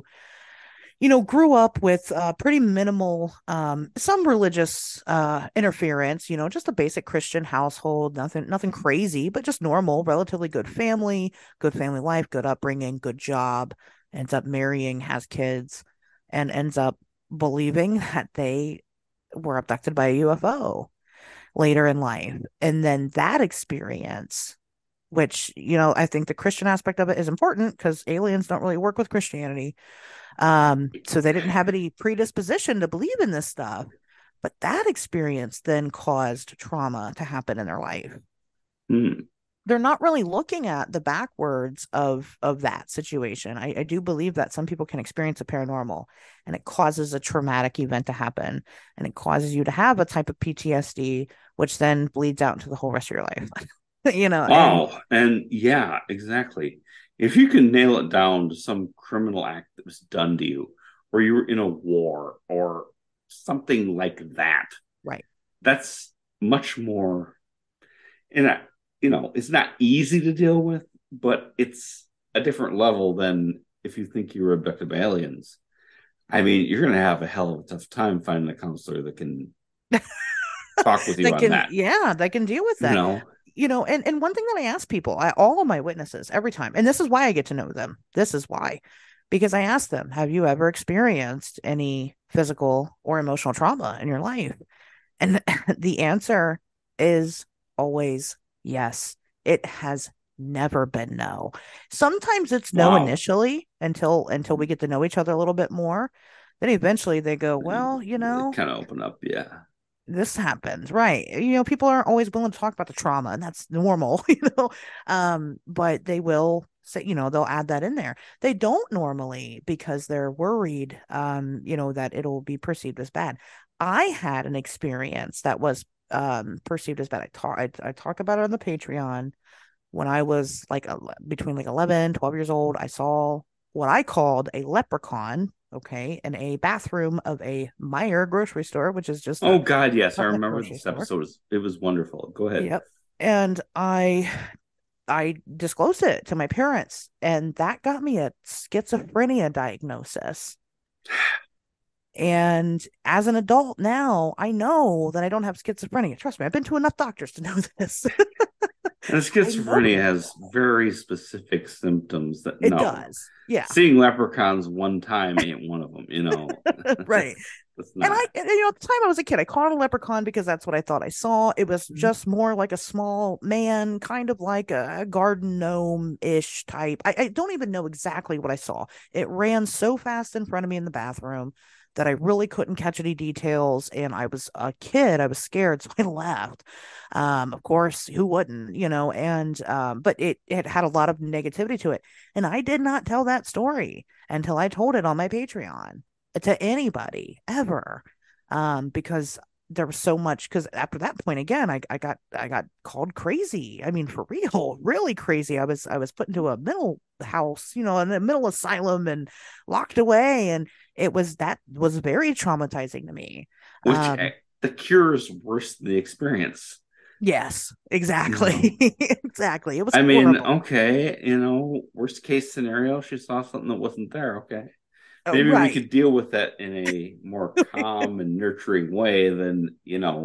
grew up with pretty minimal, some religious interference, just a basic Christian household, nothing crazy, but just normal, relatively good family life, good upbringing, good job, ends up marrying, has kids, and ends up believing that they were abducted by a UFO later in life. And then that experience, which, I think the Christian aspect of it is important because aliens don't really work with Christianity, so they didn't have any predisposition to believe in this stuff. But that experience then caused trauma to happen in their life. Hmm. They're not really looking at the backwards of that situation. I do believe that some people can experience a paranormal and it causes a traumatic event to happen and it causes you to have a type of PTSD, which then bleeds out into the whole rest of your life. And Wow. And yeah, exactly. If you can nail it down to some criminal act that was done to you, or you were in a war or something like that, right. that's much more, and it's not easy to deal with, but it's a different level than if you think you were abducted by aliens. I mean, you're going to have a hell of a tough time finding a counselor that can talk with you That on can, that. yeah, that can deal with You that. know, And one thing that I ask people, all of my witnesses every time, and this is why I get to know them. This is why, because I ask them, have you ever experienced any physical or emotional trauma in your life? And the answer is always yes. It has never been no. Sometimes it's no wow, initially until we get to know each other a little bit more. Then eventually they go, well, it kind of open up. Yeah. this happens, right? People aren't always willing to talk about the trauma, and that's normal, but they will say, they'll add that in there. They don't normally because they're worried, that it'll be perceived as bad. I had an experience that was perceived as bad. I talk about it on the Patreon. When I was like between like 11, 12 years old, I saw what I called a leprechaun. okay, in a bathroom of a Meijer grocery store, which is just Oh a God, yes, I outlet remember grocery this store. episode. It was wonderful. Go ahead. Yep. And I disclosed it to my parents, and that got me a schizophrenia diagnosis. And as an adult now, I know that I don't have schizophrenia. Trust me, I've been to enough doctors to know this. And I know schizophrenia has very specific symptoms that it no, does. Yeah. seeing leprechauns one time ain't one of them. Right. That's And not. at the time I was a kid, I called it a leprechaun because that's what I thought I saw. It was just more like a small man, kind of like a garden gnome ish type. I don't even know exactly what I saw. It ran so fast in front of me in the bathroom that I really couldn't catch any details. And I was a kid, I was scared, so I left. Of course, who wouldn't, And but it had a lot of negativity to it. And I did not tell that story until I told it on my Patreon to anybody ever, because there was so much. Because after that point, again, I got called crazy. I mean, for real, really crazy. I was put into a mental house, in a mental asylum and locked away, and that was very traumatizing to me. Which um the cure is worse than the experience. yes, You know, exactly. Exactly, it was I mean, horrible. okay, worst case scenario, she saw something that wasn't there. Okay, Oh, maybe we right. could deal with that in a more calm and nurturing way than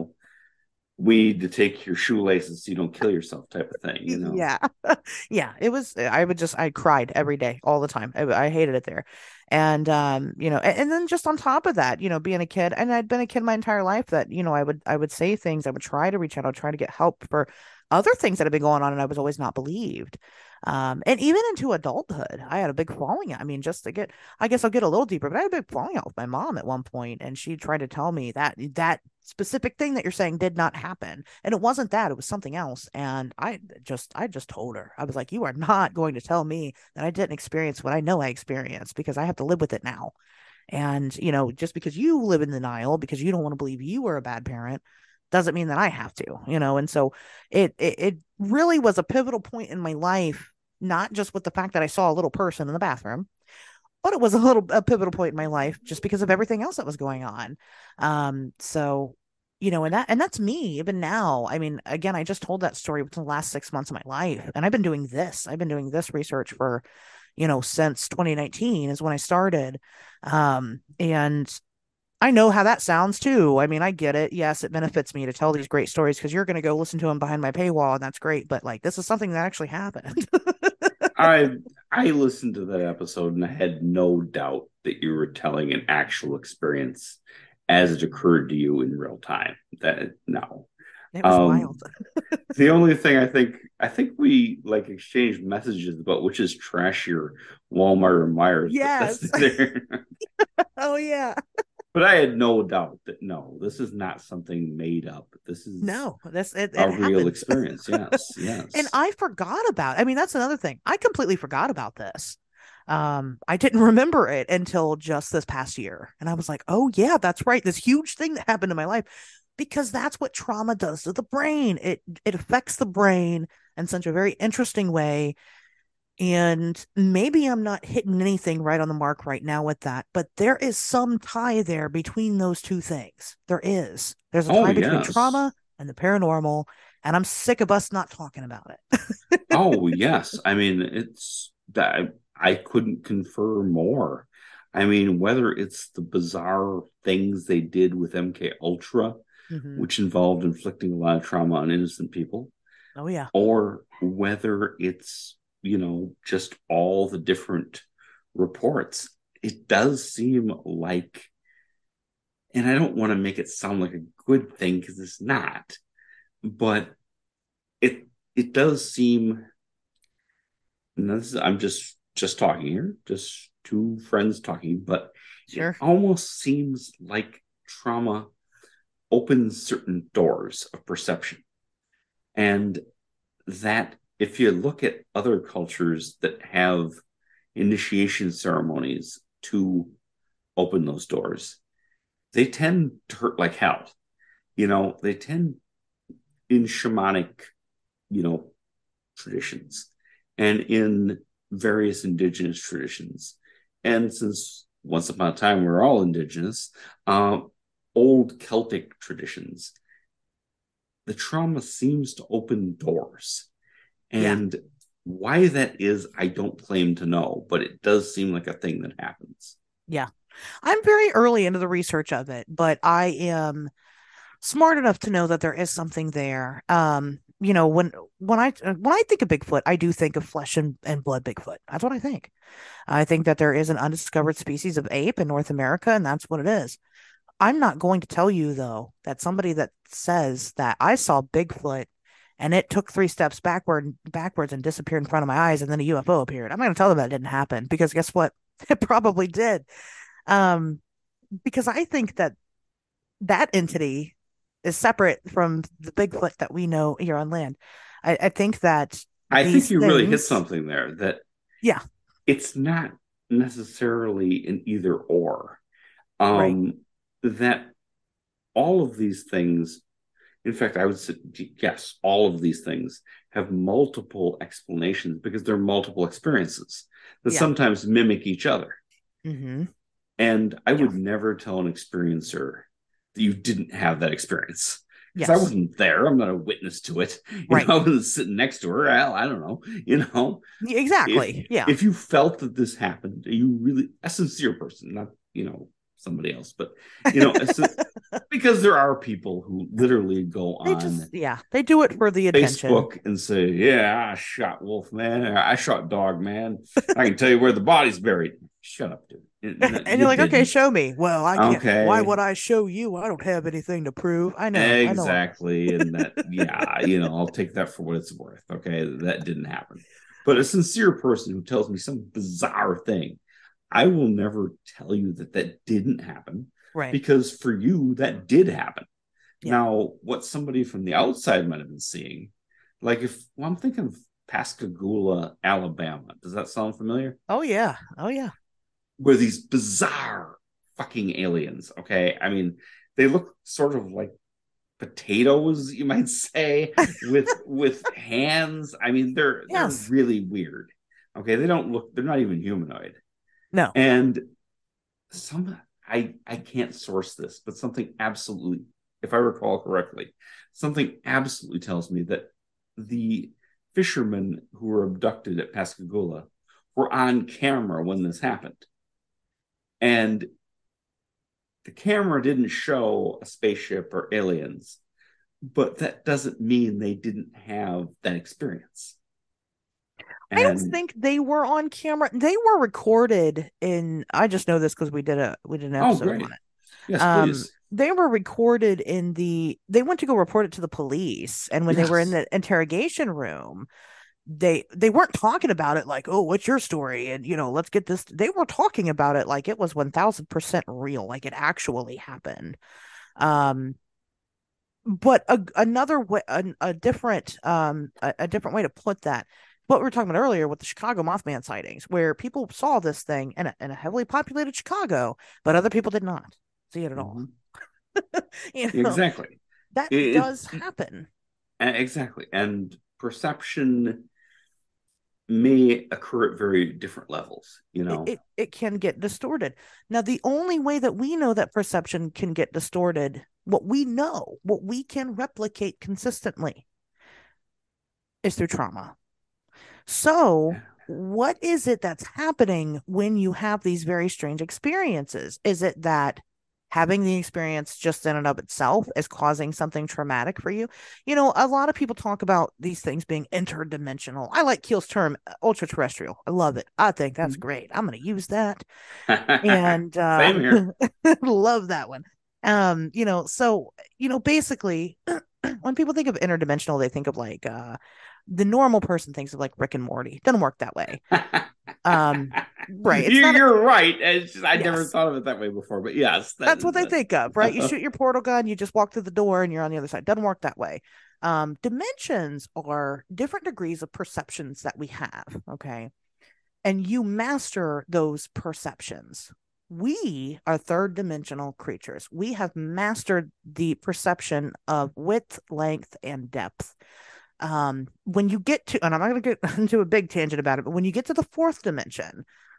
we need to take your shoelaces so you don't kill yourself type of thing. Yeah. Yeah, it was. I cried every day, all the time. I hated it there. And and then just on top of that, being a kid, and I'd been a kid my entire life, that I would say things, I would try to reach out, I'd try to get help for other things that had been going on, and I was always not believed. And even into adulthood, I had a big falling out. I mean, just to get, I guess I'll get a little deeper, but I had a big falling out with my mom at one point, and she tried to tell me that specific thing that you're saying did not happen, and it wasn't that, it was something else. And I just told her, I was like, you are not going to tell me that I didn't experience what I know I experienced, because I have to live with it now. And just because you live in denial because you don't want to believe you were a bad parent doesn't mean that I have to. And so it really was a pivotal point in my life, not just with the fact that I saw a little person in the bathroom, but it was a pivotal point in my life just because of everything else that was going on. So and that's me even now. I mean, again, I just told that story within the last 6 months of my life, and I've been doing this research for, since 2019 is when I started. And I know how that sounds too. I mean, I get it. Yes, it benefits me to tell these great stories because you're going to go listen to them behind my paywall, and that's great. But like, this is something that actually happened. I I listened to that episode and I had no doubt that you were telling an actual experience as it occurred to you in real time. That no. It was Um, wild. the only thing I think we like exchanged messages about which is trashier, Walmart or Myers, but that's Yes. there. Oh yeah. But I had no doubt that no, this is not something made up. This is No, it a real happened. experience. Yes, And yes. I forgot about, I mean, that's another thing. I completely forgot about this. I didn't remember it until just this past year. And I was like, oh yeah, that's right. This huge thing that happened in my life. Because that's what trauma does to the brain. It affects the brain in such a very interesting way. And maybe I'm not hitting anything right on the mark right now with that, but there is some tie there between those two things. There is. There's a Oh tie between yes. trauma and the paranormal, and I'm sick of us not talking about it. Oh yes. I mean, it's that I couldn't confer more. I mean, whether it's the bizarre things they did with MK Ultra, Hmm. which involved inflicting a lot of trauma on innocent people, Oh yeah. or whether it's, just all the different reports, it does seem like, and I don't want to make it sound like a good thing because it's not, but it it does seem, and I'm just talking here, just two friends talking, but it Sure. almost seems like trauma opens certain doors of perception. And that if you look at other cultures that have initiation ceremonies to open those doors, they tend to hurt like hell. They tend in shamanic, you know, traditions and in various indigenous traditions. And since once upon a time we're all indigenous, old Celtic traditions. The trauma seems to open doors. Yeah. And why that is, I don't claim to know, but it does seem like a thing that happens. Yeah. I'm very early into the research of it, but I am smart enough to know that there is something there. When I think of Bigfoot, I do think of flesh and blood Bigfoot. That's what I think. I think that there is an undiscovered species of ape in North America, and that's what it is. I'm not going to tell you though that somebody that says that I saw Bigfoot and it took 3 steps backwards and disappeared in front of my eyes, and then a UFO appeared. I'm not going to tell them that didn't happen because guess what? It probably did. Um, because I think that that entity is separate from the Bigfoot that we know here on land. I think that I think these you really hit things, something there that yeah, it's not necessarily an either or. right, Um, that all of these things, in fact, I would say, yes, all of these things have multiple explanations because they're multiple experiences that yeah, sometimes mimic each other. mm-hmm, And I yeah, would never tell an experiencer that you didn't have that experience because I yes, wasn't there. I'm not a witness to it. right, I wasn't sitting next to her. I don't know. If exactly, yeah, if you felt that this happened, you really a sincere person, not somebody else, but because there are people who literally go they just, on yeah, they do it for the attention. Facebook and say, "Yeah, I shot Wolf Man. I shot Dog Man. I can tell you where the body's buried." Shut up, dude. And You you're like, okay, didn't. show me. Well, I can't. Why Okay, would I show you? I don't have anything to prove. I know. exactly. And that, yeah, I'll take that for what it's worth. Okay, that didn't happen. But a sincere person who tells me some bizarre thing, I will never tell you that that didn't happen Right. because for you, that did happen. Yeah. Now, what somebody from the outside might have been seeing, like I'm thinking of Pascagoula, Alabama. Does that sound familiar? Oh yeah. Oh yeah. Where these bizarre fucking aliens, okay? I mean, they look sort of like potatoes, you might say, with hands. I mean, they're Yes. really weird. Okay, they're not even humanoid. No. And some I can't source this, but something absolutely, if I recall correctly, something absolutely tells me that the fishermen who were abducted at Pascagoula were on camera when this happened. And the camera didn't show a spaceship or aliens, but that doesn't mean they didn't have that experience. I don't And think they were on camera. They were recorded in, I just know this because we did an oh, episode on great. it. Yes, please. They were recorded they went to go report it to the police, and when they were in Yes. the interrogation room, they weren't talking about it like, oh, what's your story? And let's get this. They were talking about it like it was 1000% real, like it actually happened. Um, but another way, a different way to put that, what we were talking about earlier with the Chicago Mothman sightings, where people saw this thing in a heavily populated Chicago, but other people did not see it at all. Mhm. you know, Exactly. that It, does happen. exactly. And perception may occur at very different levels, It can get distorted. Now, the only way that we know that perception can get distorted, what we can replicate consistently, is through trauma. So, what is it that's happening when you have these very strange experiences? Is it that having the experience just in and of itself is causing something traumatic for you? A lot of people talk about these things being interdimensional. I like Keel's term, ultra terrestrial. I love it. I think that's great. I'm going to use that. And Same here. love that one. So, basically, when people think of interdimensional, they think of like the normal person thinks of like Rick and Morty. Doesn't work that way. Right. It's not You're right. I never yes. thought of it that way before, but yes, that That's what is they it. think of, right? You shoot your portal gun, you just walk through the door and you're on the other side. Doesn't work that way. Dimensions are different degrees of perceptions that we have. Okay. And you master those perceptions. We are third dimensional creatures. We have mastered the perception of width, length, and depth. When you get to, and I'm not going to get into a big tangent about it, but when you get to the fourth dimension,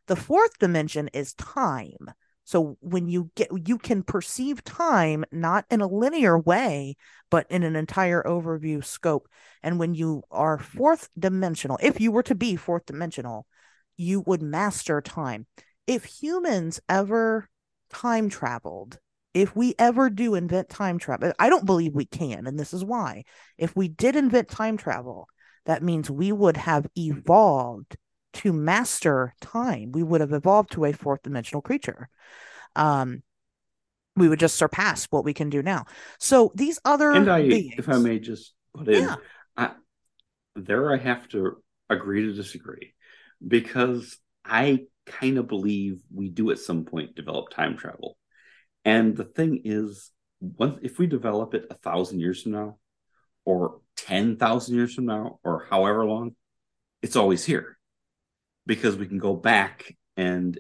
The fourth dimension is time. So when you can perceive time not in a linear way, but in an entire overview scope. And when you are fourth dimensional, if you were to be fourth dimensional, you would master time. If humans ever time traveled, if we ever do invent time travel, I don't believe we can, and this is why. If we did invent time travel, that means we would have evolved to master time. We would have evolved to a fourth dimensional creature. Um, we would just surpass what we can do now. So these And other if I beings, may just put in, yeah, I, there I have to agree to disagree because I kind of believe we do at some point develop time travel. And the thing is, if we develop it 1,000 years from now, or 10,000 years from now, or however long, it's always here because we can go back. And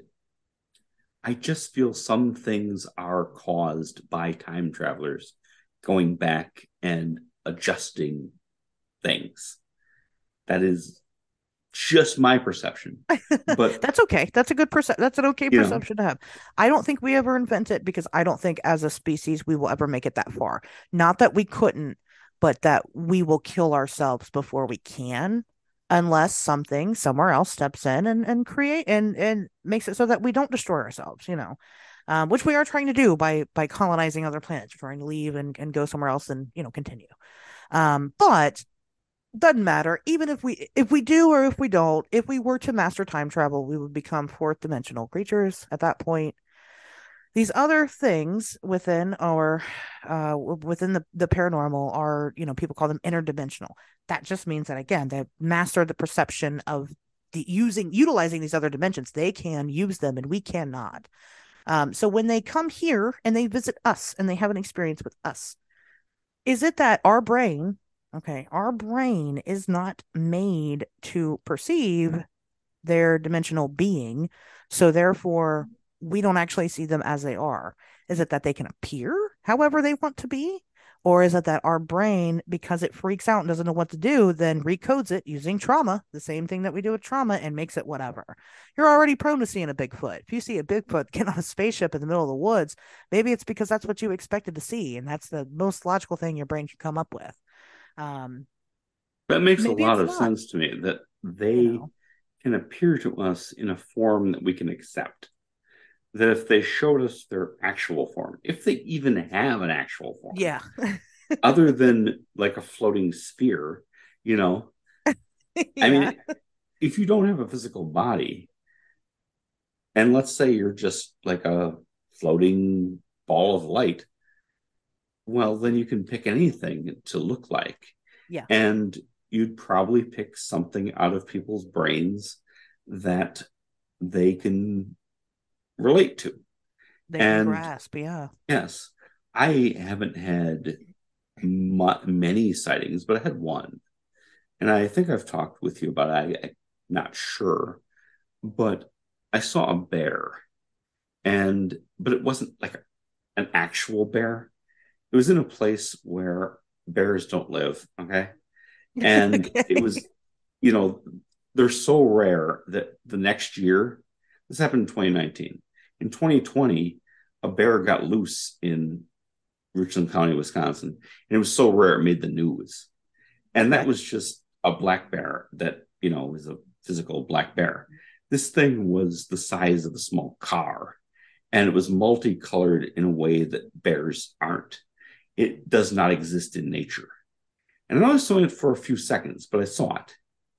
I just feel some things are caused by time travelers going back and adjusting things. That is just my perception. But, that's okay. That's a good That's an okay you know, perception to have. I don't think we ever invent it because I don't think as a species we will ever make it that far. Not that we couldn't, but that we will kill ourselves before we can, unless something somewhere else steps in and create and makes it so that we don't destroy ourselves. Which we are trying to do by colonizing other planets, trying to leave and go somewhere else and continue. But doesn't matter. Even if we do or if we don't, if we were to master time travel, we would become fourth dimensional creatures at that point. These other things within our within the paranormal are, people call them interdimensional. That just means that again, they master the perception of utilizing these other dimensions. They can use them and we cannot. So when they come here and they visit us and they have an experience with us, is it that our brain is not made to perceive their dimensional being, so therefore we don't actually see them as they are? Is it that they can appear however they want to be? Or is it that our brain, because it freaks out and doesn't know what to do, then recodes it using trauma, the same thing that we do with trauma, and makes it whatever? You're already prone to seeing a Bigfoot. If you see a Bigfoot get on a spaceship in the middle of the woods, maybe it's because that's what you expected to see, and that's the most logical thing your brain can come up with. Um, that makes a Maybe lot it's of not, sense to me that you they know. can appear to us in a form that we can accept. That if they showed us their actual form, if they even have an actual form, Yeah. other than like a floating sphere, you know, I Yeah. mean, if you don't have a physical body, and let's say you're just like a floating ball of light, well, then you can pick anything to look like. Yeah. And you'd probably pick something out of people's brains that they can relate to. They can And grasp. Yeah. yes, I haven't had many sightings, but I had one. And I think I've talked with you about it. I'm not sure, but I saw a bear, but it wasn't like an actual bear. It was in a place where bears don't live. Okay. And it Okay. was, you know, they're so rare that the next year, this happened in 2019. In 2020, a bear got loose in Richland County, Wisconsin. And it was so rare it made the news. And that Okay. was just a black bear that, was a physical black bear. This thing was the size of a small car and it was multicolored in a way that bears aren't. It does not exist in nature. And I only saw it for a few seconds, but I saw it.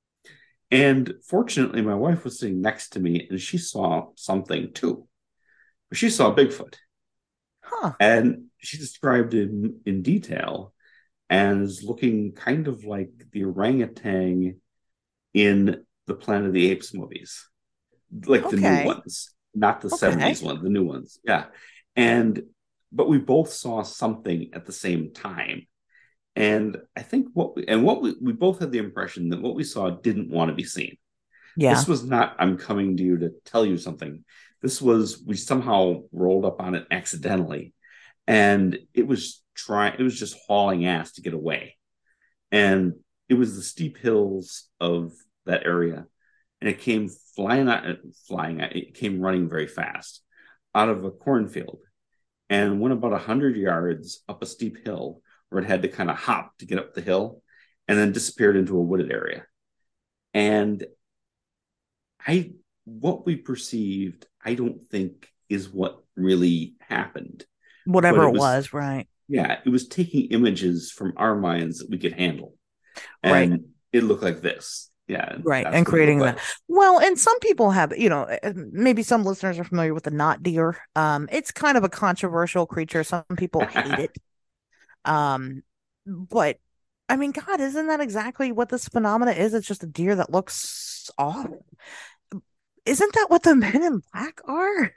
And fortunately, my wife was sitting next to me and she saw something too. She saw Bigfoot Huh. and she described it in detail as looking kind of like the orangutan in the Planet of the Apes movies, like the new Okay. ones, not the Okay. 70s one, the new ones. Yeah. And, but we both saw something at the same time. And I think we both had the impression that what we saw didn't want to be seen. Yeah. This was not, I'm coming to you to tell you something. This was, we somehow rolled up on it accidentally. And it was just hauling ass to get away. And it was the steep hills of that area. and it came it came running very fast out of a cornfield and went about 100 yards up a steep hill where it had to kind of hop to get up the hill and then disappeared into a wooded area. And I, what we perceived, I don't think is what really happened, but Whatever it it was, was, right? yeah, it was taking images from our minds that we could handle. Right. And it looked like this. Yeah, Right. that's And what it looked creating that. like. Well, and some people have, maybe some listeners are familiar with the knot deer. It's kind of a controversial creature. Some people hate it. Um, but I mean, God, isn't that exactly what this phenomena is? It's just a deer that looks off. Isn't that what the men in black are?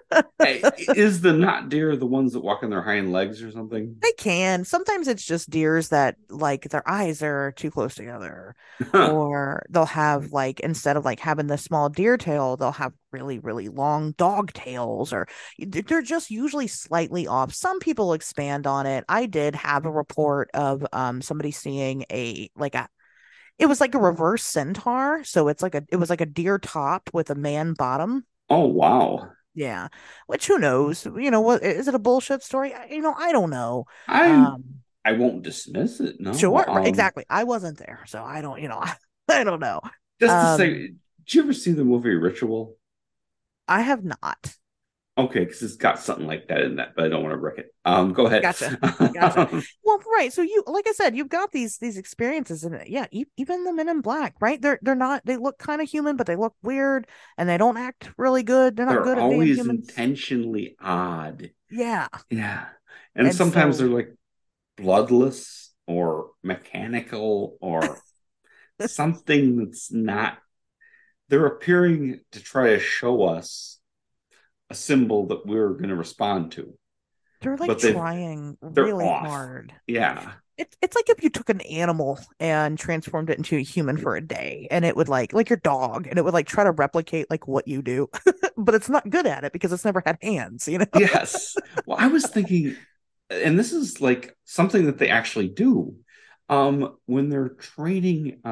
Is the not deer the ones that walk on their hind legs or something? They can. Sometimes it's just deers that like their eyes are too close together. Or they'll have like instead of like having the small deer tail, they'll have really, really long dog tails, or they're just usually slightly off. Some people expand on it. I did have a report of somebody seeing a it was like a reverse centaur. So it was like a deer top with a man bottom. Oh wow. Yeah. Which who knows? What is it a bullshit story? I don't know. I Um I won't dismiss it. No. Sure, right, exactly. I wasn't there, so I don't, I don't know. Just to say, Um, did you ever see the movie Ritual? I have not. Okay, because it's got something like that in that, but I don't want to wreck it. Go ahead. Gotcha. Gotcha. Well, right. So like I said, you've got these experiences, and yeah, even the Men in Black, right? They're not. They look kind of human, but they look weird, and they don't act really good. They're not They're good at being always humans. intentionally odd. Yeah, Yeah. And and sometimes they're so like bloodless or mechanical or something that's not, they're appearing to try to show us a symbol that we're going to respond to, they're like but trying they're really off. hard. Yeah. It's like if you took an animal and transformed it into a human for a day, and it would like your dog, and it would like try to replicate like what you do, but it's not good at it because it's never had hands. Yes. Well, I was thinking, and this is like something that they actually do when they're training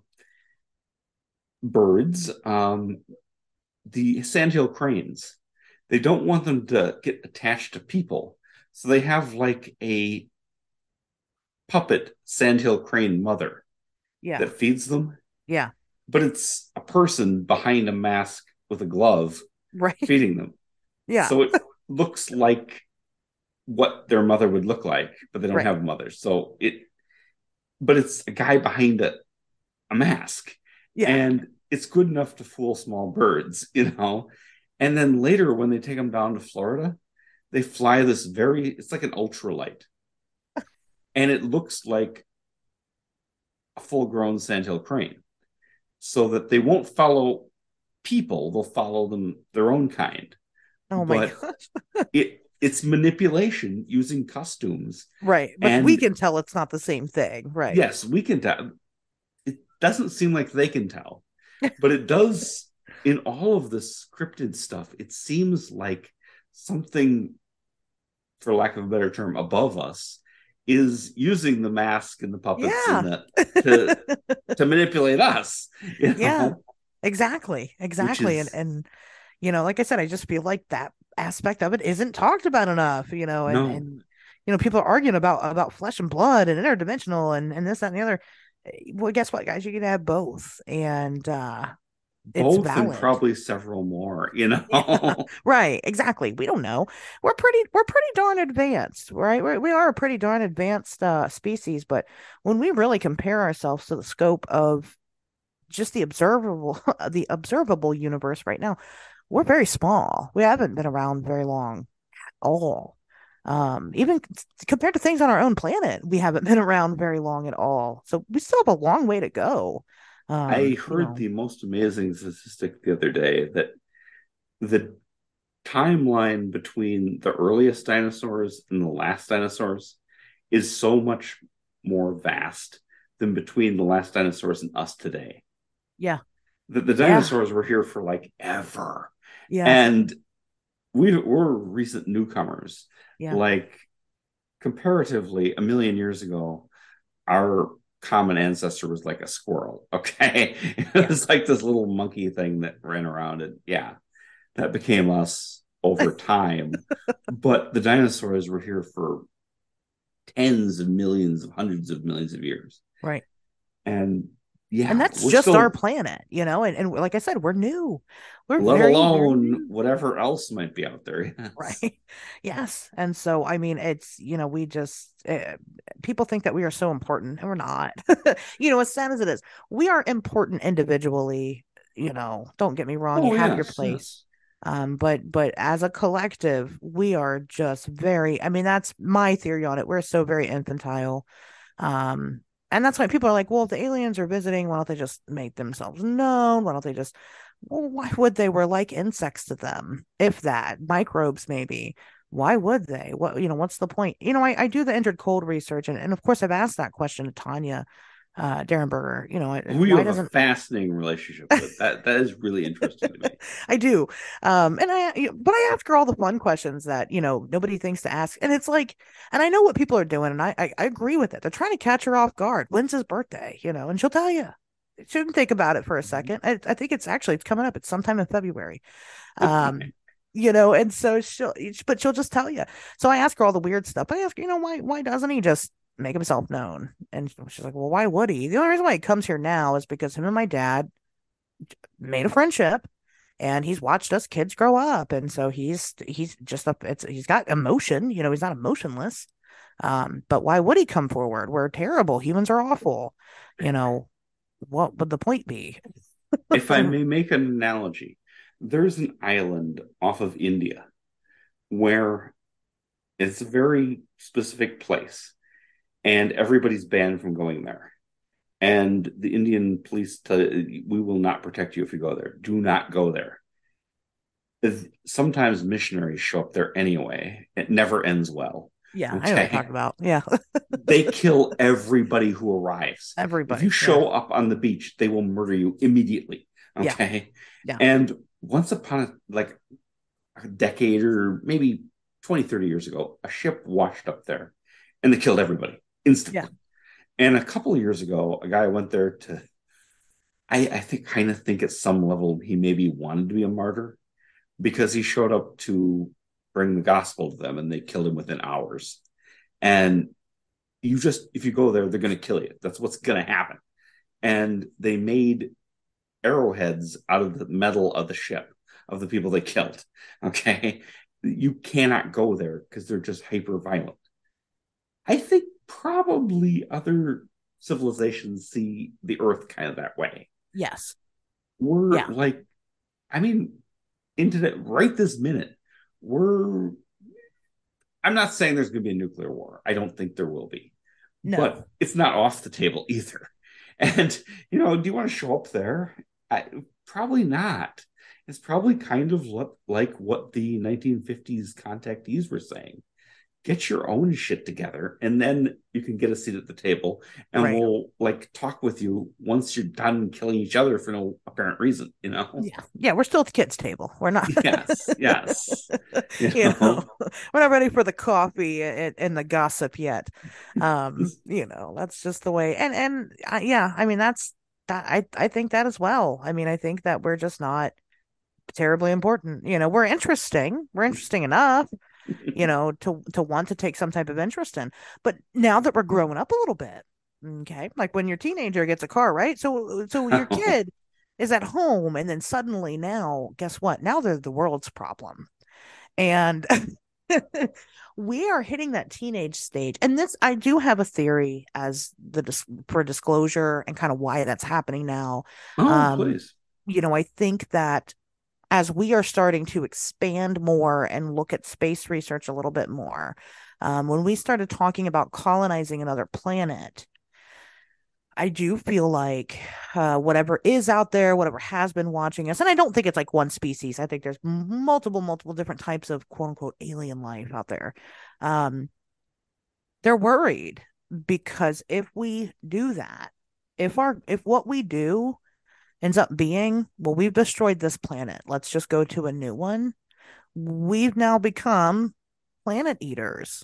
birds, the sandhill cranes. They don't want them to get attached to people. So they have like a puppet sandhill crane mother Yeah, that feeds them, yeah, but it's a person behind a mask with a glove right. feeding them. Yeah, So it looks like what their mother would look like, but they don't right. have a mother. But it's a guy behind a mask, Yeah, and it's good enough to fool small birds. And then later, when they take them down to Florida, they fly it's like an ultralight, and it looks like a full grown sandhill crane, so that they won't follow people, they'll follow their own kind. oh my But gosh. it's manipulation using costumes. Right, but we And can tell it's not the same thing, right? yes, we can tell. It doesn't seem like they can tell, but it does in all of this scripted stuff. It seems like something, for lack of a better term, above us is using the mask and the puppets Yeah. and the to to manipulate us, Yeah, exactly, which exactly. and is and like I said, I just feel like that aspect of it isn't talked about enough, and no, people are arguing about flesh and blood and interdimensional and this, that, and the other. Well, guess what, guys? You can have both, and it's both and valid. probably several more, Yeah, right, exactly. We don't know. We're pretty darn advanced, right? We are a pretty darn advanced species, but when we really compare ourselves to the scope of just the observable the observable universe right now, we're very small. We haven't been around very long at all. Even compared to things on our own planet, we haven't been around very long at all. So we still have a long way to go. I You heard know, the most amazing statistic the other day that the timeline between the earliest dinosaurs and the last dinosaurs is so much more vast than between the last dinosaurs and us today. yeah, That the yeah, dinosaurs were here for like ever. yeah, And we're recent newcomers. yeah, Like comparatively, a million years ago, our common ancestor was like a squirrel. Okay. It Yeah. was like this little monkey thing that ran around, and yeah, that became us over time. But the dinosaurs were here for tens of millions of hundreds of millions of years. Right. And And yeah, that's we're just our still, planet, and like I said, we're new. We're let very, very alone new. whatever else might be out there. Yes. Right. Yes. And so, I mean, we just, people think that we are so important and we're not. As sad as it is, we are important individually. Don't get me wrong, you Oh, have your yes, place. yes. But as a collective, we are just very, I mean, that's my theory on it. We're so very infantile. Um, and that's why people are like, well, if the aliens are visiting, why don't they just make themselves known? Why don't they just, well, why would they? We're like insects to them, if that, microbes maybe. Why would they? What's the point? I do the entered cold research, and of course, I've asked that question to Tanya Derenberger. Who you Why have a doesn't fascinating relationship with. That is really interesting to me. I do. But I ask her all the fun questions that, nobody thinks to ask. And it's like, and I know what people are doing, and I agree with it. They're trying to catch her off guard. When's his birthday? And she'll tell you. Shouldn't think about it for a second. I think it's coming up. It's sometime in February. Um, Okay. and so she'll just tell you. So I ask her all the weird stuff. I ask her, why doesn't he just make himself known? And she's like, well, why would he? The only reason why he comes here now is because him and my dad made a friendship and he's watched us kids grow up, and so he's just up it's he's got emotion, he's not emotionless. But why would he come forward? We're terrible, humans are awful. you know what would the point be? If I may make an analogy, there's an island off of India where it's a very specific place, and everybody's banned from going there. And the Indian police tell you, we will not protect you if you go there. Do not go there. Sometimes missionaries show up there anyway. It never ends well. Yeah, I know what you're Okay. talking about. Yeah. They kill everybody who arrives. If you Everybody, yeah. show up on the beach, they will murder you immediately. Yeah. Okay. Yeah. And once upon like a decade or maybe 20, 30 years ago, a ship washed up there and they killed everybody Yeah. instantly. And a couple of years ago, a guy went there to, I think, kind of think at some level he maybe wanted to be a martyr because he showed up to bring the gospel to them and they killed him within hours. And if you go there, they're going to kill you. That's what's going to happen. And they made arrowheads out of the metal of the ship of the people they killed. Okay. You cannot go there because they're just hyper violent. I think probably other civilizations see the earth kind of that way. Yes. We're Yeah. like, I mean, into that right this minute, we're, I'm not saying there's going to be a nuclear war. I don't think there will be, but No. it's not off the table either. And, do you want to show up there? Probably not. It's probably kind of like what the 1950s contactees were saying. Get your own shit together and then you can get a seat at the table and Right. we'll like talk with you once you're done killing each other for no apparent reason. Yeah. Yeah. We're still at the kids' table. We're not, Yes, yes. you know, we're not ready for the coffee and the gossip yet. That's just the way. And yeah, I mean, that's that. I think that as well. I mean, I think that we're just not terribly important. We're interesting. We're interesting enough, to want to take some type of interest in. But now that we're growing up a little bit, okay, like when your teenager gets a car, right? So your kid is at home, and then suddenly now, guess what? Now they're the world's problem, and we are hitting that teenage stage. And this, I do have a theory for disclosure and kind of why that's happening now. Oh, Um, please. I think that as we are starting to expand more and look at space research a little bit more, when we started talking about colonizing another planet, I do feel like whatever is out there, whatever has been watching us, and I don't think it's like one species. I think there's multiple different types of quote unquote alien life out there. Um, they're worried because if we do that, if what we do ends up being, well, we've destroyed this planet, let's just go to a new one. We've now become planet eaters.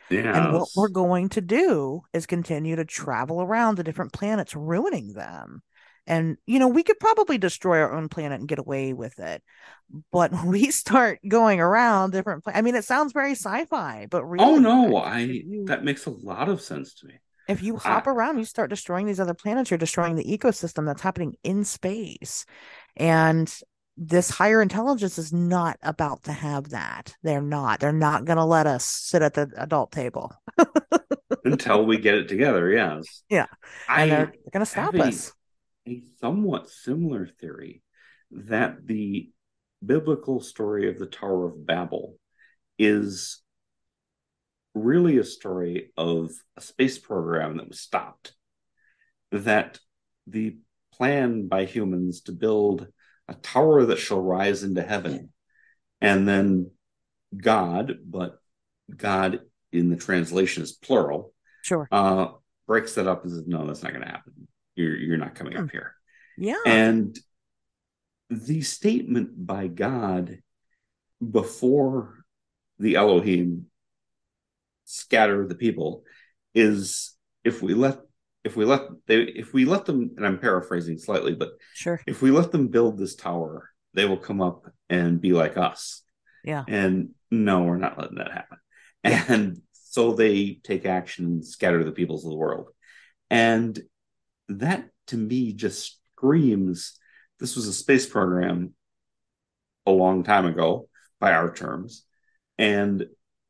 And what we're Yes. going to do is continue to travel around the different planets, ruining them. And, we could probably destroy our own planet and get away with it. But when we start going around different, I mean, it sounds very sci-fi, but Oh really, no, if I you that makes a lot of sense to me. if you I hop around, you start destroying these other planets, you're destroying the ecosystem that's happening in space. And this higher intelligence is not about to have that. They're not. They're not going to let us sit at the adult table. until we get it together, yes. Yeah. And I they're going to have stop us. a somewhat similar theory that the biblical story of the Tower of Babel is really a story of a space program that was stopped. That the plan by humans to build a tower that shall rise into heaven, and then God, but God in the translation is plural, Sure. uh, breaks that up and says, no, that's not going to happen. You're not coming Hmm. up here. Yeah. And the statement by God before the Elohim scatter the people is if we let if we let them, and I'm paraphrasing slightly, but Sure. if we let them build this tower, they will come up and be like us. Yeah. And no, we're not letting that happen. Yeah. And so they take action and scatter the peoples of the world. And that to me just screams this was a space program a long time ago by our terms. And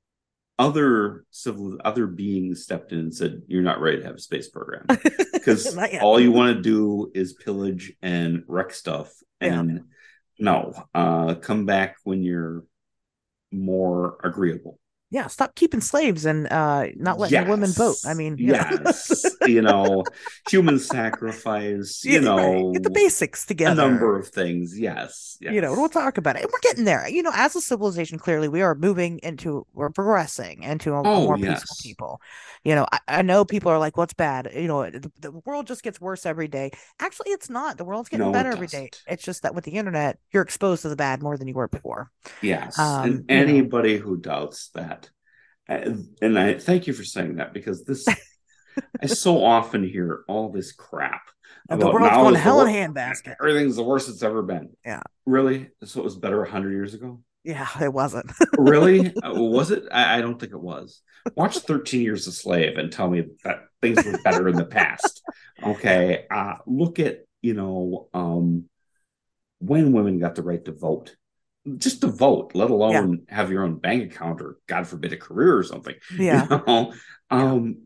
other beings stepped in and said, you're not ready to have a space program. Because Not yet. all you want to do is pillage and wreck stuff. Yeah. And no, come back when you're more agreeable. Yeah. Stop keeping slaves and not letting the women vote. I Yes. mean, Yes. Human sacrifice, yeah, right. Get the basics a together. number of things. Yes. We'll Yes. talk about it. And we're getting there. As a civilization, clearly we are we're progressing into a Oh, more peaceful yes. people. I know people are like, what's bad? The world just gets worse every day. Actually, it's not. The world's getting No, it better every day. doesn't. It's just that with the internet, you're exposed to the bad more than you were before. Yes. Um, And you know, anybody who doubts that, and I thank you for saying that because I so often hear all this crap the about world's now going to is the hell in a worst, handbasket. everything's the worst it's ever been. Yeah. Really? So it was better 100 years ago? Yeah, it wasn't. Really? Was it? I don't think it was. Watch 13 Years a Slave and tell me that things were better in the past. Yeah. Okay. Look at, when women got the right to vote, just to vote, let Yeah. alone have your own bank account or, God forbid, a career or something. You Yeah. know, Yeah. um,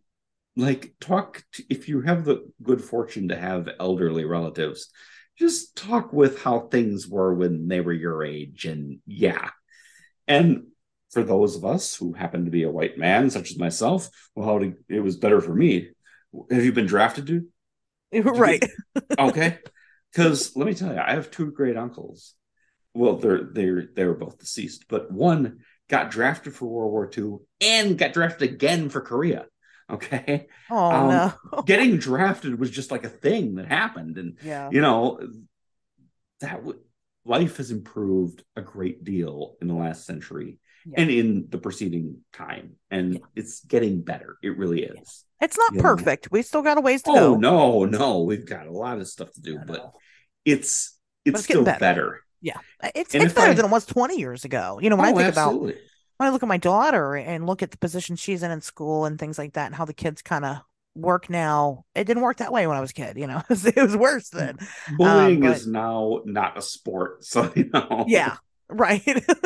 if you have the good fortune to have elderly relatives, just talk with how things were when they were your age, and yeah, and for those of us who happen to be a white man, such as myself, well, it was better for me. Have you been drafted, dude? Did you Right. get okay? Because let me tell you, I have two great uncles. Well, they were both deceased, but one got drafted for World War II and got drafted again for Korea. Okay, Oh um, no. getting drafted was just like a thing that happened, and Yeah. you know that life has improved a great deal in the last century Yeah. and in the preceding time, Yeah. and it's getting better. It really Yeah. is. It's not You know. perfect. We still got a ways to Oh go. no, no, we've got a lot of stuff to do, I but know. But it's it's getting still better. better. Yeah. It's And it's if better than I it was 20 years ago. oh, absolutely. When I look at my daughter and look at the position she's in school and things like that and how the kids kind of work now, it didn't work that way when I was a kid, it was worse then. Bullying But is now not a sport, so yeah, right.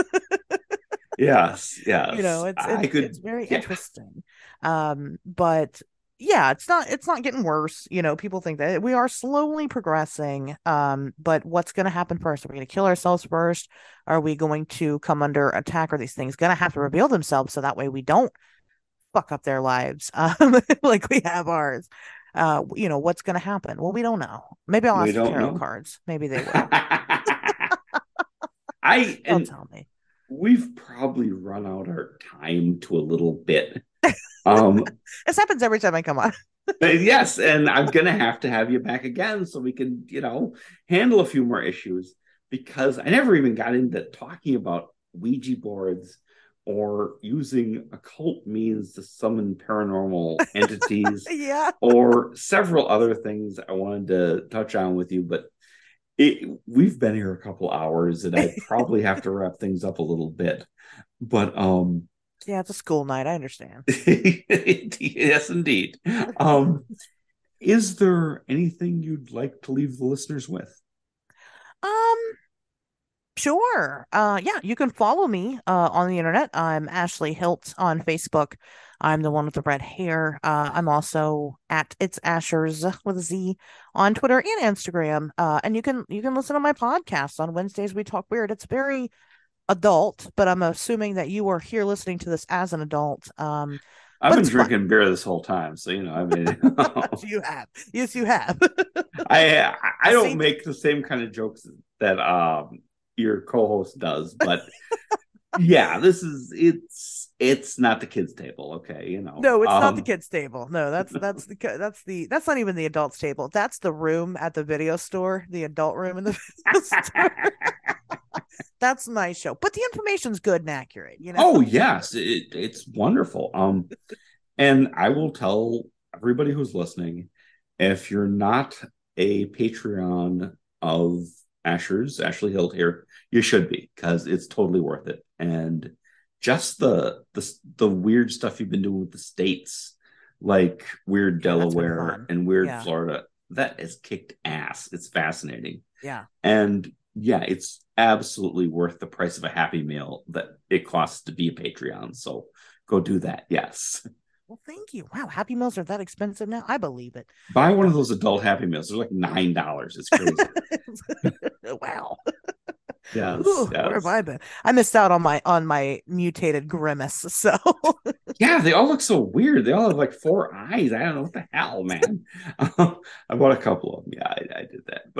yes, yes. It's I it's could, very yeah. interesting. But yeah, it's not getting worse. People think that we are slowly progressing. But what's going to happen first? Are we going to kill ourselves first? Are we going to come under attack? Are these things going to have to reveal themselves so that way we don't fuck up their lives, like we have ours? What's going to happen? Well, we don't know. Maybe I'll We ask the don't tarot know. cards. Maybe they will. They'll And tell me. we've probably run out our time to a little bit. Um, This happens every time I come on. yes, and I'm gonna have to have you back again so we can, handle a few more issues because I never even got into talking about Ouija boards or using occult means to summon paranormal entities, Yeah. or several other things I wanted to touch on with you. But we've been here a couple hours, and I probably have to wrap things up a little bit. But Yeah, it's a school night. I understand. yes, indeed. Um, is there anything you'd like to leave the listeners with? Um, Sure. Yeah, you can follow me on the internet. I'm Ashley Hilt on Facebook. I'm the one with the red hair. I'm also at It's Ashers with a Z on Twitter and Instagram. And you can listen to my podcast on Wednesdays. We talk weird. It's very adult, but I'm assuming that you are here listening to this as an adult. I've But been it's fun. drinking beer this whole time, so I mean, You have. Yes, you have. I don't See, make the same kind of jokes that your co-host does, but yeah, this is it's not the kids' table, okay, no, it's not the kids' table. No, that's not even the adults' table. That's the room at the video store, the adult room in the video store. That's a nice show, but the information's good and accurate. Oh yes, it's wonderful. And I will tell everybody who's listening, if you're not a Patreon of Ashley Hilt here, you should be, because it's totally worth it. And just the weird stuff you've been doing with the states, like weird Yeah, that's been Delaware fun. and weird Yeah, Florida, that has kicked ass. It's fascinating. yeah. And yeah, it's absolutely worth the price of a Happy Meal that it costs to be a Patreon. So go do that. Yes. Well, thank you. Wow, Happy Meals are that expensive now? I believe it. Buy one of Uh, those adult Happy Meals. They're like $9. It's crazy. wow. Yes, Ooh, where have yes. I been? I missed out on my mutated grimace. So Yeah, they all look so weird. They all have like four eyes. I don't know what the hell, man. I bought a couple of them. Yeah, I did that.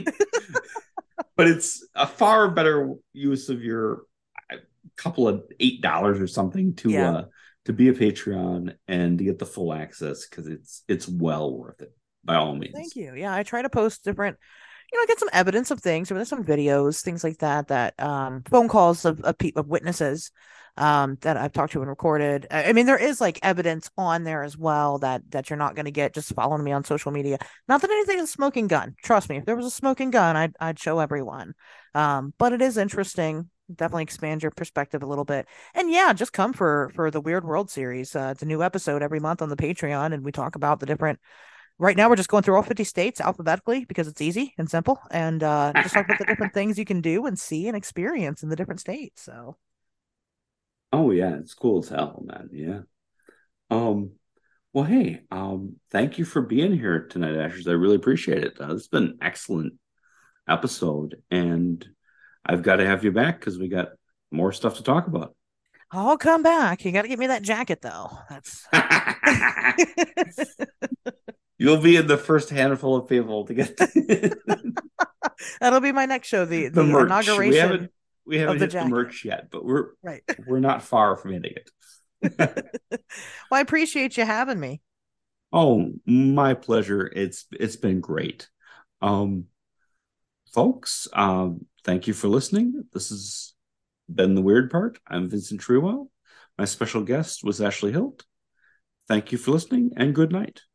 But it's a far better use of your couple of $8 or something yeah. to be a Patreon and to get the full access, because it's well worth it by all Well, thank means. you. Yeah, I try to post different, get some evidence of things, or there's some videos, things like that, that phone calls of witnesses that I've talked to and recorded. I mean, there is like evidence on there as well that you're not going to get just following me on social media. Not that anything is a smoking gun. Trust me, if there was a smoking gun, I'd show everyone. But it is interesting. Definitely expand your perspective a little bit. And yeah, just come for the Weird World series. It's a new episode every month on the Patreon, and we talk about the different. Right now, we're just going through all 50 states alphabetically because it's easy and simple, and just talk about the different things you can do and see and experience in the different states. So, Oh yeah, it's cool as hell, man. Yeah. Um, well, hey, thank you for being here tonight, Ashes. I really appreciate it. It's been an excellent episode, and I've got to have you back because we got more stuff to talk about. I'll come back. You got to get me that jacket, though. That's You'll be in the first handful of people to get that'll be my next show. The the the merch. We inauguration haven't we of haven't the hit the jacket. merch yet, but we're Right. we're not far from hitting it. Well, I appreciate you having me. Oh, my pleasure. It's been great. Um, folks, thank you for listening. This has been The Weird Part. I'm Vincent Trewell. My special guest was Ashley Hilt. Thank you for listening, and good night.